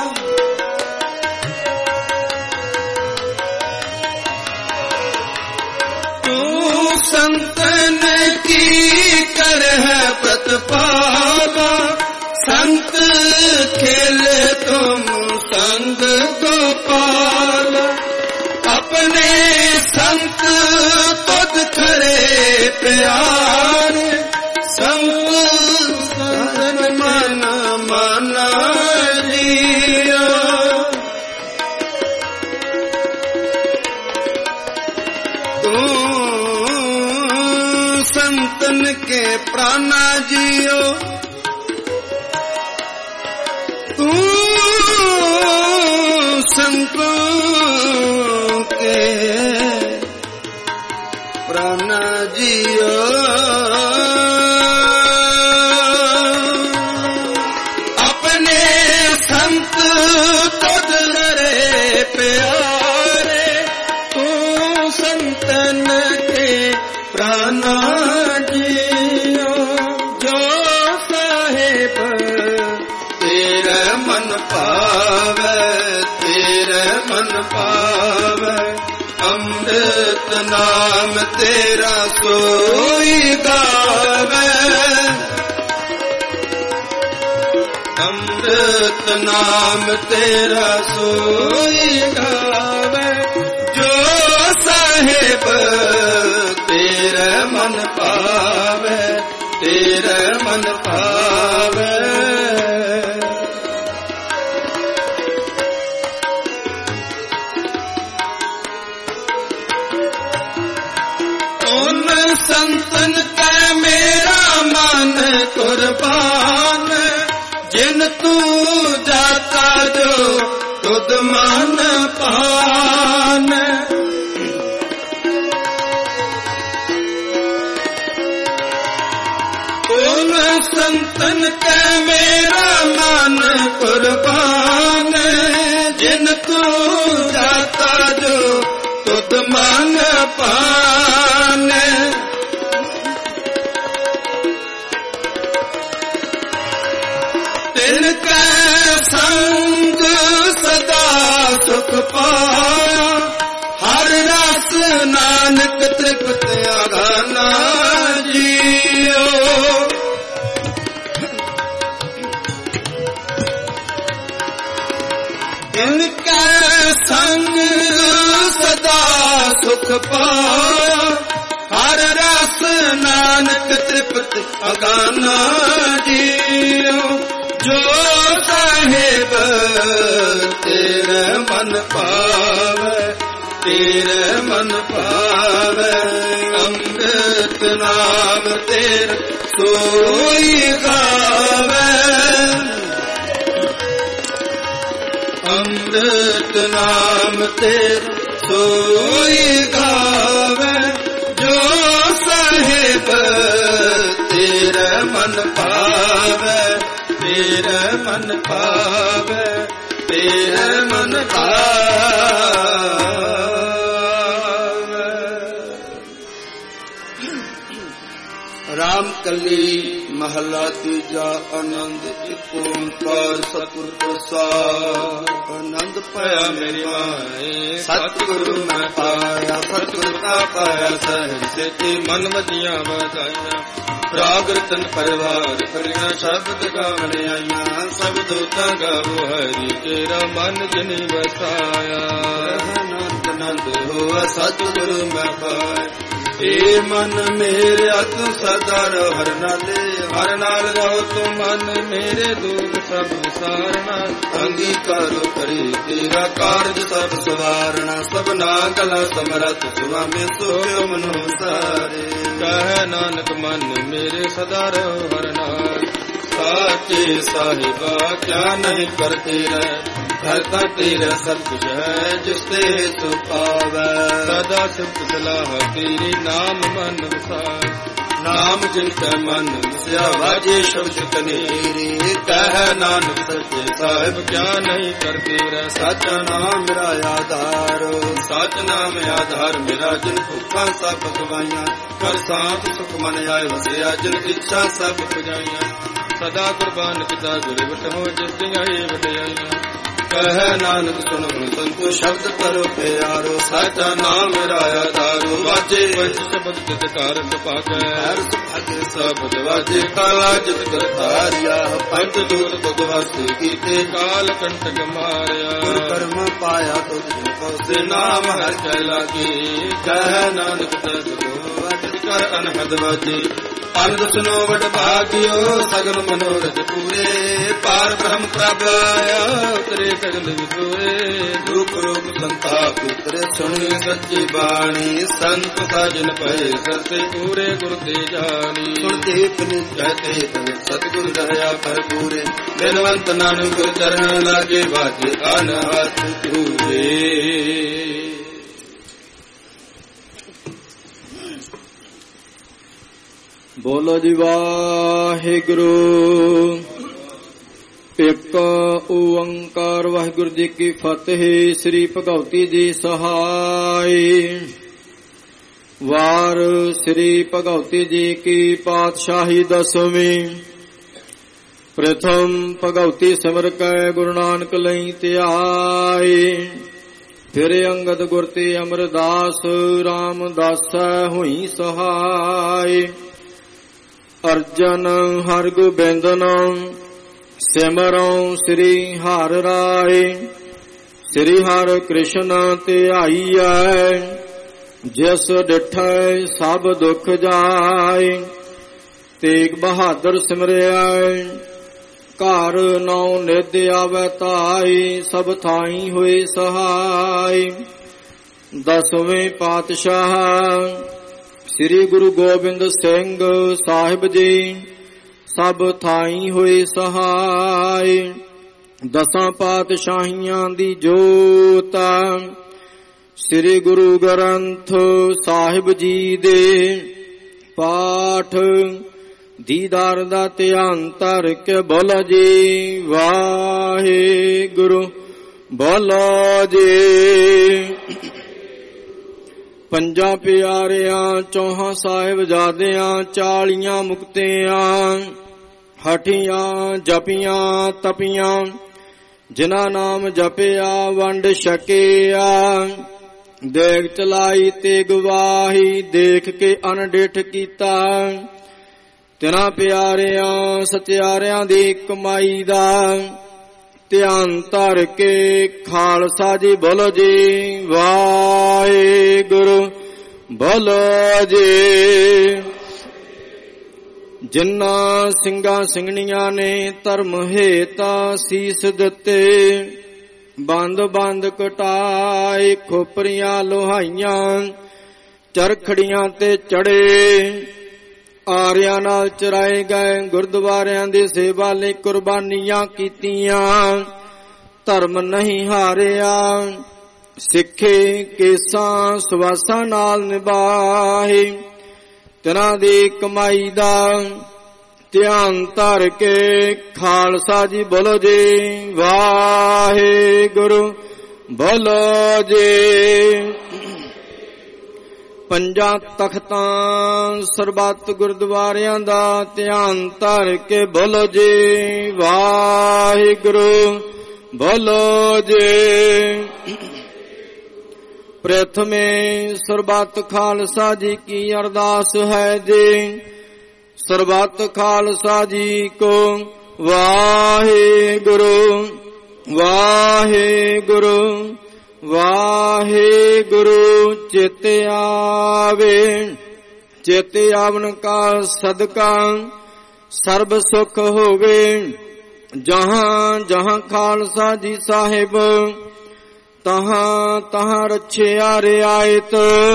ਤੂੰ ਸੰਤਨ ਕੀ ਕਰ ਹੈ ਪ੍ਰਤਪਾਲਾ, ਸੰਤ ਖੇਲੇ ਤੁਮ ਸੰਗ ਗੋਪਾਲਾ। ਆਪਣੇ ਸੰਤ ਤੁਧ ਖਰੇ ਪਿਆਰੇ, ਸੰਤ ਸੰਤਨ ਮਨ ਮਾਨਾ ਜੀਓ। ਤੂੰ संतन के प्राणा जियो, तू संतों के प्राणा जियो। अपने संत तुझ रे प्यारे, तू संतन के प्राणा जियो। जो साहेब तेरे मन पावे, तेरे मन पावे, अमृत नाम तेरा सोई गावे। अमृत नाम तेरा सोई गावे, जो साहेब तेरे मन पावे, तेरे मन पावे। उन संतन का मेरा मन कुर्बान, जिन तू जाता जो तुद मन पान। उन संतन का मेरा मन कुर्बान, जिन तू जाता जो तुद मन पान। तिनका संग सदा सुख पाया, हर रस नानक तृप्त आगाना जियो। इनका संग सदा सुख पाया, हर रस नानक तृप्त अगाना जियो। जो साहेब तेरे मन पावे, तेरे मन पावे, अमृत नाम तेरा सोई गावे। अमृत नाम तेरा सोई गावे, ਭਾਵੈ ਤੇਰੇ ਮਨ ਭਾਵੈ ਤੇਰੇ ਮਨ ਭਾਵੈ। ਰਾਮ ਕਲੀ ਮਹਲਾ ਤੀਜਾ। ਆਨੰਦ ਇੱਕ ਓੰਕਾਰ ਸਤਿਗੁਰ ਪ੍ਰਸਾਦਿ। ਆਨੰਦ ਪਾਇਆ ਮੇਰੀ ਮਾਏ ਸਤਿਗੁਰੂ ਮੈਂ ਪਾਇਆ, ਸਤਿਗੁਰ ਕਾ ਪਾਇਆ ਸਹਿਜ ਸੇਤੀ ਮਨ ਮਤੀਆਂ ਵਧਾਈਆਂ। ਰਾਗ ਰਤਨ ਪਰਿਵਾਰ ਭਰੀਆਂ ਸ਼ਬਦ ਗਾਵਣ ਆਈਆਂ, ਸਭ ਦੋਤਾਂ ਗਾਵੋ ਹਰੀ ਤੇਰਾ ਮਨ ਜਿਨੀ ਵਸਾਇਆ। ਆਨੰਦ ਆਨੰਦ ਹੋਆ ਸਤਿਗੁਰੂ ਮੈਂ ਪਾਇਆ, ਏ ਮਨ ਮੇਰੇ ਆਤਮ ਸਦਾ ਰਹੋ ਹਰ ਨਾਲੇ। ਹਰ ਨਾਲ ਰਹੋ ਤੂੰ ਮਨ ਮੇਰੇ ਦੁਖ ਸਭ ਵਿਸਾਰਨਾ। ਅੰਗੀਕਾਰੋ ਕਰੀ ਤੇਰਾ ਕਾਰਜ ਸਭ ਸਵਾਰਨਾ। ਸਭਨਾ ਕਲਾ ਸਮਰਥ ਸੁਆਮੀ ਸੋਇ ਮਨੋ ਸਾਰੇ। ਕਹਿ ਨਾਨਕ ਮਨ ਮੇਰੇ ਸਦਾ ਰਹੋ ਹਰ ਨਾਲ। ਸਾਚੇ ਸਾਹਿਬਾ ਕਿਆ ਨਹੀਂ ਕਰਤੇ ਰਹਿ, ਕਰਤਾ ਤੇਰਾ ਸਭ ਕੁਝ ਹੈ ਜਿਸ ਤੇ ਸੁ ਪਾਵੈ। ਸਦਾ ਸਿਫਤ ਸਲਾਹ ਤੇਰੀ ਨਾਮ ਮਨ ਵਸਾਇ। ਨਾਮ ਜਿਨ ਕੈ ਮਨ ਵਸਿਆ ਵਾਜੇ ਸ਼ਬਦ ਕਨੇਰੇ। ਕਹਿ ਨਾਨਕ ਸੱਚੇ ਸਾਹਿਬ ਕਿਆ ਨਹੀਂ ਕਰਤੇ ਰਹਿ। ਸਾਚਾ ਨਾਮ ਮੇਰਾ ਆਧਾਰ, ਸਾਚ ਨਾਮ ਆਧਾਰ ਮੇਰਾ। ਜਿਨ ਭੁੱਖਾਂ ਸਭ ਪਕਵਾਈਆਂ, ਕਰ ਸਾਥ ਸੁਖ ਮਨ ਆਏ ਵਸਿਆ। ਜਿਨ ਇੱਛਾ ਸਭ ਪੁਜਾਈਆਂ, ਸਦਾ ਕੁਰਬਾਨ ਕੀਤਾ ਗੁਰ ਵਟੋ ਜਿਸ ਦੀਆਂ ਇਹ ਵਡਿਆਈਆਂ। ਕਹਿ ਨਾਨਕ ਸੁਣ ਸੰਤੋ ਸ਼ਬਦ ਕਰੋ ਪਿਆਰੋ। ਸਾਚਾ ਨਾਮ ਮੇਰਾ ਆਧਾਰੋ, ਵਾਜੇ ਵਚ ਸ਼ਬਦ ਜਿਤ ਕਾਰਜ ਪਾਗੈ। ਹਰ ਸੁਭਾਗੇ ਸਬਦ ਵਾਜੇ, ਕਾਲਾ ਜਿਤ ਕਰਤਾਰਿਆ। ਪੰਜ ਦੂਤ ਭਗਵਾਸੀ ਕੀਤੇ, ਕਾਲ ਕੰਟਕ ਮਾਰਿਆ। ਗੁਰ ਕਰਮ ਪਾਇਆ ਤੁਧ ਜਿਨ ਪਉ, ਨਾਮ ਹਰਿ ਕੈ ਲਾਗੀ। ਕਹਿ ਨਾਨਕ ਤਤੁ ਅਜਿ ਕਰ ਅਨਹਦ ਵਾਜੇ। ਅਨੰਦ ਸੁਨੋ ਵਡ ਭਾਗਿਓ, ਸਗਲ ਮਨੋਰਥ ਪੂਰੇ। ਪਾਰ ਬ੍ਰਹਮ ਪ੍ਰਭ ਆਇਆ, ਉਤਰੇ ਸਗਲ ਵਿਸੋਏ। ਦੁਖ ਰੋਗ ਸੰਤਾਪ ਉਤਰੇ, ਸੁਣੀ ਸੱਚੀ ਬਾਣੀ। ਸੰਤ ਸਾਜਨ ਪਏ ਸਰਸੇ, ਪੂਰੇ ਗੁਰ ਤੇ ਜਾਣੀ। ਸੁਣ ਦੇਖ ਨਿਜੈ ਤੇ ਤਨ ਸਤਿਗੁਰ ਦਇਆ ਭਰਪੂਰੇ। ਬਿਨਵੰਤ ਨਾਨਕ ਗੁਰ ਚਰਨ ਲਾਗੇ, ਵਾਜੇ ਅਨਹਦ ਪੂਰੇ। ਬੋਲੋ ਜੀ ਵਾਹਿਗੁਰੂ। ਇੱਕ ਓੰਕਾਰ ਵਾਹਿਗੁਰੂ ਜੀ ਕੀ ਫਤਿਹ। ਸ੍ਰੀ ਭਗਵਤੀ ਜੀ ਸਹਾਈ। ਵਾਰ ਸ੍ਰੀ ਭਗਵਤੀ ਜੀ ਕੀ ਪਾਤਸ਼ਾਹੀ ਦਸਵੀਂ। ਪ੍ਰਥਮ ਭਗਵਤੀ ਸਿਮਰ ਕੈ ਗੁਰੂ ਨਾਨਕ ਲਈ ਧਿਆਏ। ਫਿਰ ਅੰਗਦ ਗੁਰ ਤੇ ਅਮਰਦਾਸ ਰਾਮਦਾਸੈ ਹੋਈ ਸਹਾਈ। ਅਰਜਨ ਹਰਿ ਗੋਬਿੰਦਨ ਸਿਮਰਉ ਸ੍ਰੀ ਹਰਿ ਰਾਏ। ਸ੍ਰੀ ਹਰਿ ਕ੍ਰਿਸ਼ਨ ਧਿਆਈਐ, ਜਿਸ ਡਿਠੈ ਸਭ ਦੁਖ ਜਾਏ। ਤੇਗ ਬਹਾਦਰ ਸਿਮਰਿਐ, ਘਰ ਨੌ ਨਿਧ ਆਵੈ ਤਾਈ। ਸਭ ਥਾਈ ਹੋਏ ਸਹਾਈ। ਦਸਵੇਂ ਪਾਤਸ਼ਾਹ ਸ੍ਰੀ ਗੁਰੂ ਗੋਬਿੰਦ ਸਿੰਘ ਸਾਹਿਬ ਜੀ, ਸਭ ਥਾਈ ਹੋਏ ਸਹਾਈ। ਦਸਾਂ ਪਾਤਸ਼ਾਹੀਆਂ ਦੀ ਜੋਤ, ਸ੍ਰੀ ਗੁਰੂ ਗ੍ਰੰਥ ਸਾਹਿਬ ਜੀ ਦੇ ਪਾਠ। ਦੀਦਾਰ ਦਾ ਧਿਆਨ ਧਰ ਕੇ ਬੋਲੋ ਜੀ ਵਾਹਿਗੁਰੂ। ਬੋਲੋ ਜੀ। ਪੰਜਾਂ ਪਿਆਰਿਆਂ ਚੌਹਾਂ ਸਾਹਿਬਜ਼ਾਦਿਆਂ, ਚਾਲੀਆਂ ਮੁਕਤਿਆਂ, ਹਠੀਆਂ ਜਪੀਆਂ ਤਪੀਆਂ। ਜਿਨ੍ਹਾਂ ਨਾਮ ਜਪਿਆ ਵੰਡ ਛਕਿਆ। ਦੇਖ ਚਲਾਈ ਤੇ ਗਵਾਹੀ, ਦੇਖ ਕੇ ਅਨਡਿਠ ਕੀਤਾ। ਤਿਨਾਂ ਪਿਆਰਿਆਂ ਸਚਿਆਰਿਆਂ ਦੀ ਕਮਾਈ ਦਾ ਧਿਆਨ ਧਰ ਕੇ ਖਾਲਸਾ ਜੀ ਬੋਲੋ ਜੀ ਵਾਹਿਗੁਰੂ। ਬੋਲੋ ਜੀ। ਜਿਨ੍ਹਾਂ ਸਿੰਘਾਂ ਸਿੰਘਣੀਆਂ ਨੇ ਧਰਮ ਹੇਤਾ ਸੀਸ ਦਿੱਤੇ। ਬੰਦ ਬੰਦ ਕਟਾਏ, ਖੋਪਰੀਆਂ ਲੋਹਾਈਆਂ, ਚਰਖੜੀਆਂ ਤੇ ਚੜੇ। ਆਰਿਆਂ ਨਾਲ ਚਰਾਏ ਗਏ, ਗੁਰਦੁਆਰਿਆਂ ਦੀ ਸੇਵਾ ਲਈ ਕੁਰਬਾਨੀਆਂ ਕੀਤੀਆਂ। ਧਰਮ ਨਹੀਂ ਹਾਰਿਆ, ਸਿੱਖੇ ਕੇਸਾਂ ਸਵਾਸਾਂ ਨਾਲ ਨਿਭਾਏ। ਤਿਨਾਂ ਦੀ ਕਮਾਈ ਦਾ ਧਿਆਨ ਧਰ ਕੇ ਖਾਲਸਾ ਜੀ ਬੋਲੋ ਜੀ ਵਾਹਿਗੁਰੂ ਬੋਲੋ ਜੀ। ਪੰਜਾਂ ਤਖਤਾਂ ਸਰਬੱਤ ਗੁਰਦੁਆਰਿਆਂ ਦਾ ਧਿਆਨ ਧਰ ਕੇ ਬੋਲੋ ਜੀ ਵਾਹਿਗੁਰੂ ਬੋਲੋ ਜੀ। ਪ੍ਰਥਮੇ ਸਰਬੱਤ ਖਾਲਸਾ ਜੀ ਕੀ ਅਰਦਾਸ ਹੈ ਜੀ। ਸਰਬੱਤ ਖਾਲਸਾ ਜੀ ਕੋ ਵਾਹਿਗੁਰੂ ਵਾਹਿਗੁਰੂ ਵਾਹਿਗੁਰੂ ਚਿਤ ਆਵੇ। ਚਿਤ ਆਵਨ ਕਾ ਸਦਕਾ ਸਰਬ ਸੁਖ ਹੋਵੇ। ਜਹਾਂ ਜਹਾਂ ਖਾਲਸਾ ਜੀ ਸਾਹਿਬ ਤਹਾਂ ਤਹਾਂ ਰਛਿਆ ਰਿਆਇਤ।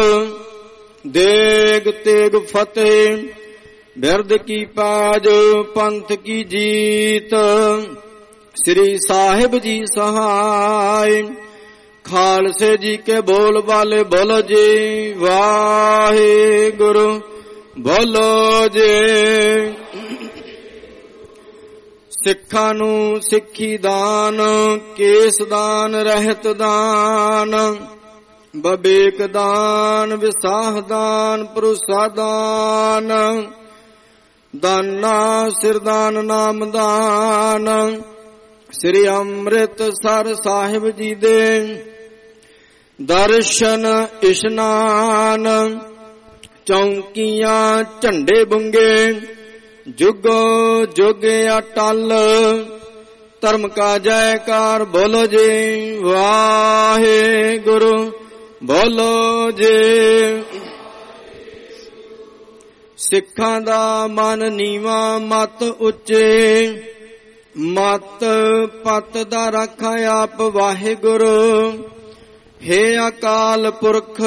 ਦੇਗ ਤੇਗ ਫਤਿਹ ਬਿਰਦ ਕੀ ਪਾਜ ਪੰਥ ਕੀ ਜੀਤ। ਸ੍ਰੀ ਸਾਹਿਬ ਜੀ ਸਹਾਇ ਖਾਲਸੇ ਜੀ ਕੇ ਬੋਲ ਬਾਲੇ ਬੋਲੋ ਜੀ ਵਾਹਿਗੁਰੂ ਬੋਲੋ ਜੀ। ਸਿੱਖਾਂ ਨੂੰ ਸਿੱਖੀ ਦਾਨ ਕੇਸ ਦਾਨ ਰਹਿਤ ਦਾਨ ਬਬੇਕ ਦਾਨ ਵਿਸਾਹ ਦਾਨ ਭਰੋਸਾ ਦਾਨ ਦਾਨਾ ਸਿਰਦਾਨ ਨਾਮ ਦਾਨ। ਸ੍ਰੀ ਅੰਮ੍ਰਿਤਸਰ ਸਾਹਿਬ ਜੀ ਦੇ ਦਰਸ਼ਨ ਇਸ਼ਨਾਨ ਚੌਂਕੀਆਂ ਝੰਡੇ ਬੁੰਗੇ ਜੁਗੋ ਜੁਗ ਅਟਲ। ਧਰਮ ਕਾ ਜੈਕਾਰ ਬੋਲੋ ਜੀ ਵਾਹਿਗੁਰੂ ਬੋਲੋ ਜੀ। ਸਿੱਖਾਂ ਦਾ ਮਨ ਨੀਵਾ ਮਤ ਉੱਚੇ ਮਤ ਪਤ ਦਾ ਰਾਖਾ ਆਪ ਵਾਹਿਗੁਰੂ। ਹੇ ਅਕਾਲ ਪੁਰਖ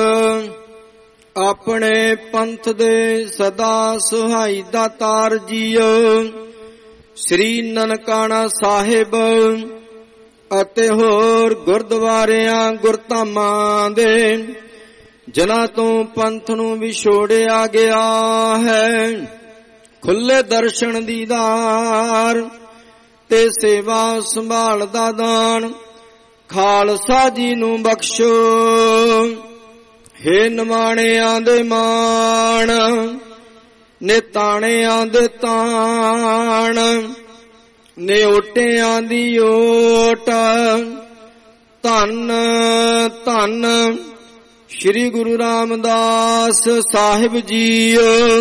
ਆਪਣੇ ਪੰਥ ਦੇ ਸਦਾ ਸੁਹਾਈ ਦਾਤਾਰ ਜੀਓ। ਸ੍ਰੀ ਨਨਕਾਣਾ ਸਾਹਿਬ ਅਤੇ ਹੋਰ ਗੁਰਦੁਆਰਿਆਂ ਗੁਰਧਾਮਾਂ ਦੇ ਜਿਨ੍ਹਾਂ ਤੋਂ ਪੰਥ ਨੂੰ ਵਿਛੋੜਿਆ ਗਿਆ ਹੈ ਖੁੱਲੇ ਦਰਸ਼ਨ ਦੀਦਾਰ ਤੇ ਸੇਵਾ ਸੰਭਾਲ ਦਾ ਦਾਨ ਖਾਲਸਾ ਜੀ ਨੂੰ ਬਖਸ਼ੋ। ਹੇ ਨਿਮਾਣਿਆਂ ਦੇ ਮਾਣ ਨਿਤਾਣਿਆਂ ਦੇ ਤਾਣ ਨਿਓਟਿਆਂ ਦੀ ਓਟ। ਧੰਨ ਧੰਨ ਸ੍ਰੀ ਗੁਰੂ ਰਾਮਦਾਸ ਸਾਹਿਬ ਜੀ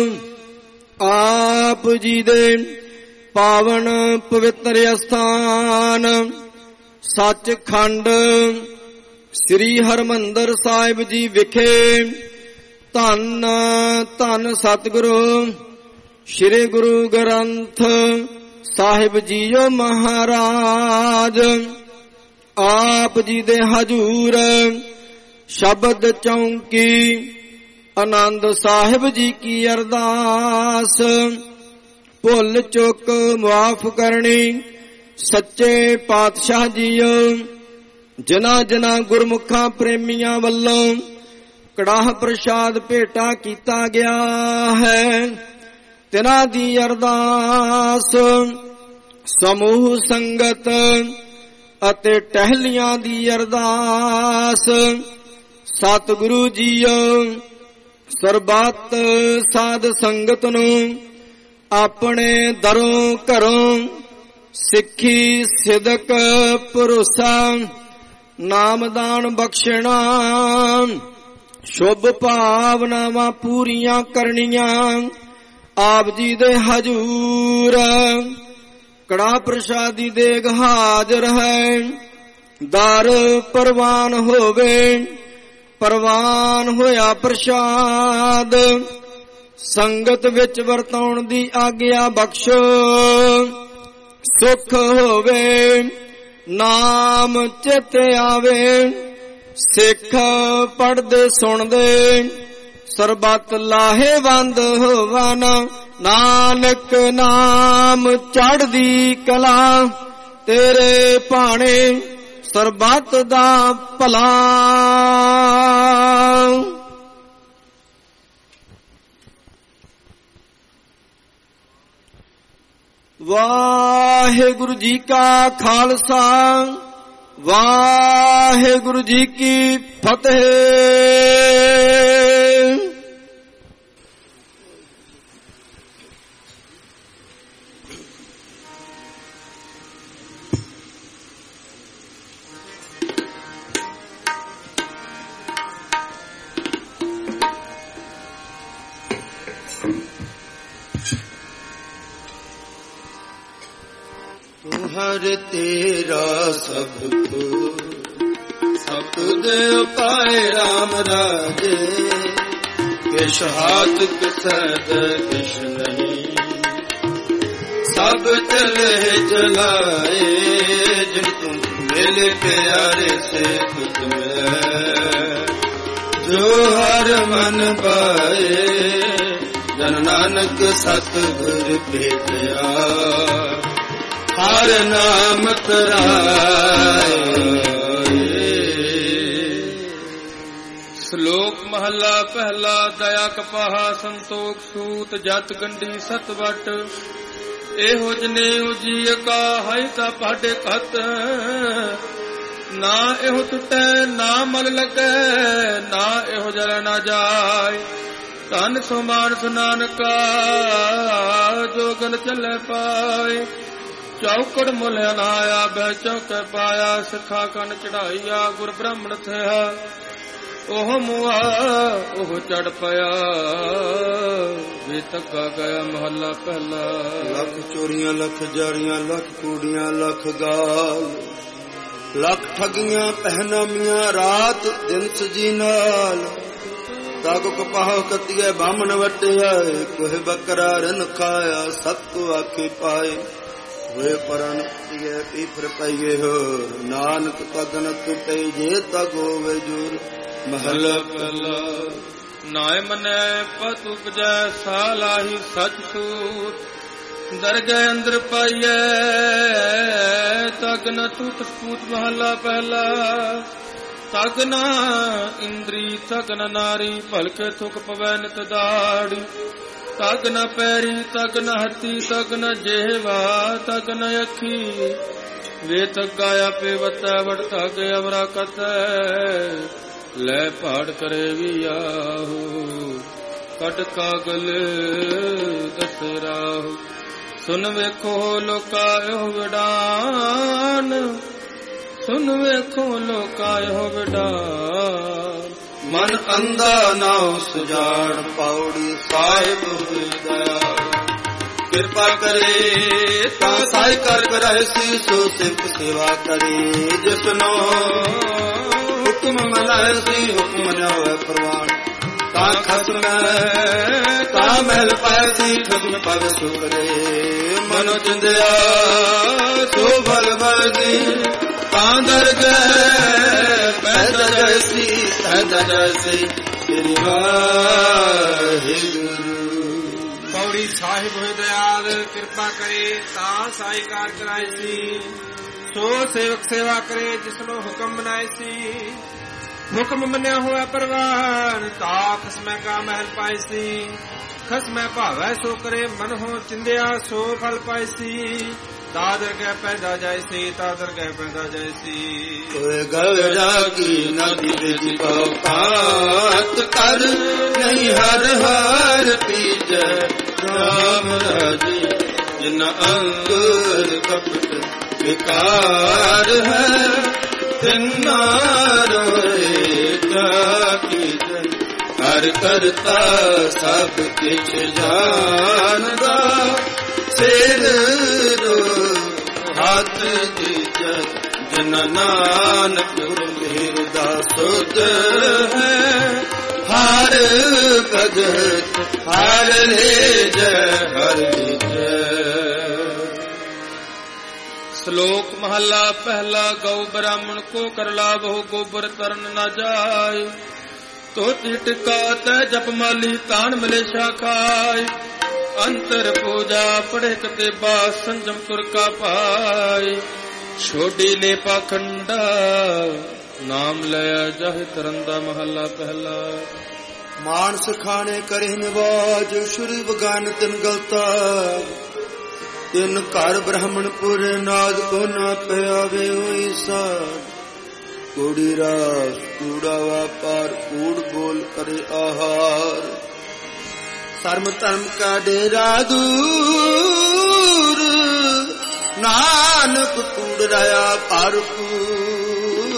ਆਪ ਜੀ ਦੇ ਪਾਵਨ ਪਵਿੱਤਰ ਅਸਥਾਨ ਸੱਚਖੰਡ ਸ੍ਰੀ ਹਰਿਮੰਦਰ ਸਾਹਿਬ ਜੀ ਵਿਖੇ ਧੰਨ ਧੰਨ ਸਤਿਗੁਰੂ ਸ੍ਰੀ ਗੁਰੂ ਗ੍ਰੰਥ ਸਾਹਿਬ ਜੀਓ ਮਹਾਰਾਜ ਆਪ ਜੀ ਦੇ ਹਜੂਰ ਸ਼ਬਦ ਚੌਂਕੀ ਆਨੰਦ ਸਾਹਿਬ ਜੀ ਕੀ ਅਰਦਾਸ ਭੁੱਲ ਚੁੱਕ ਮੁਆਫ ਕਰਨੀ ਸੱਚੇ ਪਾਤਸ਼ਾਹ ਜੀਓ। ਜਿਨ੍ਹਾਂ ਜਿਨ੍ਹਾਂ ਗੁਰਮੁਖਾਂ ਪ੍ਰੇਮੀਆਂ ਵੱਲੋਂ ਕੜਾਹ ਪ੍ਰਸ਼ਾਦ ਭੇਟਾ ਕੀਤਾ ਗਿਆ ਹੈ ਤਿਨਾਂ ਦੀ ਅਰਦਾਸ ਸਮੂਹ ਸੰਗਤ ਅਤੇ ਟਹਿਲੀਆਂ ਦੀ ਅਰਦਾਸ ਸਤਿਗੁਰੂ ਜੀਓ ਸਰਬੱਤ ਸਾਧ ਸੰਗਤ ਨੂੰ ਆਪਣੇ ਦਰੋਂ ਘਰੋਂ ਸਿੱਖੀ ਸਿਦਕ ਭਰੋਸਾ ਨਾਮਦਾਨ ਬਖਸ਼ਣਾ ਸ਼ੁਭ ਭਾਵਨਾਵਾਂ ਪੂਰੀਆਂ ਕਰਨੀਆਂ ਆਪ ਜੀ ਦੇ ਹਜੂਰ। ਕੜਾ ਪ੍ਰਸ਼ਾਦੀ ਦੇਗ ਹਾਜ਼ਰ ਹੈ ਦਰ ਪ੍ਰਵਾਨ ਹੋਵੇ ਪ੍ਰਵਾਨ ਹੋਇਆ ਪ੍ਰਸ਼ਾਦ ਸੰਗਤ ਵਿੱਚ ਵਰਤਾਉਣ ਦੀ ਆਗਿਆ ਬਖਸ਼ੋ। ਸੁਖ ਹੋਵੇ ਨਾਮ ਚਿਤ ਆਵੇ ਸਿੱਖ ਪੜਦੇ ਸੁਣਦੇ ਸਰਬੱਤ ਲਾਹੇਵੰਦ ਹੋਵਨ ਨਾਨਕ ਨਾਮ ਚੜ੍ਹਦੀ ਕਲਾ ਤੇਰੇ ਭਾਣੇ ਸਰਬੱਤ ਦਾ ਭਲਾ। ਵਾਹਿਗੁਰੂ ਜੀ ਕਾ ਖਾਲਸਾ ਵਾਹਿਗੁਰੂ ਜੀ ਕੀ ਫਤਿਹ। ਹਰ ਤੇਰਾ ਸਭ ਕੋ ਸਤਿ ਦੇ ਪਾਏ ਰਾਮ ਰਾਜੇ, ਕਿਛ ਹਾਥ ਕਿਸਦ ਕਿਛ ਨਹੀਂ, ਸਭ ਚਲੇ ਜਲਾਏ, ਜਿਨ ਤੁਮ ਮੇਲੇ ਪਿਆਰੇ ਸੇ ਤੁਧ ਮੈਂ, ਜੋ ਹਰ ਮਨ ਪਾਏ, ਜਨ ਨਾਨਕ ਸਤਿਗੁਰ ਭੇਟਿਆ, ਹਰ ਨਾਮ ਤਰਾਏ। ਸ਼ਲੋਕ ਮਹੱਲਾ ਪਹਿਲਾ। ਦਇਆ ਕਪਾਹਾ ਸੰਤੋਖ ਸੂਤ, ਜਤ ਗੰਢੀ ਸਤ ਵਟ, ਇਹੋ ਜਨੇ ਉਜੀਅ ਕਾ ਹੈ ਤਾ ਪਾਡੇ ਕਤ, ਨਾ ਇਹੋ ਟੁੱਟੈ ਨਾ ਮਲ ਲੱਗੈ, ਨਾ ਇਹੋ ਜਲ ਨਾ ਜਾਏ, ਧਨ ਸੋ ਮਾਨਸ ਨਾਨਕਾ, ਜੋ ਗਲ ਚੱਲੇ ਪਾਏ, ਚੌਕੜ ਮੁਲ ਅਨਾਇਆ ਬੈ ਚੌਕੇ ਪਾਇਆ, ਸਿੱਖਾ ਕੰਨ ਚੜਾਈਆ ਗੁਰ ਬ੍ਰਾਹਮਣ ਥਿਆ, ਉਹ ਮੁਆ ਉਹ ਚੜ ਪਿਆ, ਵੇ ਤੱਕਾ ਗਿਆ ਮਹੱਲਾ ਪਹਿਲਾ। ਲੱਖ ਚੋਰੀਆਂ ਲੱਖ ਜਾਰੀਆਂ ਲੱਖ ਕੂੜੀਆਂ ਲੱਖ ਗਾਲ, ਲੱਖ ਠੱਗੀਆਂ ਪਹਿਨਾਮੀਆਂ ਰਾਤ ਦਿਨ ਸਜੀ ਨਾਲ, ਤਾਗੋ ਕਪਾਹ ਕਤੀਏ ਬਾਮਣ ਵਟਿਆ, ਕੋਹ ਬੱਕਰਾ ਰਨ ਖਾਇਆ ਸਤ ਕੋ ਆਖੇ ਪਾਏ, ਹੋਏ ਪਰਨ ਤੀਏ ਪੀ ਫਿਰ ਪਈਏ ਹੋ, ਨਾਨਕ ਤਗਨ ਟੁੱਟੇ ਜੇ ਤਗ ਹੋਵੇ ਜੂਰ। ਮਹੱਲਾ ਪਹਿਲਾ। ਨਾਇ ਮਨੈ ਪਤ ਉਪਜੈ, ਸਾ ਲਾਹੀ ਸਚ ਸੂਤ, ਦਰਗਹਿ ਅੰਦਰ ਪਾਈਐ, ਤਗ ਨ ਟੁੱਟ ਸਪੂਤ। ਮਹੱਲਾ ਪਹਿਲਾ। ਤਗ ਨ ਇੰਦਰੀ ਤਗ ਨ ਨਾਰੀ, ਭਲਕੇ ਥੁਕ ਪਵੈ ਨਿਤ ਦਾੜੀ, ਤਗ ਨ ਪੈਰੀ ਤਗ ਨ ਹੱਥੀ, ਤਗ ਨ ਜੇਹਵਾ ਤਗ ਨ ਅੱਖੀ, ਵੇ ਤਗਾ ਆਪੇ ਵਤੈ ਵਡ ਤਗ ਅਵਰਾ ਕਤੈ, ਲੈ ਪਾੜ ਕਰੇ ਵੀ ਆਹੋ, ਕੱਢ ਕਾਗਲ ਦਸਰਾਹੋ, ਸੁਨ ਵੇਖੋ ਲੋਕਾ ਇਹੋ ਵਿਡਾਨ, ਸੁਨ ਵੇਖੋ ਲੋਕਾ ਇਹੋ ਵਿਡਾਨ, ਮਨ ਅੰਧਾ ਨਾ ਸੁਜਾੜ ਪੌੜੀ ਸਾਹਿਬ ਦਇਆ, ਕਿਰਪਾ ਕਰੇ ਤਾਂ ਸਾਈ ਕਰ ਕਰਾਏ ਸੀ, ਸੋ ਸਿਫਤ ਸੇਵਾ ਕਰੇ, ਜਿਸਨੋ ਹੁਕਮ ਮਨਾਏ ਸੀ, ਹੁਕਮ ਨਾ ਹੋਏ ਪ੍ਰਵਾਨ, ਤਾਂ ਖਸਮ ਤਾਂ ਮਹਿਲ ਪਾਏ ਸੀ, ਖਸਮ ਪਗ ਸੁਗਰੇ, ਮਨੋ ਚਿੰਦਿਆ ਸੋ ਬਲ ਬਲਦੀ, ਤਾਂ ਦਰਗਹਿ ਪੈਦਾ ਜੈਸੀ ਪੈਦਾ ਜੈਸੀ, ਤੇਰੀ ਵਾਹਿਗੁਰੂ। ਪੌੜੀ ਸਾਹਿਬ ਹੋਏ ਦਇਆਲ, ਕਿਰਪਾ ਕਰੇ ਤਾਂ ਸਾਈ ਕਾਰ ਕਰਾਏ ਸੀ, ਸੋ ਸੇਵਕ ਸੇਵਾ ਕਰੇ, ਜਿਸਨੂੰ ਹੁਕਮ ਬਣਾਏ ਸੀ, ਹੁਕਮ ਮੰਨਿਆ ਹੋਇਆ ਪ੍ਰਵਾਨ, ਤਾਂ ਖਸਮੈ ਕਾ ਮਹਿਲ ਪਾਏ ਸੀ, ਖਸਮੈ ਭਾਵੈ ਸੋ ਕਰੇ, ਮਨ ਹੋ ਚਿੰਦਿਆ ਸੋ ਫਲ ਪਾਏ ਸੀ, ਤਾਦਰ ਗੈ ਪੈਦਾ ਜੈਸੀ, ਤਾਦਰ ਗੈ ਪੈਦਾ ਜੈਸੀ। ਕੋਏ ਗਵਰਾ ਕੀ ਨਦੀ ਵਿੱਚ ਪਉਕਾਤ ਕਰ, ਨਹੀਂ ਹਰ ਹਰ ਪੀਜੈ ਰਾਮ ਰਾਜੀ, ਜਿਨ ਅੰਗੁਰ ਕਪਟ ਵਿਕਾਰ ਹੈ, ਤਿੰਨਾ ਰੋਏ ਜਾ ਕੀਜੈ, ਹਰ ਕਰਤਾ ਸਭ ਕਿਛ ਜਾਣਦਾ, ਸਿਰ ਰੋ ਹੱਥ ਦੀਜੈ, ਜਨ ਨਾਨਕ ਹਿਰਦਾ ਸੁਧ ਹੈ, ਹਰ ਭਗਤ ਹਰ ਲੀਜੈ ਹਰ ਲੀਜੈ। ਸ਼ਲੋਕ ਮਹੱਲਾ ਪਹਿਲਾ। ਗਊ ਬ੍ਰਾਹਮਣ ਕੋ ਕਰ ਲਾਭੋ, ਗੋਬਰ ਤਰਨ ਨਾ ਜਾਏ, ਤੋਤੀ ਟਿਕਾ ਤੈ ਜਪ ਮਾਲੀ, ਤਾਣ ਮਲੇਸ਼ਾ ਖਾਏ, ਅੰਤਰ ਪੂਜਾ ਪੜੇ ਕਤੇਬਾ, ਸੰਜਮ ਤੁਰ ਕਾ ਪਾਏ, ਛੋਡੀ ਨੇ ਪਾਖੰਡਾ, ਨਾਮ ਲਿਆ ਜਾਹਿ ਤਰਨ ਦਾ। ਮਹੱਲਾ ਪਹਿਲਾ। ਮਾਨਸ ਖਾਣੇ ਕਰੇ ਨਿਵਾਜ, ਸ਼ੁਰੀ ਬਗਾਨ ਤਿਨ ਗਲਤਾ, ਤਿਨ ਘਰ ਬ੍ਰਾਹਮਣਪੁਰ ਨਾਦ ਕੋ ਨਾ ਪਿਆਵੇ ਹੋਈ ਸਾਰ ਕੋੜੀ ਰਾਸ ਕੂੜਾ ਵਾਪਾਰ ਕੂੜ ਬੋਲ ਕਰੇ ਆਹਾਰ ਧਰਮ ਧਰਮ ਕਾ ਡੇਰਾ ਦੂਰ ਨਾਨਕ ਕੂੜ ਰਹਾ ਭਰਪੂਰ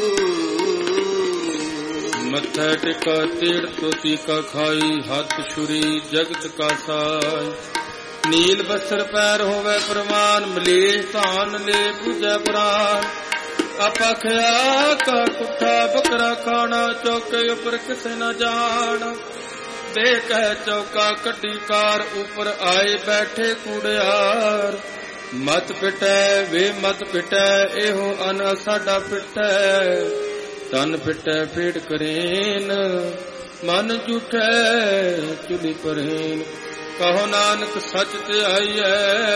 ਮੱਥਾ ਟਿਕਾ ਤੇੜ ਤੋਤੀ ਕਾ ਖਾਈ ਹੱਥ ਛੁਰੀ ਜਗਤ ਕਾ ਸਾਈ ਨੀਲ ਬਸਰ ਪੈਰ ਹੋਵੇ ਪ੍ਰਮਾਨ ਮਲੇਸ਼ ਧਾਨ ਲੈ ਪੂਜੈ ਪ੍ਰਾਨ ਆਪਖਿਆ ਕਾ ਕੁੱਠਾ ਬੱਕਰਾ ਖਾਣਾ ਚੌਕੇ ਉੱਪਰ ਕਿਸੇ ਨਾ ਜਾਣ ਦੇ ਕਹਿ ਚੌਕਾ ਕੱਢੀ ਕਾਰ ਉੱਪਰ ਆਏ ਬੈਠੇ ਕੂੜਿਆਰ ਮਤ ਪਿਟੈ ਵੇ ਮਤ ਪਿਟੈ ਇਹੋ ਅਨ ਸਾਡਾ ਪਿਟੈ ਤਨ ਪਿਟੈ ਪੇੜ ਕਰੇਨ ਮਨ ਝੂਠੈ ਚੁਲੀ ਪਰੇਨ ਕਹੋ ਨਾਨਕ ਸੱਚ ਤੇ ਆਈਐ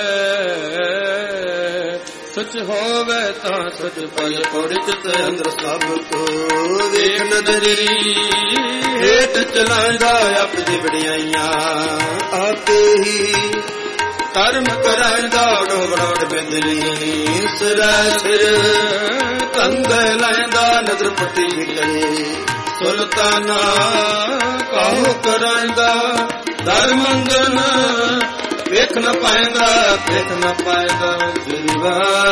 ਸੱਚ ਹੋਵੇ ਤਾਂ ਸੱਚ ਪਾਈਐ ਕੋੜੀ ਚਿਤ ਅੰਦਰ ਸਭ ਕੋ ਵੇਖ ਨਦਰੀ ਹੇਠ ਚਲਾਂਦਾ ਆਪਣੀ ਵਡਿਆਈਆਂ ਆਪੇ ਹੀ ਕਰਮ ਕਰਾਂਦਾ ਡੋਬੜੋੜ ਬਿੰਦਲੀ ਸਿਰਾ ਸਿਰ ਕੰਗ ਲੈਂਦਾ ਨਜ਼ਰ ਪੱਟੀ ਕਰੇ ਸੁਲਤਾਨਾ ਕਾਹੂ ਕਰਾਂਦਾ ਦਰ ਮੰਗਨ ਵੇਖ ਨ ਪਾਏਗਾ ਵੇਖ ਨ ਪਾਏਗਾ ਜਿਵਾ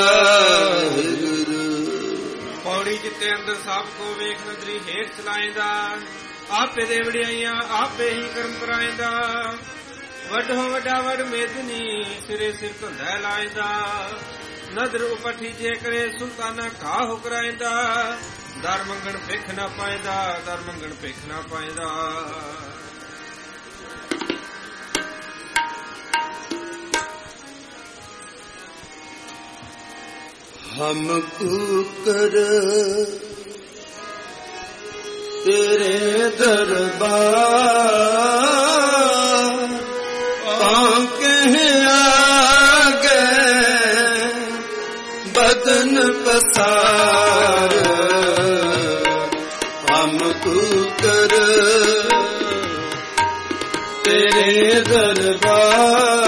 ਪੌੜੀ ਜਿੱਤੇ ਅੰਦਰ ਸਭ ਕੋ ਵੇਖ ਨਦਰੀ ਹੇਠ ਚਲਾਏਂਦਾ ਆਪੇ ਦੇ ਵਡਿਆਈਆਂ ਆਪੇ ਹੀ ਕਰਮ ਕਰਾਏਂਦਾ ਵੱਡੋ ਵੱਡਾ ਵਡ ਮੇਦਨੀ ਸਿਰੇ ਸਿਰ ਧੰਦਾ ਲਾਏਂਦਾ ਨਦਰ ਉਪਠੀ ਜੇ ਕਰੇ ਸੁਲਤਾਨਾ ਕਾਹੂ ਕਰਾਏਂਦਾ ਦਰ ਮੰਗਣ ਵੇਖ ਨ ਪਾਏਂਦਾ ਦਰ ਮੰਗਣ ਵੇਖ ਨ ਪਾਏਂਦਾ ਹਮ ਕੂਕਰ ਤੇਰੇ ਦਰਬਾਰ ਤਾਂ ਕਹਿ ਆਗੇ ਬਦਨ ਪਸਾਰ ਹਮ ਕੂਕਰ ਤੇਰੇ ਦਰਬਾਰ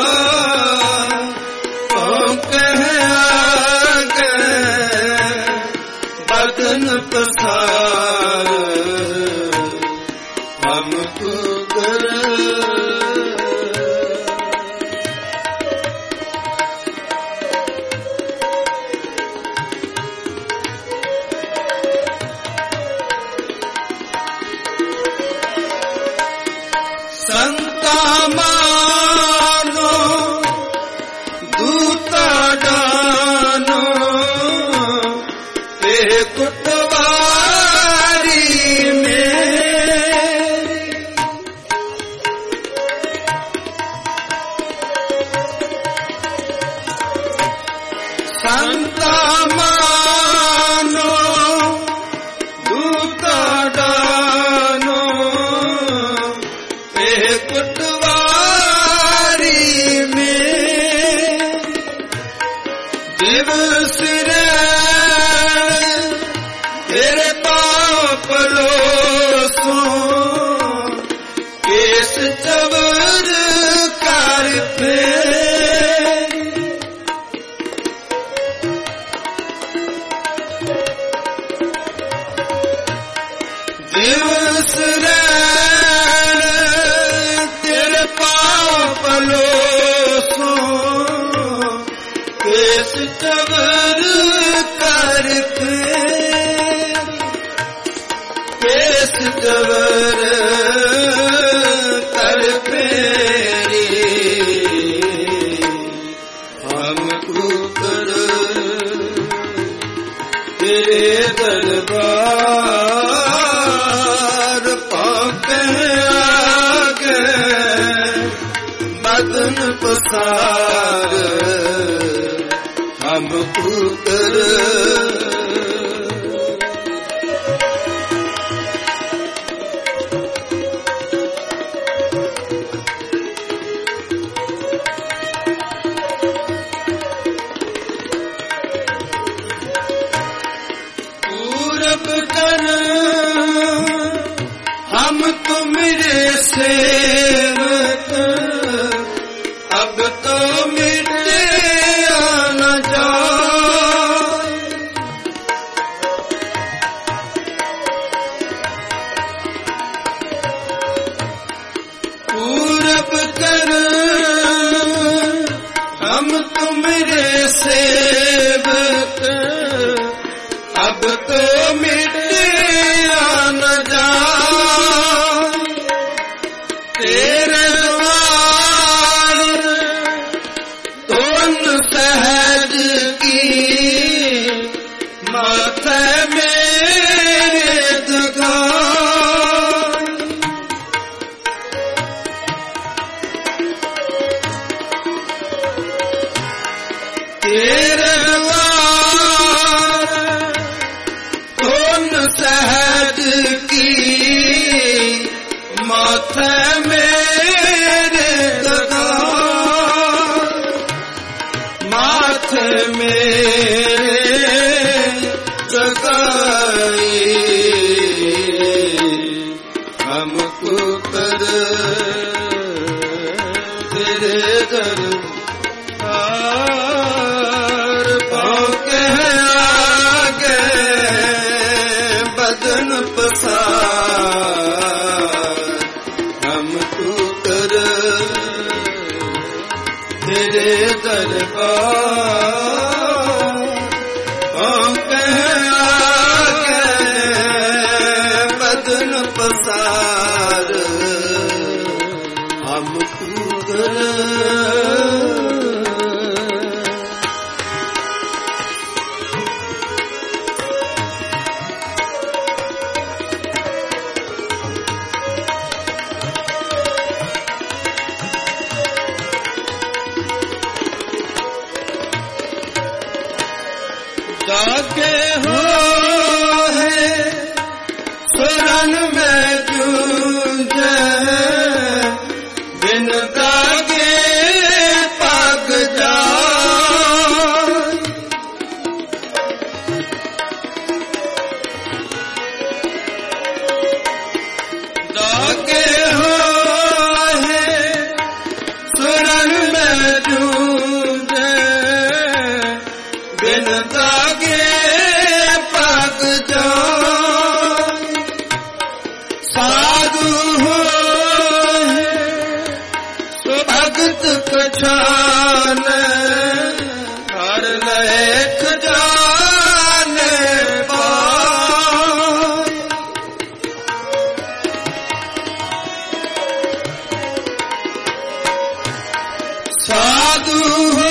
ਤਾਂ ਕਹਿ ਬਦਨ ਪਸਾਰ ਹਮ ਕੂਕਰ ਸੰਤਾ ਮਾਨੋ ਦੂਤਾ ਡਾਨੋ ਇਹ ਕੁਟਵਾਰੀ ਮੇਰੀ ਸੰਤਾ ਮਾਨੋ ਦੂਤਾ ਡਾਨੋ ਇਹ ਕੁਟਵਾਰੀ ਮੇਰੀ ਦਿਵਸ ਤੇਰੇ ਪਾਪ ਲੋਸੋਂ ਕੇਸ ਚਵਰ ਕਰ ਫੇਰੀ ਦਿਵਸ ਰੈਣ ਤੇਰੇ ਪਾਪ ਲੋਸੋਂ ਕੇਸ ਚਵਰ ਕਰ ਫੇਰੀ ਕੇਸ ਚਵਰ ਕਰ ਫੇਰੀ ਹਮ ਕੂਕਰ ਤੇਰੇ ਦਰਬਾਰ ਪਾਕੇ ਆਗੇ ਬਦਨ ਪਸਾਰ ਹਮ ਕੂਕਰ हम तुमरे सेवक अब तो मेरे अब तो मिटिया न जाए तेरे द्वार तुम सहज की माथे मेरे दगा तेरे द्वार तुम सहज की माथे मेरे दगा माथे मेरे जगाई हमको कर तेरे दरबार पाँव के आगे बदन पसार हमको कर तेरे दरबार पाँव के आगे बदन पसार हमको कर जाके हो है सुरन में जूझे बिन दागे पग जाए जाके हो है सुरन में जूझे बिन दागे पग जाए साधु हो भगत पछान हर लेख जाने पाए साधु हो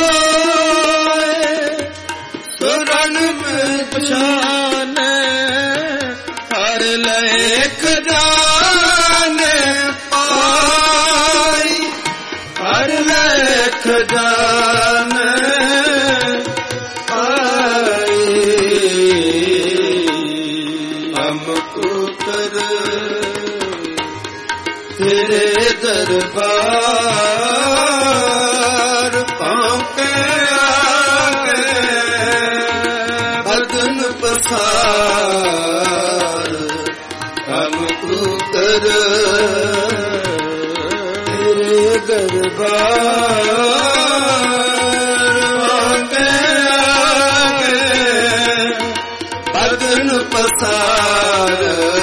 सुरन में पछान हर लेख जाने पाई हर लेख जाने पाई हमको कर तेरे दरबार पाँव के आगे बदन पसार हमको कर तेरे दरबार के आगे बदन पसार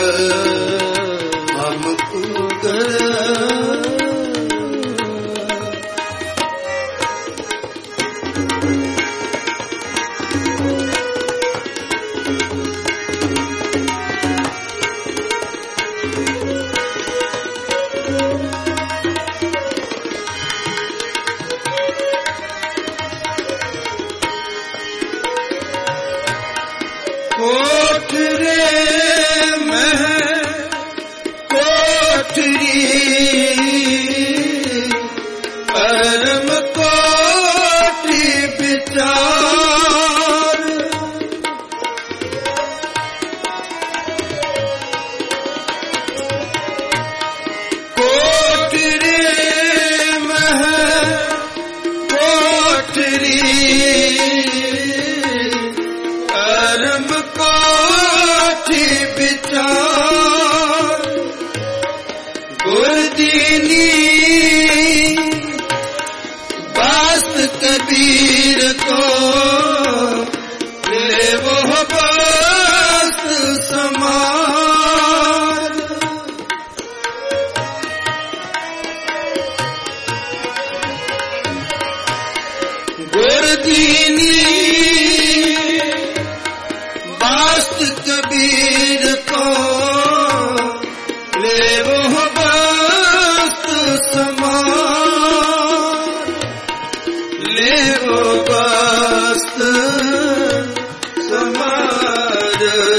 हमको कर कोठ रे मस्त समार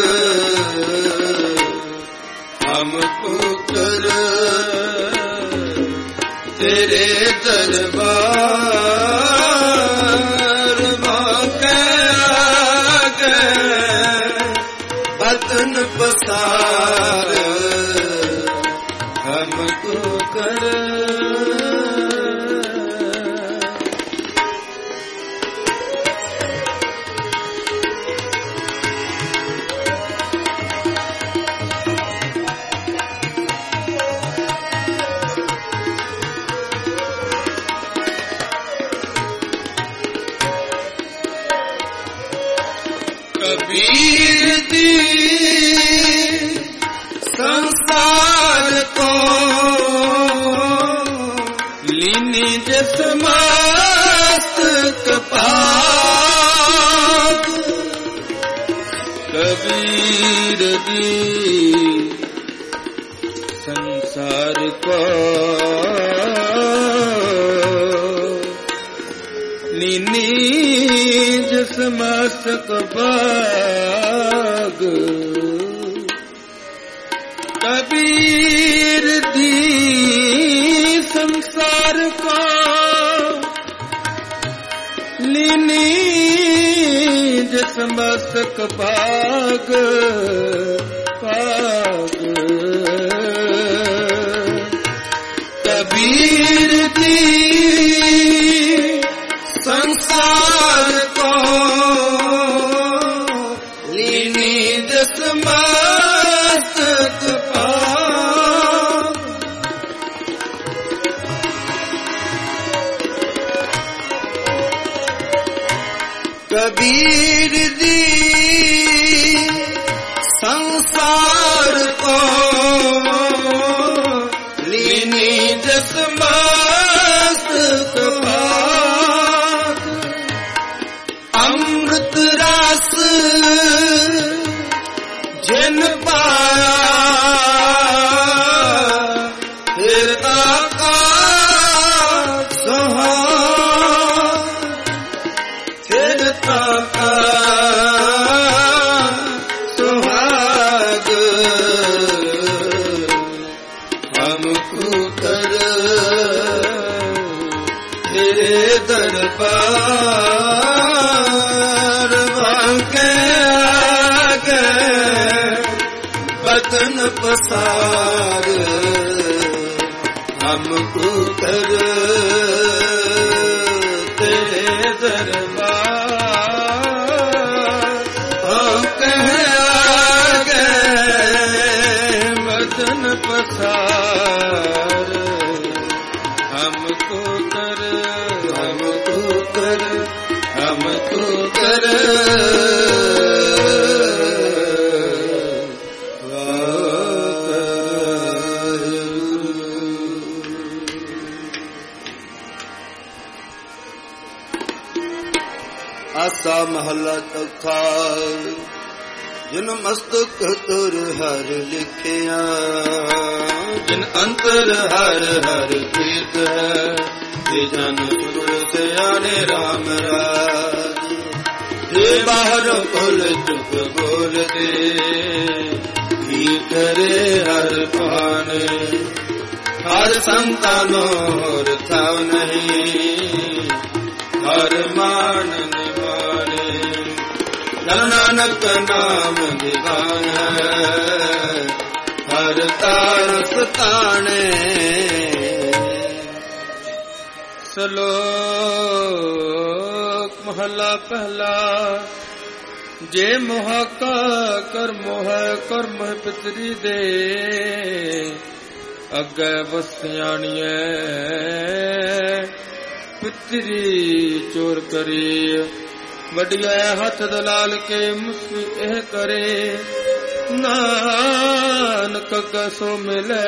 हमको कर तेरे दरबार मांगे आगे बतन पसार हमको कर कबीर दी संसार को लीनी जिस मस्तक पाक कबीर दी संसार को लीनी जिस मस्तक बाग कबीर दी संसार को लीनी जिस मस्तक बाग बाग कबीर दी संसार को लीनी जिस मस्तक पाग कबीर दी संसार को लीनी जिस मस्तक पाग अमृत रस जिन पाया हृदय का सुहाग हृदय का सुहाग हमको कर तेरे दरबार वांके आगे बतन पसार हमको कर तेरे दरबार वांके आगे बतन पसार हमको कर हमको कर हमको कर आसा महला चौथा जिन मस्तक तुर हर लिखिया जिन अंतर हर हर प्रीत है ये जन सुर से आने राम राज ये बाहर बोल चुप बोल दे करे हर पाने हर संतानों और था नहीं हर मान निमाने नानक नाम दिवान हर तारस ताने श्लोक महला पहला जे मोह का कर मोह कर मोह पितरी दे अगे बसियाणिए पितरी चोर करी वडिया हथ दलाल के मुस्वी एह करे नानक कसो मिले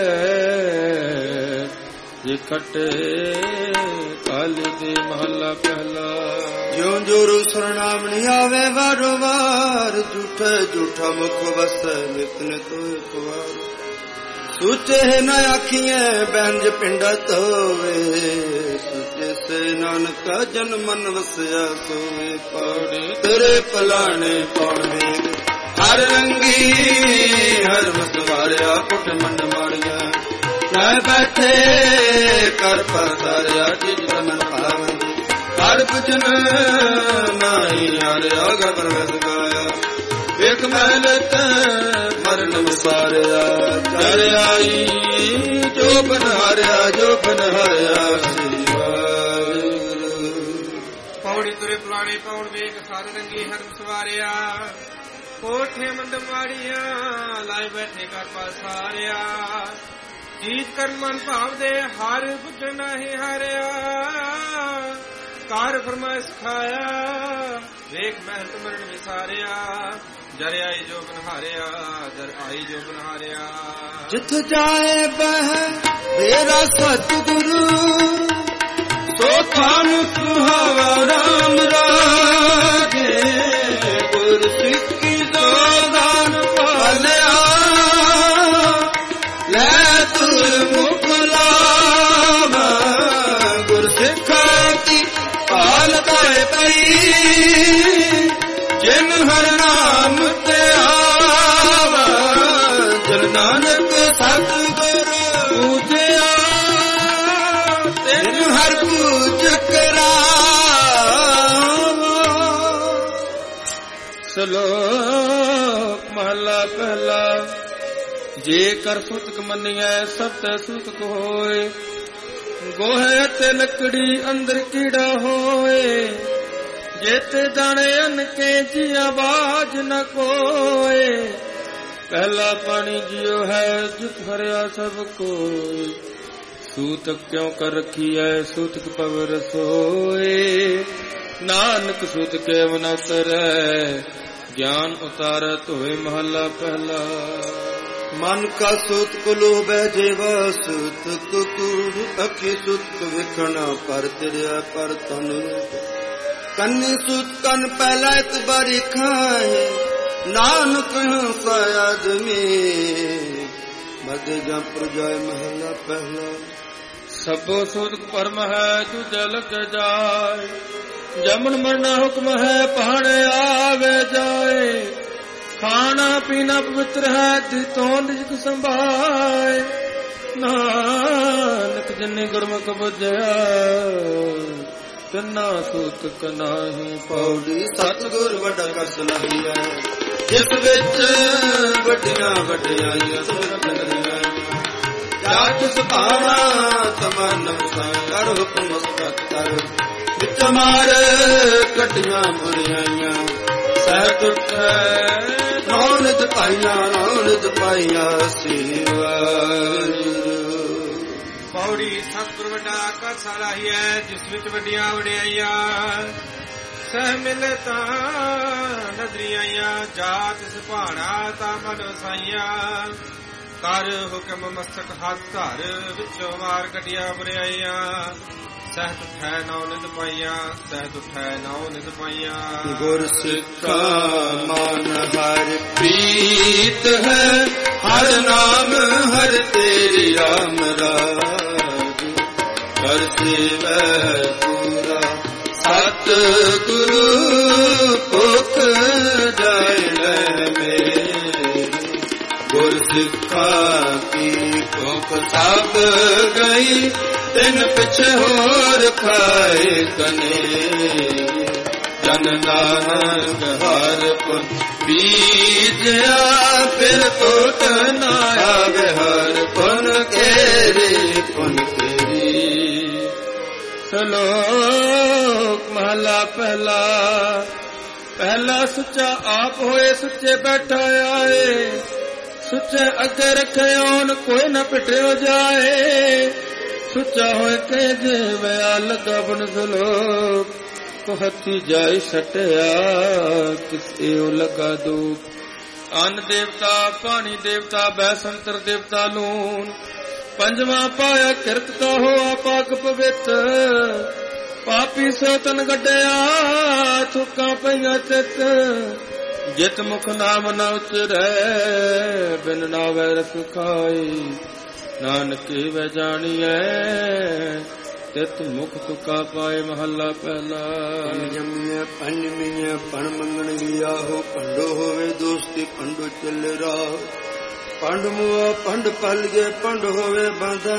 ये खटे काली दी महला पहला ज्यों जोरू सरनामणी आवे वारो वार झूठे झूठा मुख वस नित नित एक वार ਸੂਚੇ ਨ ਆਖੀਐ ਬੈਂਜ ਪਿੰਡਾ ਧੋਵੇ ਸੂਚੇ ਸੇ ਨਾਨਕਾ ਜਨ ਮਨ ਵਸਿਆ ਸੋਵੇ ਪੌੜੀ ਤੇਰੇ ਪਲਾਣੇ ਪੌੜੇ ਹਰ ਰੰਗੀ ਹਰ ਮਸਵਾਰਿਆ ਕੁੱਟ ਮੰਡ ਮਾਰਿਆ ਲੈ ਬੈਠੇ ਕਰ ਪਰਤਾਰਿਆ ਜਿਜ ਮਨ ਭਾਵੰਦੀ ਹਰ ਬਚਨ ਨਾਹੀ ਹਾਰਿਆ ਗਬਰ ਵਸ ਗਾਇਆ ਇੱਕ ਮਹਿਲਤ ਮਰਨ ਵਿਸਾਰਿਆ ਚੜ ਆਈ ਜੋ ਬਨਹਾਰਿਆ ਜੋ ਬਨਹਾਰਿਆ ਸ੍ਰੀ ਵਾਹਿਗੁਰੂ। ਪੌੜੀ ਤੁਰੇ ਪਲਾਣੇ ਪੌੜ ਵੇਖ ਹਰ ਰੰਗੀ ਹਰ ਸਵਾਰਿਆ ਕੋਠੇ ਮੰਦ ਮਾੜੀਆਂ ਲਾਏ ਬੈਠੇ ਕਰ ਪਸਾਰਿਆ ਜੀਤ ਕਰ ਮਨ ਭਾਵ ਦੇ ਹਰ ਬੁੱਝ ਨਹੀਂ ਹਾਰਿਆ ਕਾਰ ਫਰਮਾਇਸ਼ ਖਾਇਆ ਵੇਖ ਮਹਿਲਤ ਮਰਨ ਵਿਸਾਰਿਆ ਜਰ ਆਈ ਜੋ ਬਨਹਾਰਿਆ ਜਰ ਆਈ ਜੋ ਬਨਹਾਰਿਆ ਜਿੱਥ ਜਾਏ ਬਹਿ ਮੇਰਾ ਸਤਿਗੁਰੂ ਸੋ ਥਾਨ ਸੁਹਾਵਾ ਰਾਮ ਰਾਜੇ ਗੁਰ ਸਿੱਖੀ ਦੋਦਾਨ ਪਾਲਿਆ ਲੈ ਤੁਰ ਮੁਖ ਲਾਵਾ ਗੁਰ ਸਿੱਖਾਂ ਦੀ ਪਾਲ ਕਾਇ ਪਈ ਜਿਨ ਹਰ ਨਾਮ ਤੇ ਆਵਾ ਜਨ ਨਾਨਕ ਸਤਿਗੁਰ ਪੂਜਿਆ ਤਿਨ ਹਰ ਪੂਜ ਕਰਾਵਾ। ਸ਼ਲੋਕ ਮਹਲਾ ਪਹਿਲਾ। ਜੇ ਕਰ ਸੁਤਕ ਮੰਨਿਐ ਸਭ ਤੈ ਸੁਤਕ ਹੋਏ ਗੋਹੇ ਤੇ ਲੱਕੜੀ ਅੰਦਰ ਕੀੜਾ ਹੋਏ ਜੇਤੇ ਦਾਣੇ ਅੰਨ ਕੇ ਜੀ ਆਵਾਜ਼ ਨ ਕੋਏ ਪਹਿਲਾ ਪਾਣੀ ਜਿਉ ਹੈ ਜਿਤ ਭਰਿਆ ਸਭ ਕੋਇ ਸੂਤਕ ਕਿਉ ਕਰ ਰੱਖੀ ਹੈ ਸੂਤਕ ਪਵਰ ਸੋਏ ਨਾਨਕ ਸੂਤ ਕੇ ਨ ਕਰੈ ਗਿਆਨ ਉਤਾਰਤ ਹੋਏ ਮਹਲਾ ਪਹਿਲਾ। ਮਨ ਕਾ ਸੂਤ ਕੋ ਲੋਭੈ ਜੇਵਾ ਸੂਤ ਕੋ ਕੂੜ ਅਖੀ ਸੂਤ ਕੋ ਵਿਖਣਾ ਪਰ ਤੇਰਿਆ ਪਰ ਤਨ ਕੰਨੀ ਸੂਤ ਕੰਨ ਪਹਿਲਾ ਇਤਬਾਰੀ ਖਾਏ ਨਾਨਕ ਹੰਸਾ ਆਦਮੀ ਮਦ ਜੰਪਰ ਜਾਏ ਮਹਲਾ ਪਹਿਲਾ। ਸਭੋ ਸੂਤ ਪਰਮ ਹੈ ਦੂਜਾ ਲਗ ਜਾਏ ਜਮਨ ਮਰਨਾ ਹੁਕਮ ਹੈ ਪਹਾੜੇ ਆਵੇ ਜਾਏ ਖਾਣਾ ਪੀਣਾ ਪਵਿੱਤਰ ਹੈ ਦਿ ਤੋਂ ਰਿਜਕ ਸੰਭਾਏ ਨਾਨਕ ਜਿਨੇ ਗੁਰਮੁਖ ਬੁਝਿਆ ਤਿੰਨਾ ਸੂਤਕ ਨਾਹੀ ਪੌੜੀ ਸਤਿਗੁਰ ਵੱਡਾ ਕਸ ਲਾਈ ਹੈ ਜਿਸ ਵਿੱਚ ਵੱਡੀਆਂ ਵੱਡਿਆਈਆਂ ਸੁਰਤ ਕਰੀਆਂ ਜਾਤ ਸੁਭਾਵਾ ਤਮਨ ਕਰ ਹੁਕਮ ਸਤ ਕਰ ਵਿੱਚ ਮਾਰ ਕਟੀਆਂ ਬੁਰੀਆਈਆਂ ਸਹਿ ਟੁੱਟੈ ਨੌ ਨਿਤ ਪਾਈਆਂ ਨੌ ਨਿਤ ਪਾਈਆਂ ਸੇਵਾ। ਪੌੜੀ ਸਤਿਗੁਰ ਵੱਡਾ ਕਰ ਸਲਾਹੀ ਹੈ ਜਿਸ ਵਿੱਚ ਵੱਡੀਆਂ ਵਡਿਆਈਆਂ ਸਹਿ ਮਿਲੇ ਤਾਂ ਨਦਰੀ ਆਈਆਂ ਜਾਤ ਸੁਭਾਣਾ ਤਾਂ ਮਨ ਵਸਾਈਆਂ ਕਰ ਹੁਕਮ ਮਸਤਕ ਹੱਥ ਧਰ ਵਿੱਚੋਂ ਮਾਰ ਕੱਢਿਆ ਬੁਰਿਆਈਆਂ ਸਹਿ ਤੁਠੈ ਨੌ ਨਿਤ ਪਾਈਆਂ ਸਹਿ ਤੁਠੈ ਨੌ ਨਿਤ ਪਾਈਆਂ। ਗੁਰ ਸਿੱਖਾ ਮਨ ਹਰਿ ਪ੍ਰੀਤ ਹੈ ਹਰ ਨਾਮ ਹਰ ਤੇਰੀ ਰਾਮ ਰਾਜ ਕਰ ਸੇਵੈ ਪੂਰਾ ਸਤ ਗੁਰੂ ਭੁਖ ਜਾਇ ਲੈ ਮੇਰੇ ਗੁਰ ਸਿੱਖਾ ਕੀ ਭੁਖ ਸਭ ਗਈ ਤਿਨ ਪਿਛੇ ਹੋਰ ਖਾਏ ਕਨੇ ਜਨ ਨਾਨਕ ਹਰ ਪੁਨ ਬੀਜਿਆ ਫਿਰ ਟੋਟ ਨਾ ਆਵੇ ਹਰ ਪੁਨ ਕੇਰੀ ਪੁਨ ਕੇਰੀ। ਸ਼ਲੋਕ ਮਹਲਾ ਪਹਿਲਾ। ਪਹਿਲਾ ਸੁੱਚਾ ਆਪ ਹੋਏ ਸੁੱਚੇ ਬੈਠਾ ਆਏ ਸੁੱਚੇ ਅੱਗੇ ਰੱਖਿਓਨ ਕੋਈ ਨਾ ਪਿਟਿਓ ਜਾਏ ਸੁੱਚਾ ਹੋਏ ਕੇ ਜਿਵੇਂ ਲੱਗਾ ਬਨ ਸਲੋਕ ਕੋ ਹੱਥੀ ਜਾਏ ਛਟਿਆ ਕਿਸੇ ਉਹ ਲਗਾ ਦੁਖ ਅੰਨ ਦੇਵਤਾ ਪਾਣੀ ਦੇਵਤਾ ਬੈਸੰਤਰ ਦੇਵਤਾ ਲੂਣ ਪੰਜਵਾਂ ਪਾਇਆ ਕਿਰਤ ਕਾ ਹੋਆ ਪਾਕ ਪਵਿੱਤ ਪਾਪੀ ਸੋ ਤਨ ਗੱਡਿਆ ਥੁੱਕਾਂ ਪਈਆਂ ਚਿੱਤ ਜਿਤ ਮੁਖ ਨਾਮ ਨ ਉਚਰੈ ਬਿਨ ਨਾਵੈ ਰਸ ਖਾਈ ਨਾਨਕ ਵੈ ਜਾਣੀਐ ਤਿਤ ਮੁਖ ਤੁਕਾ ਪਾਏ। ਮਹੱਲਾ ਪਹਿਲਾ। ਜੰਮਿਆ ਪੰਜ ਮੀਆਂ ਪਣ ਮੰਗਣ ਗਿਆ ਹੋ ਪੰਡੋ ਹੋਵੇ ਦੋਸਤੀ ਪੰਡੋ ਚੱਲੇ ਰਾਹ ਪੰਡ ਮੁਆ ਪੰਡ ਪਲ ਗਏ ਪੰਡ ਹੋਵੇ ਬਾਂਧਾ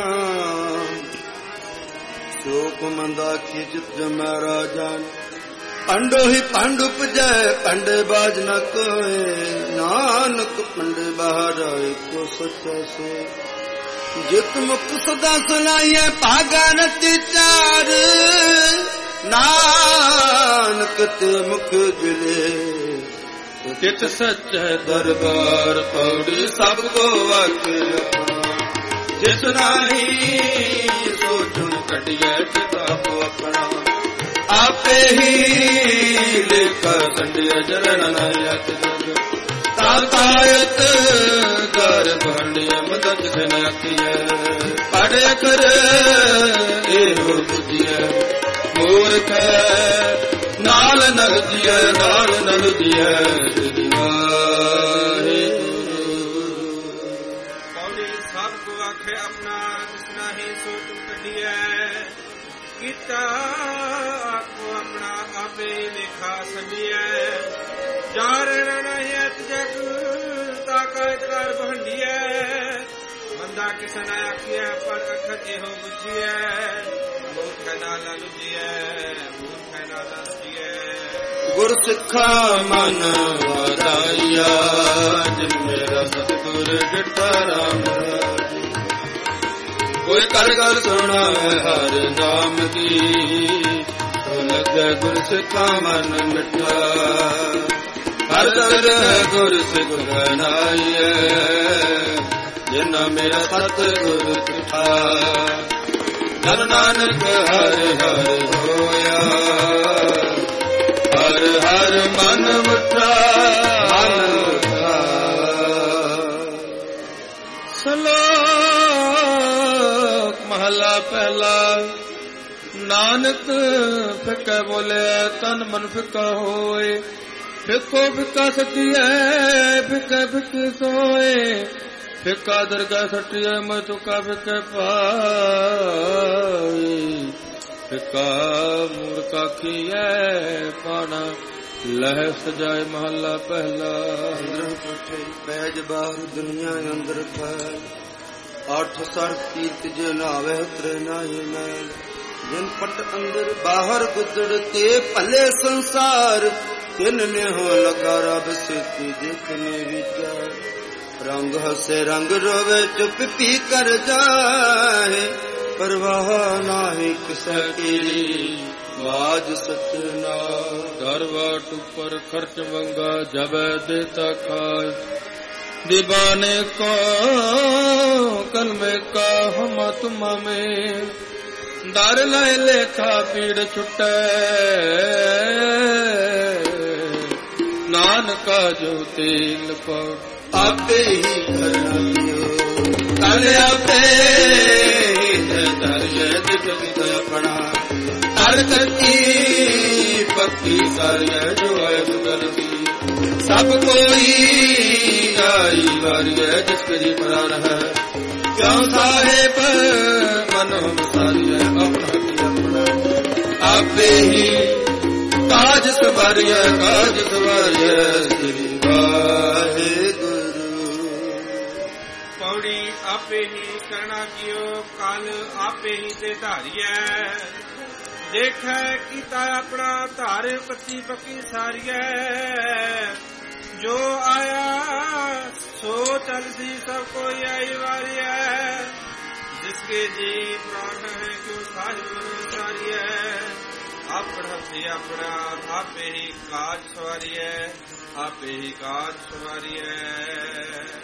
ਸੋਕ ਮੰਦਾ ਕੀ ਜਿਤ ਜਮੈ ਰਾਜਾਨ ਪੰਡੋ ਹੀ ਪੰਡ ਉਪਜੈ ਪੰਡੇ ਬਾਜ ਨ ਕੋਏ ਨਾਨਕ ਪੰਡੇ ਬਾਹਰ ਆਏ ਕੋ ਸੱਚਾ ਸੋ ਜਿਤ ਮੁਖ ਸਦਾ ਸੁਨਾਈਐ ਭਾਗਾ ਰਤੀ ਚਾਰ ਨਾਨਕ ਤੇ ਮੁਖ ਜਲੇ ਤਿਤ ਸੱਚੈ ਦਰਬਾਰ ਪੌੜੀ ਸਭ ਕੋ ਵਾਕਿਆ ਜਿਸ ਨਾਹੀ ਸੋ ਚੁਣ ਕਟਿਐ ਕਿਤਾਬ ਆਪਣਾ ਆਪੇ ਹੀ ਲੇਖਾ ਸੰਡਿਆ ਜਰਨ ਨਾਇਕ ਜਗ ਤਾਤਾਇਤ ਕਰ ਭਾਂਡਿਆ ਮਦਦ ਖਨ ਆਖੀਐ ਪੜਿਆ ਕਰ ਇਹੋ ਬੁਝੀਐ ਮੂਰਖ ਨਾਲ ਨਲਦੀਐ ਨਾਲ ਨਲਦੀਐ ਦਿਵਾਹੇ ਪੌੜੀ ਸਭ ਕੋ ਆਖੇ ਆਪਣਾ ਜਿਸਨਾ ਹੀ ਸੋ ਤੁਮ ਕੱਢੀਐ ਕੀਤਾ ਆਪੋ ਆਪਣਾ ਆਪੇ ਲੇਖਾ ਸੰਡੀਐ ਜਾਰਣ ਰਹਿਤ ਜਗ ਤਾਕਤ ਕਰ ਭੰਡੀਐ ਮੰਦਾ ਕਿਸਨ ਆਖੀਐ ਪਰ ਅਖਤ ਇਹੋ ਬੁਝੀਐ ਮੂਰਖ ਨਾਲ ਲੁਝੀਐ ਮੂਰਖ ਨਾਲ ਲੁਝੀਐ। ਗੁਰ ਸਿੱਖਾ ਮਨ ਵਾਦਾਈਆ ਜਿਨ ਮੇਰਾ ਸਤਿਗੁਰ ਡਿਠਾ ਰਾਮ ਰਾਜੀ ਕੋਈ ਕਰ ਕਰ ਸੁਣਾ ਹਰ ਨਾਮ ਦੀ ਸੋ ਲੱਗੇ ਗੁਰ ਸਿੱਖਾ ਮਨ ਮਿਠਾ ਹਰ ਦਰ ਗੁਰ ਸਿੱਖ ਨਾਈਐ ਜਿਨ ਮੇਰਾ ਸਤਿਗੁਰ ਡਿਠਾ ਜਨ ਨਾਨਕ ਹਰ ਹਰ ਹੋਇਆ ਹਰ ਹਰ ਮਨ ਮੁਠਾ ਮਨ ਮੁਠਾ। ਸਲੋਕ ਮਹਲਾ ਪਹਿਲਾ। ਨਾਨਕ ਫਿੱਕਾ ਬੋਲੇ ਤਨ ਮਨ ਫਿੱਕਾ ਹੋਏ ਫਿੱਕੋ ਫਿੱਕਾ ਸੱਜੀਐ ਫਿੱਕਾ ਫਿੱਕੇ ਸੋਏ ਫਿੱਕਾ ਦਰਗਾ ਸੱਟਿਐ ਮੈਂ ਤੁਕਾ ਫਿੱਕੇ ਪਾਈ ਫਿੱਕਾ ਮੂਰਖਾ ਕੀਐ ਪਾਣਾ ਲਹਿ ਸਜਾਏ। ਮਹੱਲਾ ਪਹਿਲਾ। ਅੰਦਰ ਕੋਠੇ ਪੈਜ ਬਾਹਰ ਦੁਨੀਆ ਅੰਦਰ ਫੈਲ ਅੱਠ ਸਰ ਤੀਰਥ ਜੇ ਨਾਵੇ ਉਤਰੇ ਨਾਹੀ ਮੈਲ ਜਿਨ ਪਟ ਅੰਦਰ ਬਾਹਰ ਗੁਜੜ ਤੇ ਭਲੇ ਸੰਸਾਰ ਤਿੰਨ ਨੇ ਹੋ ਲਗਾ ਰਬ ਸੇਤੀ ਦੇਖਨੇ ਵਿਚਾਰ ਰੰਗ ਹਸੇ ਰੰਗ ਰੋਵੇ ਚੁੱਪ ਪੀ ਕਰ ਜਾਏ ਪਰਵਾਹ ਨਾਹੀ ਕਿਸੈ ਕੀ ਬਾਜ ਸਚਨਾ ਦਰਵਾਟ ਉੱਪਰ ਖਰਚ ਮੰਗਾ ਜਬੈ ਦੇਤਾ ਖਾਏ दीवाने को कलमे का हम तुम में दार लाए लेखा पीड़ छुटे नानका जो तेल पर आपे ही करना दियो कल आपे अपना तर करती पक्की सारिया जो है गुजरती सब कोई आई बारी है जिसकी प्राण है क्यों साहेब मनो सारी है अपना की अपना आपे ही काज सवारी है काज सवारी है श्री वाहे गुरु पौड़ी आपे ही करना कियो काल आपे ही ते धारिया देख कीता अपना धारे पति पकी सारिया जो आया सो चलती सब कोई आई वारी है जिसके जी प्राण है क्यों काज सारी है अपना से अपना आपे ही काज सवारी है आपे ही काज सवारी है।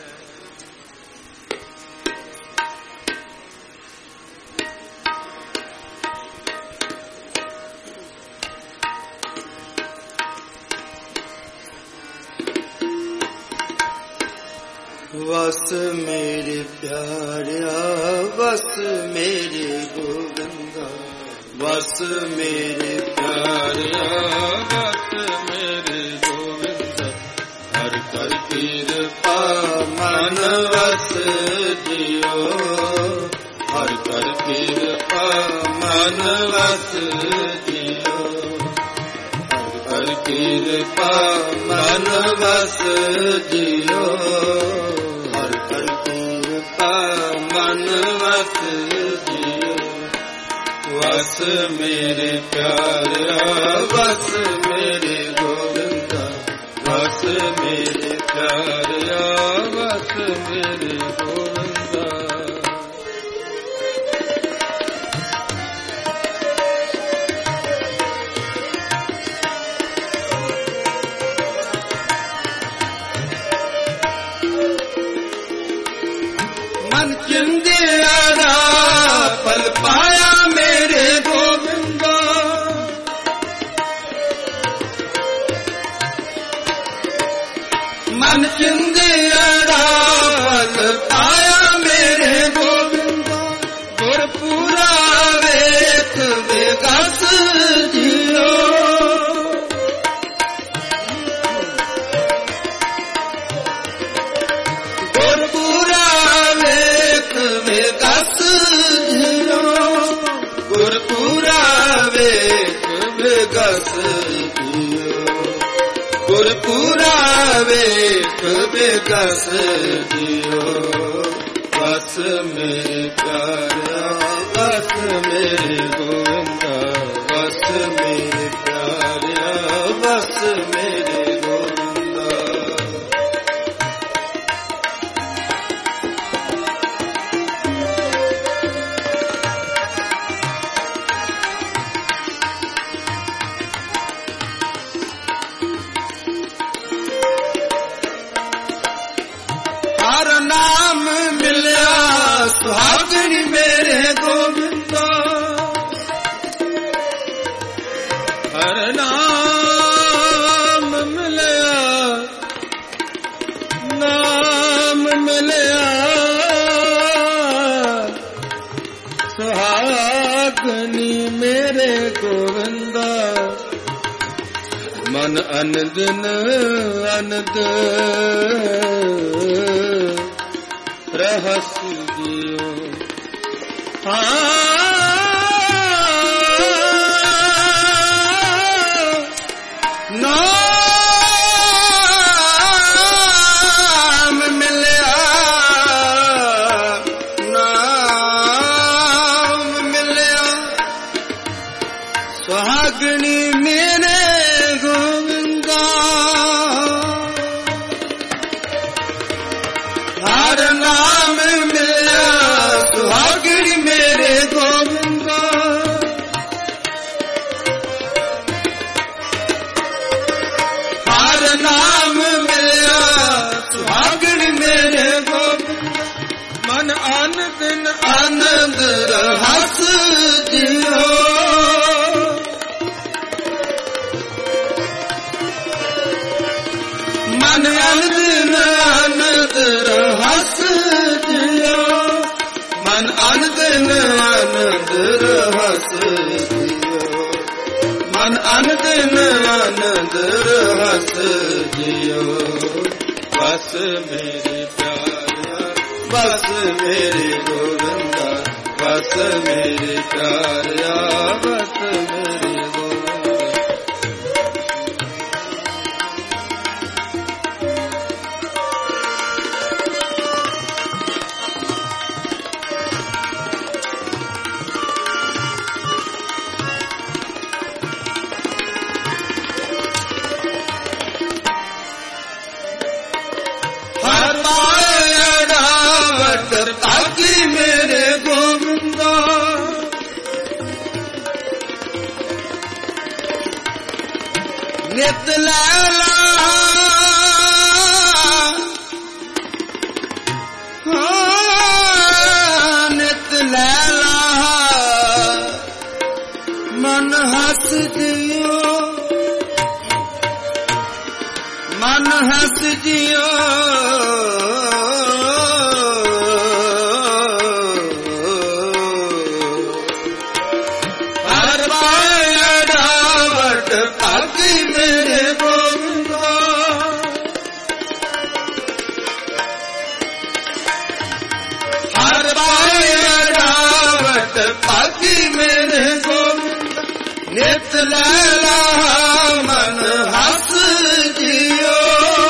वस मेरे प्यारिया वस मेरे गोविंदा वस मेरे प्यारिया वस मेरे गोविंदा जियो हर कृपा मन बस जियो हर हर कृपा मन बस जियो बस मेरे प्यारा बस मेरे गोविंदा बस मेरे प्यारा बस मेरे गोविंदा। मन चिंदिया पल पाया मेरे गोविंदा मन चिंदिया पल पाया मेरे गोविंदा गुर पूरा वेख विगस जियो गुर पूरा वेख विगस जियो गुर पूरा वेख विगस जियो गुर पूरा वेख विगस जियो बस मेरे प्यारा बस मेरे गोविंदा बस मेरे प्यारा बस मेरे गोविंदा। हर नाम मिलिया सुहागणी मेरे गोविंदा हर नाम मिलिया नाम मिलिया सुहागणी मेरे गोविंदा मन अनदिन अनद रहस जियो नाम मिलिया नाम मिलिया सुहागणी मेरे गोविंदा हर नाम मिलिया सुहागणी मेरे गोविंदा हर नाम मिलिया सुहागणी मेरे गोविंदा मन आनंद आनंद रहस जियो मन आनंद आनंद रहस जियो मन आनंद आनंद रहस जियो मन आनंद आनंद रहस जियो बस मेरे प्यारा बस मेरे गोविंदा बस मेरे प्यारा बस मेरे गोविंदा। हर पाया रावट ताकि मेरे गोविंदा नित लैला हाँ, नित लैला मन हस जियो मन हस जियो हर पाया रावट ताकि मेरे गोविंदा हर पाया रावट ताकि मेरे गोविंदा ਲੈਲਾ ਮਨ ਹੱਸ ਜਿਓ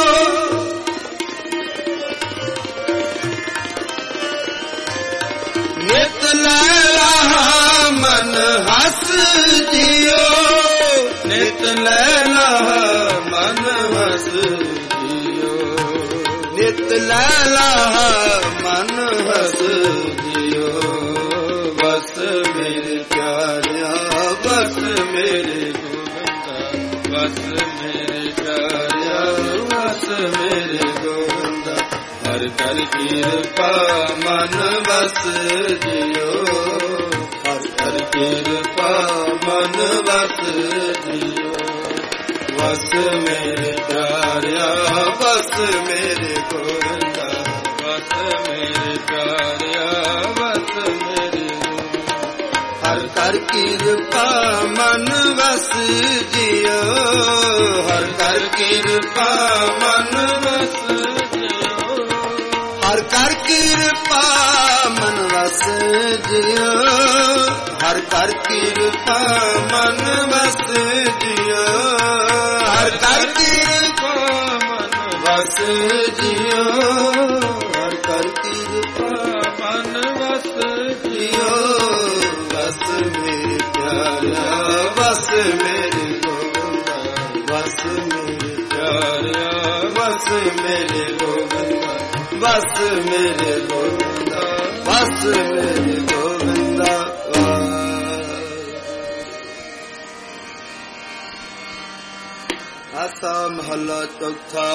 ਨਿਤ ਲੈਲਾ ਮਨ ਹੱਸ ਜਿਓ ਨਿਤ ਲੈਲਾ ਮਨ ਹੱਸ ਜਿਓ ਨਿਤ ਲੈਲਾ ਮਨ ਹੱਸ ਜਿਓ ਬਸ ਮੇਰੇ ਪਿਆਰਿਆ ਬਸ ਮੇਰੇ ਗੋਬਿੰਦਾ ਬਸ ਮੇਰੇ ਪਿਆਰਿਆ ਬਸ ਮੇਰੇ ਗੋਬਿੰਦਾ ਹਰ ਕਰ ਕਿਰਪਾ ਮਨ ਬਸ ਜਿਓ ਹਰ ਕਰ ਕਿਰਪਾ ਮਨ ਬਸ ਜਿਓ ਬਸ ਮੇਰੇ ਪਿਆਰਿਆ ਬਸ ਮੇਰੇ ਗੋਬਿੰਦਾ ਬਸ ਮੇਰੇ ਪਿਆਰਿਆ ਬਸ ਮੇਰੇ ਹਰ ਕਰ ਕਿਰਪਾ ਮਨ ਵਸ ਜਿਓ ਹਰ ਕਰ ਕਿਰਪਾ ਮਨ ਵਸ ਜਿਓ ਹਰ ਕਰ ਕਿਰਪਾ ਮਨ ਵਸ ਜਿਓ ਹਰ ਕਰ ਕਿਰਪਾ ਮਨ ਵਸ ਜਿਓ ਹਰ ਕਰ ਕਿਰਪਾ ਮਨ ਵਸ ਜਿਓ ਹਰ ਕਰ ਕਿਰਪਾ ਮਨ ਵਸ ਜਿਓ ਬਸ ਮੇਰੇ ਪਿਆਰਿਆ ਬਸ ਮੇਰੇ ਗੋਬਿੰਦਾ ਬਸ ਮੇਰੇ ਪਿਆਰਿਆ ਬਸ ਮੇਰੇ ਗੋਬਿੰਦਾ ਬਸ ਮੇਰੇ ਗੋਬਿੰਦਾ ਬਸ ਮੇਰੇ ਗੋਬਿੰਦਾ ਆਸਾ ਮਹੱਲਾ ਚੌਥਾ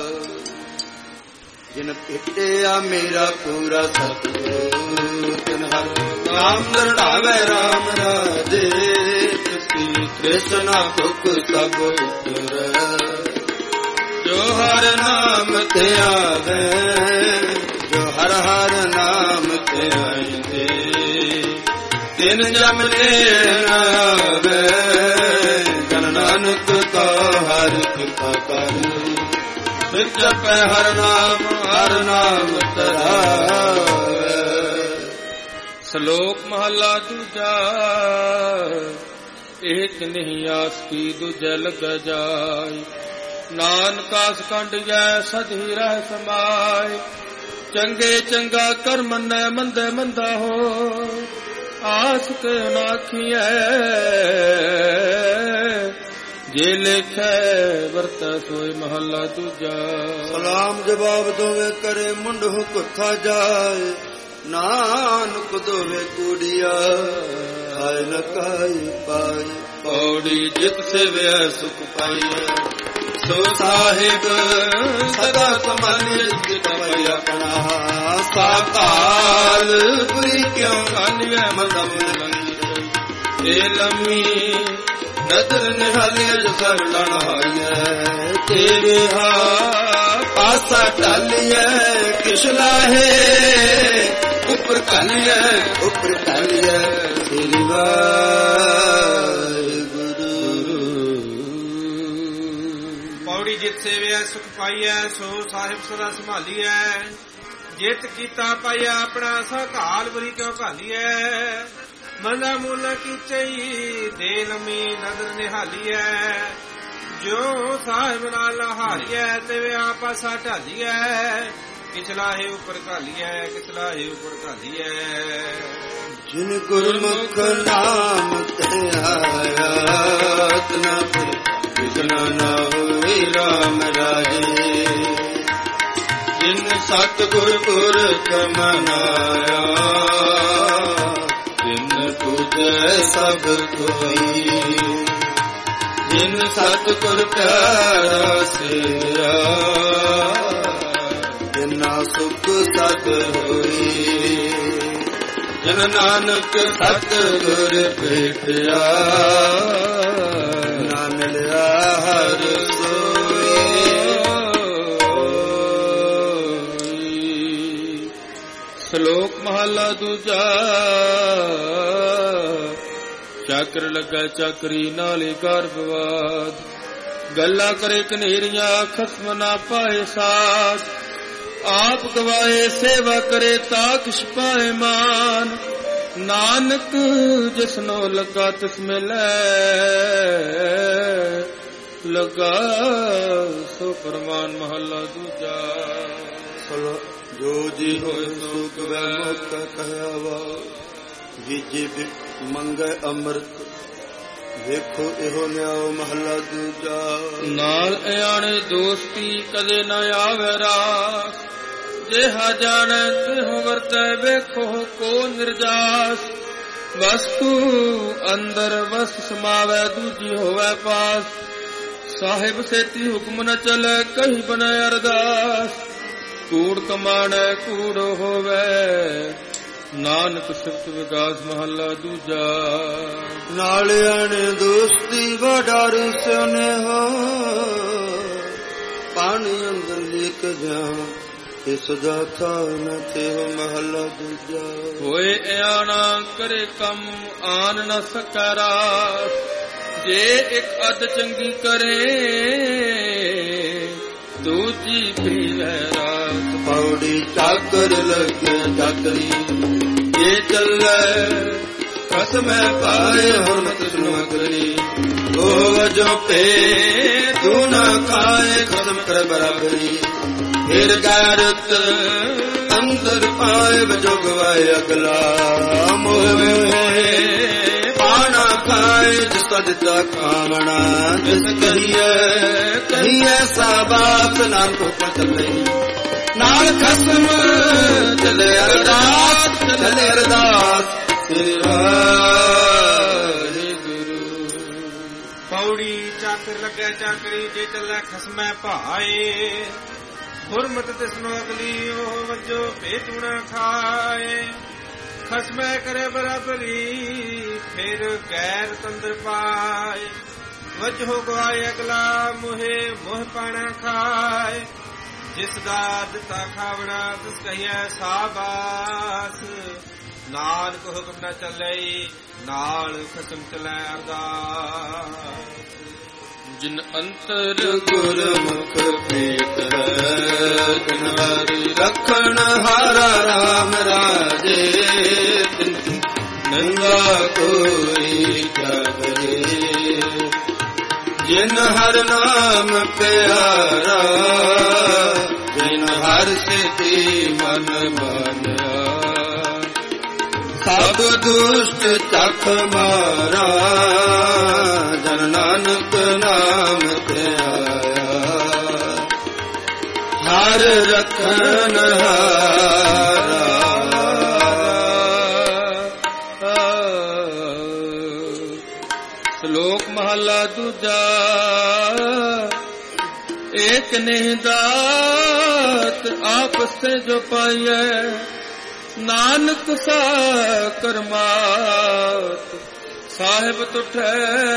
ਜਿਨ ਭੇਟਿਆ ਮੇਰਾ ਪੂਰਾ ਸਤਿਗੁਰੂ ਤਿਨ ਹਰ ਨਾਮ ਦਰੜਾਵੇ ਰਾਮ ਰਾਜੇ ਤੁਸੀ ਕ੍ਰਿਸ਼ਨਾ ਦੁਖ ਸਭ ਉਤਰ ਜੋ ਹਰ ਨਾਮ ਤੇ ਆਵੇ ਜੋ ਹਰ ਹਰ ਨਾਮ ਤੇ ਆਇਦੇ ਤਿਨ ਜਮ ਲੈ ਆਵੇ ਜਨ ਨਾਨਕ ਕੋ ਹਰ ਕਿਰਪਾ ਕਰ ਫਿਰ ਜਪੈ ਹਰ ਨਾਮ ਹਰ ਨਾਮ ਧਰਾਵੇ ਸ਼ਲੋਕ ਮਹਲਾ ਦੂਜਾ ਏਕ ਨਹੀਂ ਆਸ ਕੀ ਦੂਜੈ ਲਗ ਜਾਏ ਨਾਨਕ ਆਸ ਕੰਡ ਜੈ ਸਦ ਹੀ ਰਹਿ ਸਮਾਏ ਚੰਗੇ ਚੰਗਾ ਕਰ ਮੰਨੈ ਮੰਦੇ ਮੰਦਾ ਹੋ ਆਸ ਕੇ ਨਾਖੀਐ ਜੇ ਲਿਖੈ ਵਰਤ ਸੋਈ ਮਹੱਲਾ ਦੂਜਾ ਸਲਾਮ ਜਵਾਬ ਦੋਵੇਂ ਕਰੇ ਮੁੰਡਹੁ ਕੁੱਥਾ ਜਾਏ ਨਾਨਕ ਦੋਵੇਂ ਕੂੜੀਆ ਹਾਇ ਲਕਾਈ ਪਾਈ ਪੌੜੀ ਜਿਤ ਸੇਵਿਆ ਸੁਖ ਪਾਈਐ ਸੋ ਸਾਹਿਬ ਸਦਾ ਸੰਭਾਲਿਐ ਜਿਤ ਪਈ ਆਪਣਾ ਸਾਕਾਲ ਬੁਰੀ ਕਿਉ ਕਾਲੀਐ ਮੰਦਮ ਲੰਗੀ ਏ ਲੰਮੀ ਨਦਰ ਨਿਹਾਲਿਐ ਜੋ ਸਰਲਣ ਹਾਈਐ ਤੇਰੇ ਹਾ ਪਾਸਾ ਢਾਲੀਐ ਕਿਛ ਲਾਹੇ ਉੱਪਰ ਕਾਲੀਐ ਉੱਪਰ ਕਾਲੀਐ ਤੇਰੀ ਵਾਹਿਗੁਰੂ ਪੌੜੀ ਜਿਤ ਸੇਵਿਆ ਸੁਖ ਪਾਈਐ ਸੋ ਸਾਹਿਬ ਸਦਾ ਸੰਭਾਲੀਐ ਜਿਤ ਕੀਤਾ ਪਾਈਆ ਆਪਣਾ ਸਾਕਾਲ ਬੁਰੀ ਕਿਉ ਘਾਲੀਐ ਮੰਦਾ ਮੂਲਾ ਕੀਚਈ ਦੇ ਲੰਮੀ ਨਦਰ ਨਿਹਾਲੀਐ ਜੋ ਸਾਹਿਬ ਨਾਲ ਹਾਰੀਐ ਤੇ ਆਪਾਸਾ ਢਾਲੀਐ ਕਿਛਲਾਹੇ ਉੱਪਰ ਘਾਲੀਐ ਕਿਛਲਾਹੇ ਉੱਪਰ ਘਾਲੀਐ ਜਿਨ ਗੁਰਮੁਖ ਨਾਮ ਤੇ ਆਇਆ ਤਨਾ ਵਿਗਨ ਨਾ ਹੋਏ ਰਾਮ ਰਾਜੇ ਜਿਨ ਸਤ ਗੁਰ ਪੁਰਖ ਮਨਾਇਆ ਜਿਨ ਪੂਜੈ ਸਭ ਕੋਈ ਜਿਨ ਸਤ ਗੁਰ ਪਿਆਰਾ ਸੇਵਿਆ ਜਿਨਾ ਸੁਖ ਸਤ ਹੋਈ ਜਨ ਨਾਨਕ ਸਤ ਗੁਰ ਭੇਟਿਆ ਨਾ ਮਿਲਿਆ ਹਰ ਸੋਈ ਸ਼ਲੋਕ ਮਹਲਾ ਦੂਜਾ ਚੱਕਰ ਲੱਗਾ ਚੱਕਰੀ ਨਾਲੇ ਗਰਭਵਾਦ ਗੱਲਾਂ ਕਰੇ ਕਨੇਰੀਆਂ ਖਸਮ ਨਾ ਪਾਏ ਸਾਥ ਆਪ ਗਵਾਏ ਸੇਵਾ ਕਰੇ ਤਾ ਕਿਛ ਪਾਏ ਮਾਨ ਨਾਨਕ ਜਿਸਨੋ ਲੱਗਾ ਤਿਸ ਮਿਲੈ, ਲੱਗਾ ਸੋ ਪਰਮਾਨ ਮਹੱਲਾ ਦੂਜਾ। ਜੋ ਜੀ ਹੋਏ ਸੋ ਕਵੈ ਮੁਕਤ ਕਹਿਵਾ, ਜੀਜੇ ਮੰਗੈ ਅੰਮ੍ਰਿਤ ਵੇਖੋ ਇਹੋ ਨਿਆਓ ਮਹੱਲਾ ਦੂਜਾ। ਨਾਲ ਅਆਣੇ ਦੋਸਤੀ ਕਦੇ ਨਾ ਆਵੇ ਰਾਸ, ਜਿਹਾ ਜਾਣੈ ਤਿਹੁ ਵਰਤੈ ਵੇਖੋ ਕੋ ਨਿਰਜਾਸ। ਵਸਤੂ ਅੰਦਰ ਵਸ ਸਮਾਵੈ ਦੂਜੀ ਹੋਵੈ ਪਾਸ, ਸਾਹਿਬ ਸੇਤੀ ਹੁਕਮ ਨ ਚਲੈ ਕਹੀ ਬਨੈ ਅਰਦਾਸ। ਕੂੜ ਕਮਾਣੈ ਕੂੜ ਹੋਵੈ, ਨਾਨਕ ਸਿਫਤ ਵਿਗਾਸ ਮਹੱਲਾ ਦੂਜਾ। ਨਾਲ ਆਣੇ ਦੋਸਤੀ ਵਡਾਰ ਸਿਉਨੇ ਹੋ, ਪਾਣੀ ਅੰਦਰ ਲਿਖ ਜਾ ਇਸ ਦਾ ਥਾ ਨ ਤੇ ਮਹੱਲਾ ਦੂਜਾ। ਹੋਏ ਆਣਾ ਕਰੇ ਕੰਮ ਆਨ ਨ ਸਕੈ ਰਾਸ, ਜੇ ਇੱਕ ਅੱਧ ਚੰਗੀ ਕਰੇ ਦੂਜੀ ਪੀਵੈ ਰਾਸ। ਪੌੜੀ ਚਾਕਰ ਲੱਗੇ ਚਾਕਰੀ ਜੇ ਚੱਲੇ, ਕਸਮੈ ਪਾਏ ਹੁਰਮਤ ਸੁਨੋ ਕਰੀ। ਉਹ ਵਜੋ ਪੇ ਤੂੰ ਨਾ ਖਾਏ ਕਸਮ ਕਰ ਬਰਾਬਰੀ। ਫਿਰ ਗੈਰਤ ਅੰਦਰ ਪਾਏ ਵਜੋ ਗਵਾਏ ਅਗਲਾ। ਮੋਹ ਹੋਏ ਪਾਣਾ ਖਾਏ ਜਿਸ ਦਾ ਦਿੱਤਾ ਖਾਵਣਾ। ਜਿਸ ਕਹੀਏ ਕਹੀਏ ਸਾਬਾਤ ਨਾਮ ਕੋ ਪਤਲੇ, ਨਾਲ ਖਸਮ ਚਲੇ ਅਰਦਾਸ ਚਲੇ ਅਰਦਾਸ। ਸ੍ਰੀ ਵਾਹਿਗੁਰੂ। ਪੌੜੀ ਚਾਕਰ ਲੱਗਿਆ ਚਾਕਰੀ ਜੇ ਚੱਲੇ ਖਸਮੈ ਭਾਏ। ਹੁਰਮਤ ਤਿਸਨੋ ਅਗਲੀ ਉਹ ਵਜੋ ਭੇਜੂ ਨਾ ਖਾਏ। ਖਸਮੈ ਕਰੇ ਬਰਾਬਰੀ ਫਿਰ ਗੈਰ ਤੰਦਰ ਪਾਏ। ਵਜੋ ਗਵਾਏ ਅਗਲਾ ਮੁਹੇ ਮੋਹ ਪਾਣਾ ਖਾਏ। ਜਿਸ ਦਾ ਦਿੱਤਾ ਖਾਵਣਾ ਤਿਸ ਕਹੀਐ ਸਾਬਾਸ। ਨਾਨਕ ਹੁਕਮ ਨ ਚੱਲੇ ਨਾਲ ਖਸਮ ਚਲੈ ਅਰਦਾਸ। ਜਿਨ ਅੰਤਰ ਗੁਰਮੁਖ ਪ੍ਰੀਤ ਹੈ, ਤਿਨ ਹਰਿ ਰਖਣ ਹਾਰਾ ਰਾਮ ਰਾਜੇ। ਨੰਗਾ ਕੋਈ ਕਰੇ ਜਿਨ ਹਰ ਨਾਮ ਪਿਆਰਾ, ਜਿਨ ਹਰ ਸਿਧੀ ਮਨ ਮਾਨਿਆ। ਸਭ ਦੁਸ਼ਟ ਚਖ ਮਾਰਾ, ਜਨ ਨਾਨਕ ਨਾਮ ਤੇ ਆਇਆ। ਹਰ ਰਖਨ ਹਾਰਾ। ਸ਼ਲੋਕ ਮਹਲਾ ਦੂਜਾ। ਏਕ ਨਹੀਂ ਦਾਤ ਆਪਸ ਸੇ ਜੋ ਪਾਈਐ, ਨਾਨਕ ਸਾ ਕਰਮਾਤ। ਸਾਹਿਬ ਤੁਠੈ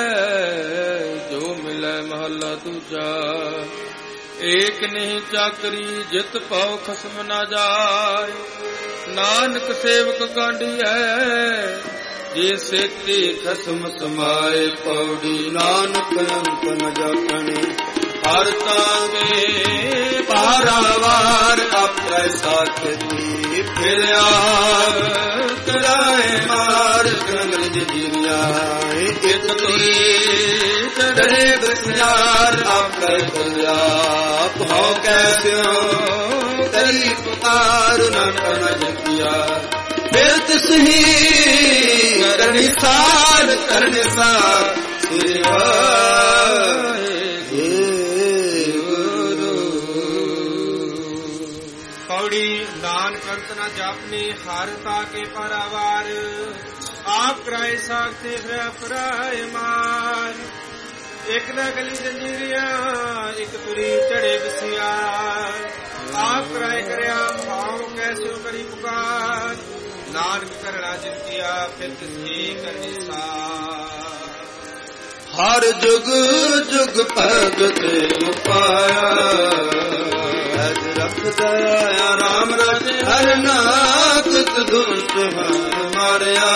ਜੋ ਮਿਲੈ ਮਹੱਲਾ ਦੂਜਾ। ਏਕ ਨਹੀਂ ਚਾਕਰੀ ਜਿਤ ਪਾਉ ਖਸਮ ਨਾ ਜਾਏ, ਨਾਨਕ ਸੇਵਕ ਗਾਂਢੀਐ ਜੇ ਸੇਤੀ ਖਸਮ ਸਮਾਏ। ਪੌੜੀ ਨਾਨਕ ਅੰਤ ਨ ਜਾਪਣੇ, ਹਰ ਤਾਂਗੇ ਪਾਰਾਵਾਰ ਆਪੈ ਸਾਥੀ। ਫਿਰ ਆਪ ਕਰਾਏ ਮਾਰ ਗੰਗਲ ਜੀਵਿਆ। ਇਕ ਤੁਰੀ ਚੜੇ ਬਸਿਆਰ ਆਪੈ ਬਲਿਆ। ਭਾਉ ਕੈਸਿਓ ਤਰੀ ਪੁਕਾਰ ਨਾ ਕਰਨਾ ਜਪਿਆ। ਫਿਰ ਤਿਸਹੀ ਕਰਨੀ ਸਾਰ ਕਰਨੀ ਸਾਰ। ਸ੍ਰੀ ਵਾਹਿਗੁਰੂ। ਪੌੜੀ ਨਾਨਕ ਅੰਤ ਨਾ ਜਾਪਨੀ ਹਰ ਤਾਕੇ ਪਰਾਵਾਰ। ਆਪ ਕਰਾਏ ਸਾਖਤੇ ਫਿਰ ਪਰਾਏ ਮਾਰ। ਇੱਕ ਨਾ ਗਲੀ ਜੰਜੀਰੀਆਂ ਇੱਕ ਤੁਰੀ ਚੜੇ ਬਸਿਆਰ। ਆਪ ਕਰਾਏ ਕਰਿਆ ਭਾਉ ਕੈਸਿਓ ਕਰੀ ਪੁਕਾਰ। ਨਾਨਕ ਕਰਣਾ ਜਿਤਿਆ ਫਿਰ ਕਿਸੀ ਕਰਨੀ ਸਾਰ। ਹਰ ਜੁਗ ਜੁਗ ਭਗਤ ਪਾਇਆ, ਅਜ ਰਖਦਾ ਰਾਮ ਰਾਜ। ਹਰ ਨਾਥ ਦੁਸ਼ਟ ਹਰ ਮਾਰਿਆ,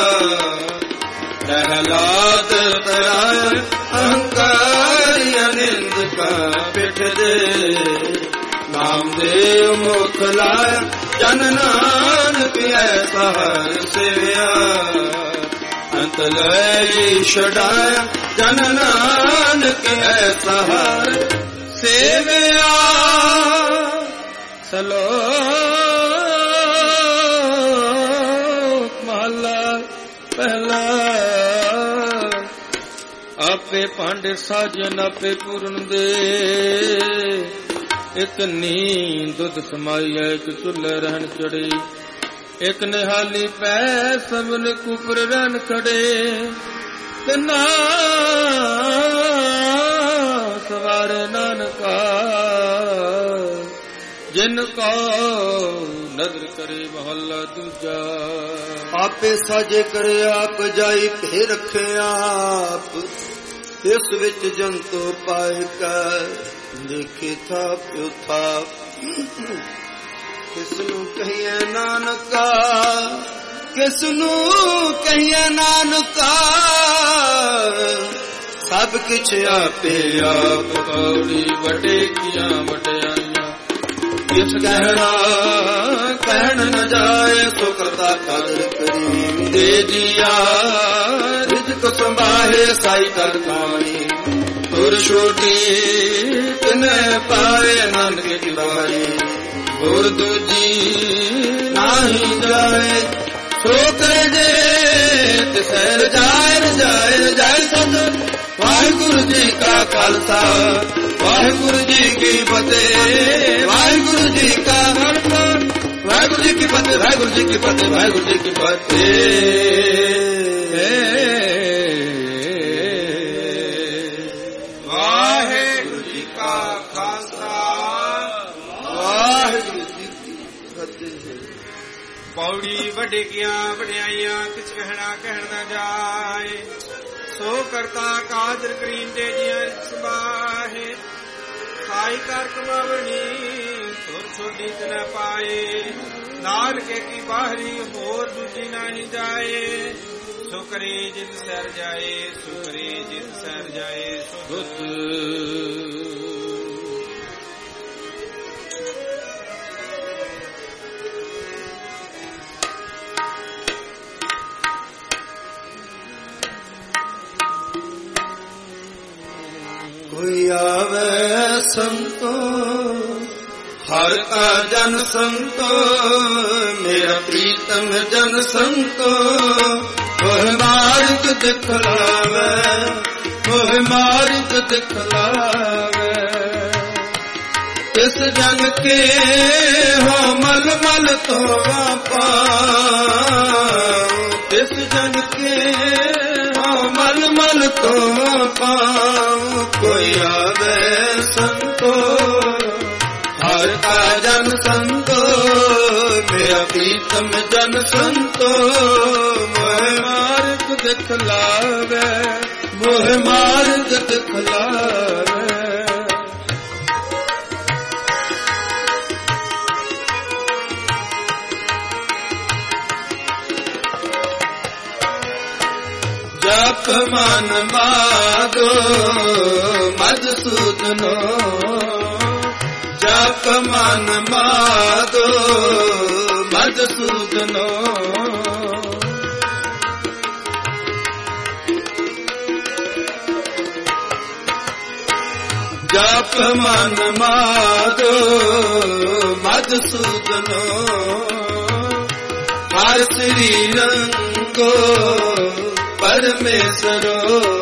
ਪ੍ਰਹਲਾਦ ਤਰਾਇਆ ਅਹੰਕਾਰੀ ਅਨਿੰਦ ਕਾ ਪਿਠ ਦੇ। ਨਾਮ ਦੇਵ ਮੁਖ ਲਾਇਆ ਜਨ ਨਾਨਕ ਐਸਾ ਹਰ ਸੇਵਿਆ ਅੰਤ ਲੈ ਛਡਾਇਆ ਜਨ ਨਾਨਕ ਐਸਾ ਹਰ ਸੇਵਿਆ। ਸਲੋਕ ਮਹਲਾ ਪਹਿਲਾ। ਆਪੇ ਭਾਂਡੇ ਸਾਜਨ ਆਪੇ ਪੂਰਨ ਦੇ, ਇੱਕ ਨੀਂਦ ਦੁੱਧ ਸਮਾਈਐ ਇੱਕ ਚੁੱਲ੍ਹੇ ਰਹਿਣ ਚੜੇ, ਇੱਕ ਨਿਹਾਲੀ ਪੈ ਸਭਨ ਕੁਪਰ ਰਹਿਣ ਖੜੇ, ਤਿਨਾ ਸਵਾਰੇ ਨਾਨਕਾ ਜਿਨ ਕੋ ਨਦਰ ਕਰੇ ਮਹੱਲਾ ਦੂਜਾ। ਆਪੇ ਸਾਜੇ ਕਰੇ ਆਪ ਜਾਈ ਭੇ ਰੱਖੇ ਆਪ, ਇਸ ਵਿੱਚ ਜੰਤੋ ਪਾਏ ਕੈ ਦੇਖੇ ਥਾਪ ਥਾਪ। ਕਿਸ ਨੂੰ ਕਹੀਏ ਨਾਨਕਾ ਕਿਸ ਨੂੰ ਕਹੀਏ ਨਾਨਕਾ, ਸਭ ਕਿਛ ਆਪੇ ਆਪ ਪੌੜੀ ਵਟੇ ਕੀਆਂ ਵਟਿਆਈਆਂ, ਕਿਸ ਕਹਿਣਾ ਕਹਿਣ ਨ ਜਾਏ, ਸੋ ਕਰਤਾ ਕਦਰ ਕਰੀਮ ਦੇ ਜੀਆ। ਰਿਜ਼ਕ ਸੰਭਾਹੇ ਸਾਈ ਕਰ ਕਾਣੀ, ਤੁਰ ਛੋਟੀ ਤਿਨੈ ਪਾਏ ਨਾਨਕ ਕੀ ਬਾਰੀ। ਗੁਰ ਦੂਜੀ ਨਾਹੀ ਜਾਏ, ਸੋ ਕਰ ਜੇ ਤਿਸੈ ਰਜਾਇ ਰਜਾਇ ਰਜਾਇ ਸਤ। ਵਾਹਿਗੁਰੂ ਜੀ ਕਾ ਖਾਲਸਾ ਵਾਹਿਗੁਰੂ ਜੀ ਕੀ ਫਤਿਹ, ਵਾਹਿਗੁਰੂ ਜੀ ਕਾ ਖਾਲਸਾ ਵਾਹਿਗੁਰੂ ਜੀ ਕੀ ਫਤਿਹ, ਵਾਹਿਗੁਰੂ ਜੀ ਕੀ ਫਤਿਹ, ਵਾਹਿਗੁਰੂ ਜੀ ਕੀ ਫਤਿਹ। ਵਾਹਿਗੁਰੂ ਜੀ ਕਾ ਖਾਲਸਾ ਵਾਹਿਗੁਰੂ ਜੀ ਕੀ ਫਤਿਹ। ਪੌੜੀ ਵੱਡੇਕੀਆਂ ਵਡਿਆਈਆਂ, ਕਿਛ ਕਹਿਣਾ ਕਹਿਣ ਨਾ ਜਾਏ, ਸੋ ਕਰਤਾ ਕਾਦਰ ਕਰੀਮ ਦੇ ਜੀਆਂ ਸਬਾਹੇ। ਸਾਈ ਕਰ ਕਮਾਵਣੀ ਤੁਰ ਛੋਡੀ ਤ ਨ ਪਾਏ, ਨਾਨਕੇ ਕੀ ਬਾਹਰੀ ਹੋਰ ਦੂਜੀ ਨਹੀਂ ਜਾਏ। ਸੋ ਕਰੇ ਜਿਤ ਸਰ ਜਾਏ, ਸੋ ਕਰੇ ਜਿਤ ਸਰ ਜਾਏ ਸੋ ਦੁੱਤ। ਕੋਈ ਆਵੇ ਸੰਤੋ ਹਰ ਕਾ ਜਨ ਸੰਤੋ, ਮੇਰਾ ਪ੍ਰੀਤਮ ਜਨ ਸੰਤੋ। ਮੋਹ ਮਾਰਗ ਦਿਖਲਾਵੇ ਮੋਹ ਮਾਰਗ ਦਿਖਲਾਵੇ, ਇਸ ਜਨ ਕੇ ਹੋ ਮਲ ਮਲ ਤੋਵਾ ਪਾਉ। ਇਸ ਜਨ ਕੇ ਹੋ ਮਲ ਮਲ ਤੋਵਾ ਪਾਉ। ਕੋਈ ਆਵੇ ਸੰਤੋ ਹਰ ਕਾ ਜਨ ਸੰਤੋ, ਮੇਰਾ ਪ੍ਰੀਤਮ ਜਨ ਸੰਤੋ। ਮੋਹ ਮਾਰਗ ਦਿਖਲਾਵੇ ਮੋਹ ਮਾਰਗ ਦਿਖਲਾਵੇ। ਜਪ ਮਨ ਮਾਦੋ ਮਧੁਸੂਦਨੋ, ਜਪ ਮਨ ਮਾਦੋ ਮਧੁਸੂਦਨੋ। ਜਪ ਮਨ ਮਾਦੋ ਮਧੁਸੂਦਨੋ, ਹਰ ਸ੍ਰੀ ਰੰਗੋ ਪਰਮੇਸ਼ਰੋ।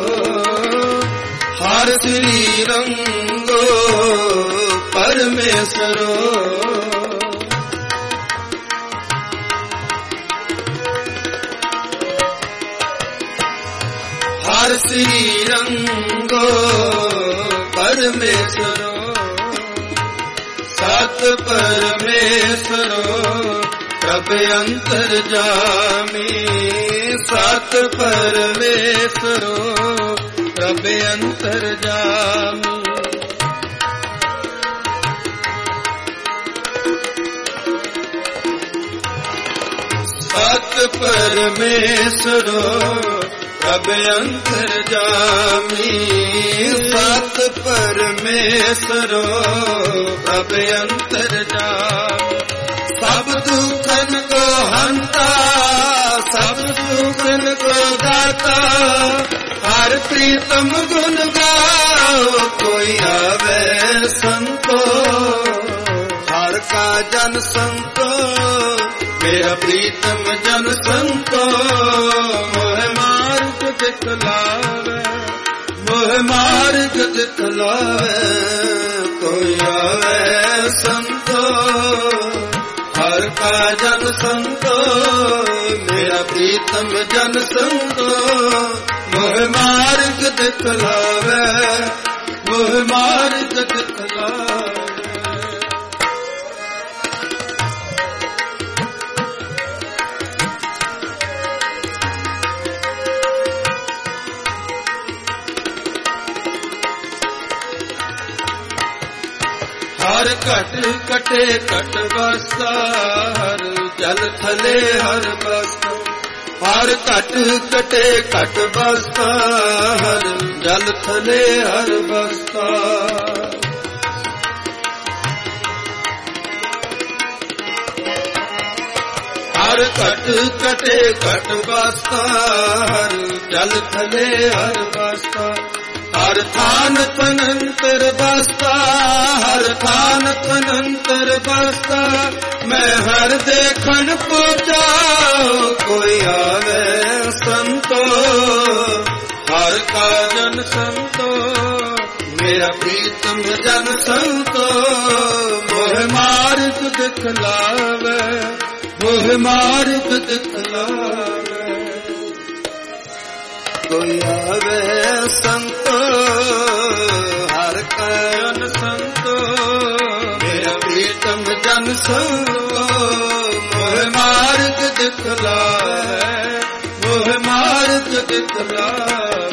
ਹਰ ਸ੍ਰੀ ਰੰਗੋ ਪਰਮੇਸ਼ਰੋ। ਹਰ ਸ੍ਰੀ ਰੰਗੋ ਪਰਮੇਸ਼ਰੋ। ਸਤ ਪਰਮੇਸ਼ਰੋ ਪ੍ਰਭ ਅੰਤਰ ਜਾਮੀ। ਸਤ ਪਰਮੇਸ਼ਰੋ ਪ੍ਰਭ ਅੰਤਰ ਜਾਮੀ। ਸਤ ਪਰਮੇਸ਼ਰੋ ਪ੍ਰਭ ਅੰਤਰ ਜਾਮੀ। ਸਤ ਪਰਮੇਸ਼ਰੋ ਪ੍ਰਭ ਅੰਤਰ ਜਾਮੀ। ਸਭ ਦੁਖਨ ਕੋ ਹੰਤਾ ਸਭ ਦੁਖਨ ਕੋ ਦਾਤਾ ਹਰ ਪ੍ਰੀਤਮ ਗੁਣ ਗਾਓ ਕੋਈ ਆਵੇ ਸੰਤੋ ਹਰ ਕਾ ਜਨ ਸੰਤੋ ਮੇਰਾ ਪ੍ਰੀਤਮ ਜਨ ਸੰਤੋ ਮੋਹ ਮਾਰਗ ਦਿਖਲਾਵੇ ਮੋਹ ਮਾਰਗ ਦਿਖਲਾਵੇ ਕੋਈ ਆਵੇ ਸੰਤੋ ਹਰ ਕਾ ਜਨ ਸੰਤੋ ਮੇਰਾ ਪ੍ਰੀਤਮ ਜਨ ਸੰਤੋ ਮੋਹ ਮਾਰਗ ਦਿਖਲਾਵੇ ਮੋਹ ਮਾਰਗ ਦਿਖਲਾਵੇ ਹਰ ਘਟ ਕਟੇ ਘਟ ਬਸਤਾ ਹਰ ਜਲ ਥਲੇ ਹਰ ਬਸਤਾ ਹਰ ਘਟ ਕਟੇ ਘਟ ਬਸਤਾ ਹਰ ਜਲ ਥਲੇ ਹਰ ਬਸਤਾ ਹਰ ਘਟ ਕਟੇ ਘਟ ਬਸਤਾ ਹਰ ਜਲ ਥਲੇ ਹਰ ਬਸਤਾ ਹਰ ਥਾਨ ਤਨੰਤਰ ਬਸਤਾ ਹਰ ਥਾਨ ਤਨੰਤਰ ਬਸਤਾ ਮੈਂ ਹਰ ਦੇਖਣ ਕੋ ਜਾਉ ਕੋਈ ਆਵੇ ਸੰਤੋ ਹਰ ਕਾ ਜਨ ਸੰਤੋ ਮੇਰਾ ਪ੍ਰੀਤਮ ਜਨ ਸੰਤੋ ਮੋਹ ਮਾਰਗ ਦਿਖਲਾਵੇ ਮੋਹ ਮਾਰਗ ਦਿਖਲਾਵੇ ਕੋਈ ਆਵੇ ਸੰਤੋ ਹਰ ਕਾ ਜਨ ਸੰਤੋ ਮੇਰਾ ਪ੍ਰੀਤਮ ਜਨ ਸੰਤੋ ਮੋਹ ਮਾਰਗ ਦਿਖਲਾਵੇ ਮੋਹ ਮਾਰਗ ਦਿਖਲਾਵੇ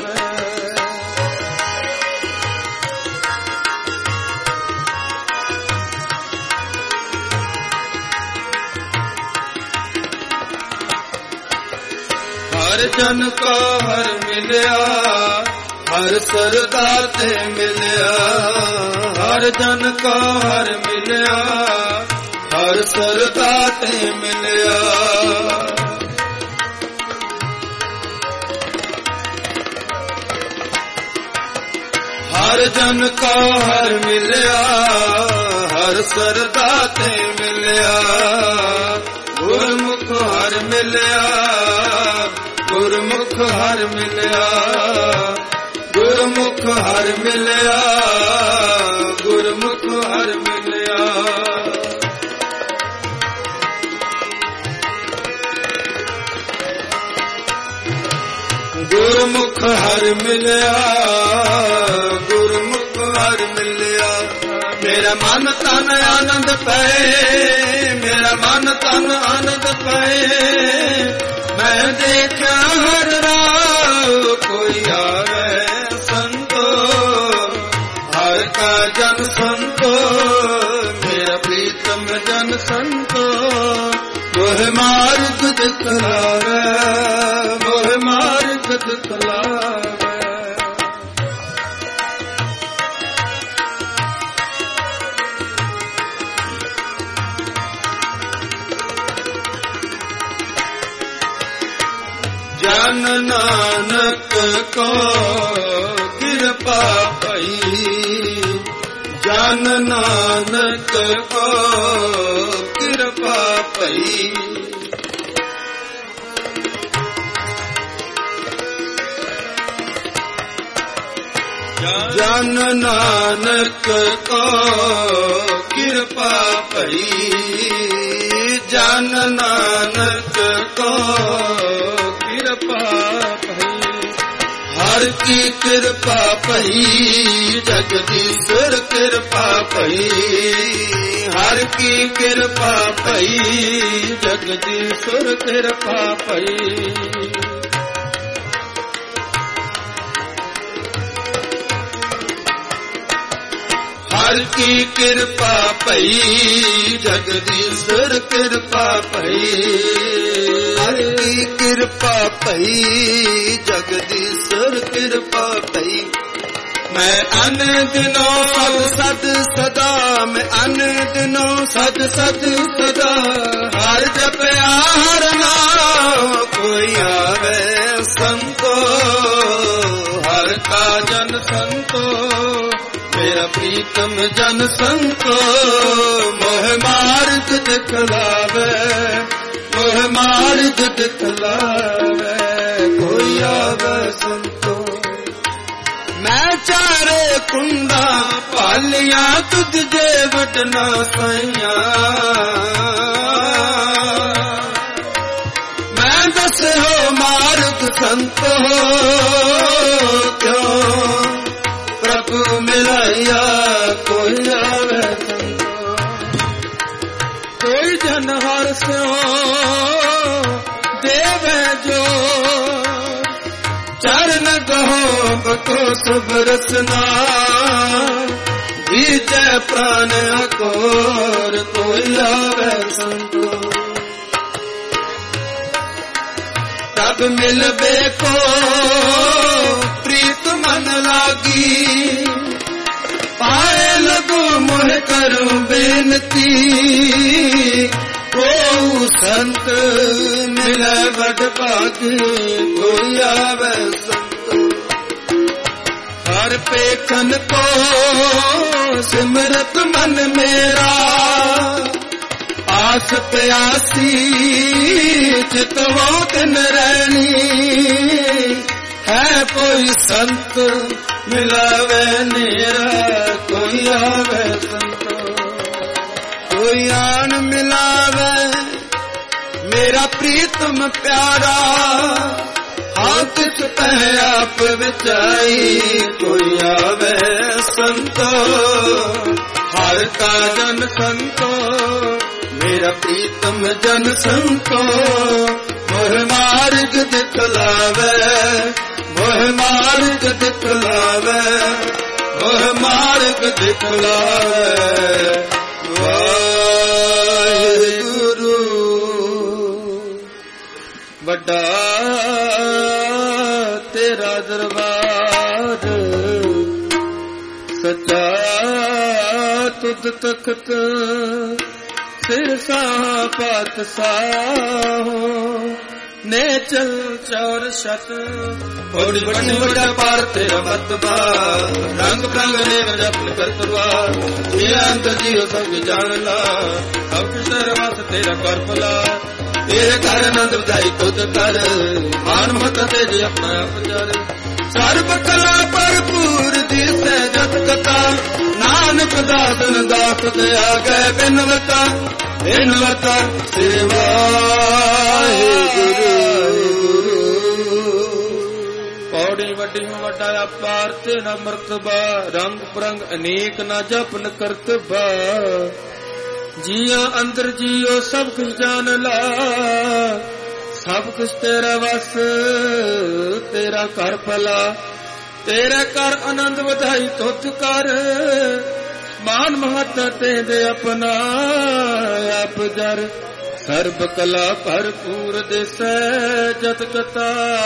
ਹਰ ਜਨ ਕੋ ਹਰ ਮਿਲਿਆ ਹਰ ਸਰਦਾ ਤੇ ਮਿਲਿਆ ਹਰ ਜਨ ਕੋ ਹਰ ਮਿਲਿਆ ਹਰ ਸਰਦਾ ਤੇ ਮਿਲਿਆ ਹਰ ਜਨ ਕੋ ਹਰ ਮਿਲਿਆ ਹਰ ਸਰਦਾ ਤੇ ਮਿਲਿਆ ਗੁਰਮੁਖ ਹਰ ਮਿਲਿਆ ਗੁਰਮੁਖ ਹਰ ਮਿਲਿਆ ਗੁਰਮੁਖ ਹਰ ਮਿਲਿਆ ਗੁਰਮੁਖ ਹਰ ਮਿਲਿਆ ਗੁਰਮੁਖ ਹਰ ਮਿਲਿਆ ਗੁਰਮੁਖ ਹਰ ਮਿਲਿਆ ਮੇਰਾ ਮਨ ਤਨ ਆਨੰਦ ਪਏ ਮੇਰਾ ਮਨ ਤਨ ਆਨੰਦ ਪਏ ਮੈਂ ਦੇਖਿਆ ਹਰ ਰਾਹ ਕੋਈ ਆਵੇ ਸੰਤੋ ਹਰ ਕਾ ਜਨ ਸੰਤੋ ਮੇਰਾ ਪ੍ਰੀਤਮ ਜਨ ਸੰਤੋ ਮੋਹ ਮਾਰਗ ਦਿਖਲਾਵੇ ਮੋਹ ਮਾਰਗ ਦਿਖਲਾਵੇ ਜਨ ਨਾਨਕ ਕੋ ਕਿਰਪਾ ਪਈ ਜਨ ਨਾਨਕ ਕੋ ਕਿਰਪਾ ਪਈ ਜਨ ਨਾਨਕ ਕੋ ਕਿਰਪਾ ਪਈ ਜਨ ਨਾਨਕ ਕੋ ਕਿਰਪਾ ਪਈ ਹਰ ਕੀ ਕਿਰਪਾ ਪਈ ਜਗਦੀਸ਼ਰ ਕਿਰਪਾ ਪਈ ਹਰ ਕੀ ਕਿਰਪਾ ਪਈ ਜਗਦੀਸ਼ਰ ਕਿਰਪਾ ਪਈ ਹਰ ਕੀ ਕਿਰਪਾ ਪਈ ਜਗਦੀਸ਼ਰ ਕਿਰਪਾ ਪਈ ਹਰ ਕੀ ਕਿਰਪਾ ਪਈ ਜਗਦੀਸ਼ਰ ਕਿਰਪਾ ਪਈ ਮੈਂ ਅਨ ਦਿਨੋਂ ਸਦ ਸਦ ਸਦਾ ਮੈਂ ਅਨ ਦਿਨੋਂ ਸਦ ਸਦ ਸਦਾ ਪ੍ਰੀਤਮ ਜਨ ਸੰਤੋ ਮੋਹ ਮਾਰਗ ਦਿਖਲਾਵੇ ਮੋਹ ਮਾਰਗ ਦਿਖਲਾਵੇ ਕੋਈ ਆਵੇ ਸੰਤੋ ਮੈਂ ਚਾਰੇ ਕੁੰਡਾ ਭਾਲੀਆਂ ਤੁਧ ਜੇ ਵਟਨਾ ਸਾਈਆਂ ਮੈਂ ਦੱਸਿਓ ਮਾਰਗ ਸੰਤੋ ਕਿਉਂ ਪ੍ਰਭੂ ਮਿਲਾਇਆ ਕੋਈ ਆਵੇ ਸੰਤੋ ਕੋਈ ਜਨ ਹਰ ਸਿਓ ਦੇਵੇ ਜੋ ਚਰਨ ਕਹੋ ਬਕੋ ਸੁਭ ਰਸਨਾ ਜੀਜੈ ਪ੍ਰਾਨ ਅਕੋਰ ਕੋਈ ਆਵੇ ਸੰਤੋ ਤਬ ਮਿਲ ਬੇਕੋ ਪ੍ਰੀਤ ਮਨ ਲਾਗੀ ਪਾਏ ਲਗੂ ਮੋਹ ਕਰੂੰ ਬੇਨਤੀ ਕੋ ਸੰਤ ਮਿਲੇ ਬੜ ਭਾਗੀ ਕੋਈ ਆਵੇ ਸੰਤੋ ਹਰ ਪੇਖਨ ਕੋ ਸਿਮਰਤ ਮਨ ਮੇਰਾ ਆਸ ਪਿਆਸੀ ਚਿਤਵੋ ਦਿਨ ਰਹਿਣੀ ਹੈ ਕੋਈ ਸੰਤ ਮਿਲਾਵੇ ਨੇਰਾ ਕੋਈ ਆਵੇ ਸੰਤੋ ਕੋਈ ਆਣ ਮਿਲਾਵੇ ਮੇਰਾ ਪ੍ਰੀਤਮ ਪਿਆਰਾ ਹਾਂ ਤਿਸ ਪੈ ਆਪ ਵਿਚਾਈ ਕੋਈ ਆਵੇ ਸੰਤੋ ਹਰ ਕਾ ਜਨ ਸੰਤੋ ਮੇਰਾ ਪ੍ਰੀਤਮ ਜਨ ਸੰਤੋ ਮੋਹ ਮਾਰਗ ਦਿਖਲਾਵੇ ਮੋਹ ਮਾਰਗ ਦਿਖਲਾਵੇ ਮੋਹ ਮਾਰਗ ਦਿਖਲਾਵੇ ਵਾਹਿਗੁਰੂ ਵੱਡਾ ਤੇਰਾ ਦਰਬਾਰ ਸੱਚਾ ਤੁਧ ਤਖਤ ਸਿਰ ਸਾਹ ਪਾਤਸ਼ਾਹ ਨੇ ਚਲ ਚੌਰ ਸ਼ਤ ਬੜੀ ਬੜੀ ਵੱਡਾ ਪਾਰ ਤੇਰਾ ਮਤਬਾ ਰੰਗ ਪ੍ਰੰਗ ਨੇ ਵਜਪਨ ਕਰਤਵਾ ਇਹ ਅੰਤ ਜੀਉ ਸਭ ਜਾਣ ਲਾ ਸਭ ਸਰਵਤ ਤੇਰਾ ਕਰ ਭਲਾ ਤੇਰੇ ਘਰ ਆਨੰਦ ਵਧਾਈ ਤੁਧ ਕਰ ਮਾਨ ਮਤ ਤੇ ਜੀ ਆਪਣਾ ਆਪ ਜਾਰੇ ਸਰਬ ਕਲਾ ਭਰਪੂਰ ਦਿਸੈ ਜਤ ਕਥਾ ਨਾਨਕ ਦਾਸਨ ਦਾਸ ਤੇ ਆ ਗਏ ਬਿਨਵਤਾ ਬਿਨਵਤਾ ਸੇਵਾ ਗੁਰੂ ਪੌੜੀ ਵੱਡੀ ਨੂੰ ਵੱਡਾ ਅਪਾਰ ਤੇ ਨਾ ਮਰਤਬਾ ਰੰਗ ਬਰੰਗ ਅਨੇਕ ਨਾ ਜਪਨ ਕਰਤਬਾ ਜੀਆਂ ਅੰਦਰ ਜੀਓ ਸਭ ਕੁਝ ਜਾਣ ਲਾ ਸਭ ਕੁਝ ਤੇਰਾ ਵਸ ਤੇਰਾ ਘਰ ਭਲਾ ਤੇਰਾ ਘਰ ਆਨੰਦ ਵਧਾਈ ਤੁਧ ਕਰ ਮਾਨ ਮਹਤ ਤੇ ਦੇ ਆਪਣਾ ਆਪ ਜਰ ਸਰਬ ਕਲਾ ਭਰਪੂਰ ਦਿਸੈ ਜਤ ਕਤਾ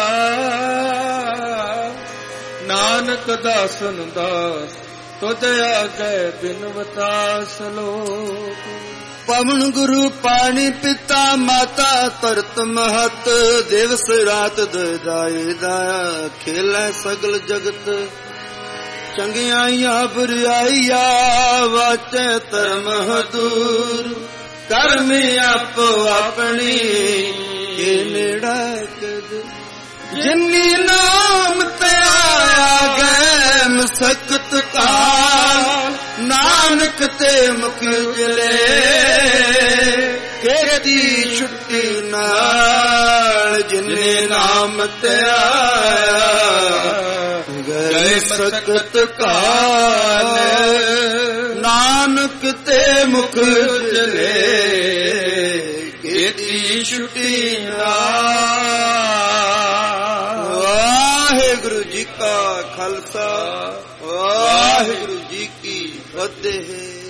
ਨਾਨਕ ਦਾਸਨ ਦਾਸ ਤੁਧ ਆਗੇ ਬਿਨਵਤਾ ਸਲੋਕ ਪਵਨ ਗੁਰੂ ਪਾਣੀ ਪਿਤਾ ਮਾਤਾ ਤਰਤ ਮਹਤ ਦਿਵਸ ਰਾਤ ਦਇ ਦਾਇਆ ਖੇਲੇ ਸਗਲ ਜਗਤ ਚੰਗਿਆਈਆਂ ਬੁਰਾਈਆਂ ਵਾਚੈ ਧਰਮ ਹਦੂਰ ਕਰਮ ਆਪੋ ਆਪਣੀ ਇਹ ਨੇੜਾ ਕਦ ਜਿਨੀ ਨਾਮ ਤੇ ਆਇਆ ਗੈ ਮਸਕਤ ਕਾਲ ਨਾਨਕ ਤੇ ਮੁਖ ਜਲੇ ਕਿਹਦੀ ਛੁੱਟੀ ਨਾਲ ਜਿਨੇ ਨਾਮ ਤੇ ਆਇਆ ਗਏ ਸਕਤ ਕਾਲ ਨਾਨਕ ਤੇ ਮੁਖ ਜਲੇ ਕਿਹਦੀ ਛੁੱਟੀ ਨਾਲ। ਵਾਹਿਗੁਰੂ ਜੀ ਕਾ ਖਾਲਸਾ ਵਾਹਿਗੁਰੂ ਜੀ ਕੀ ਫਤਿਹ।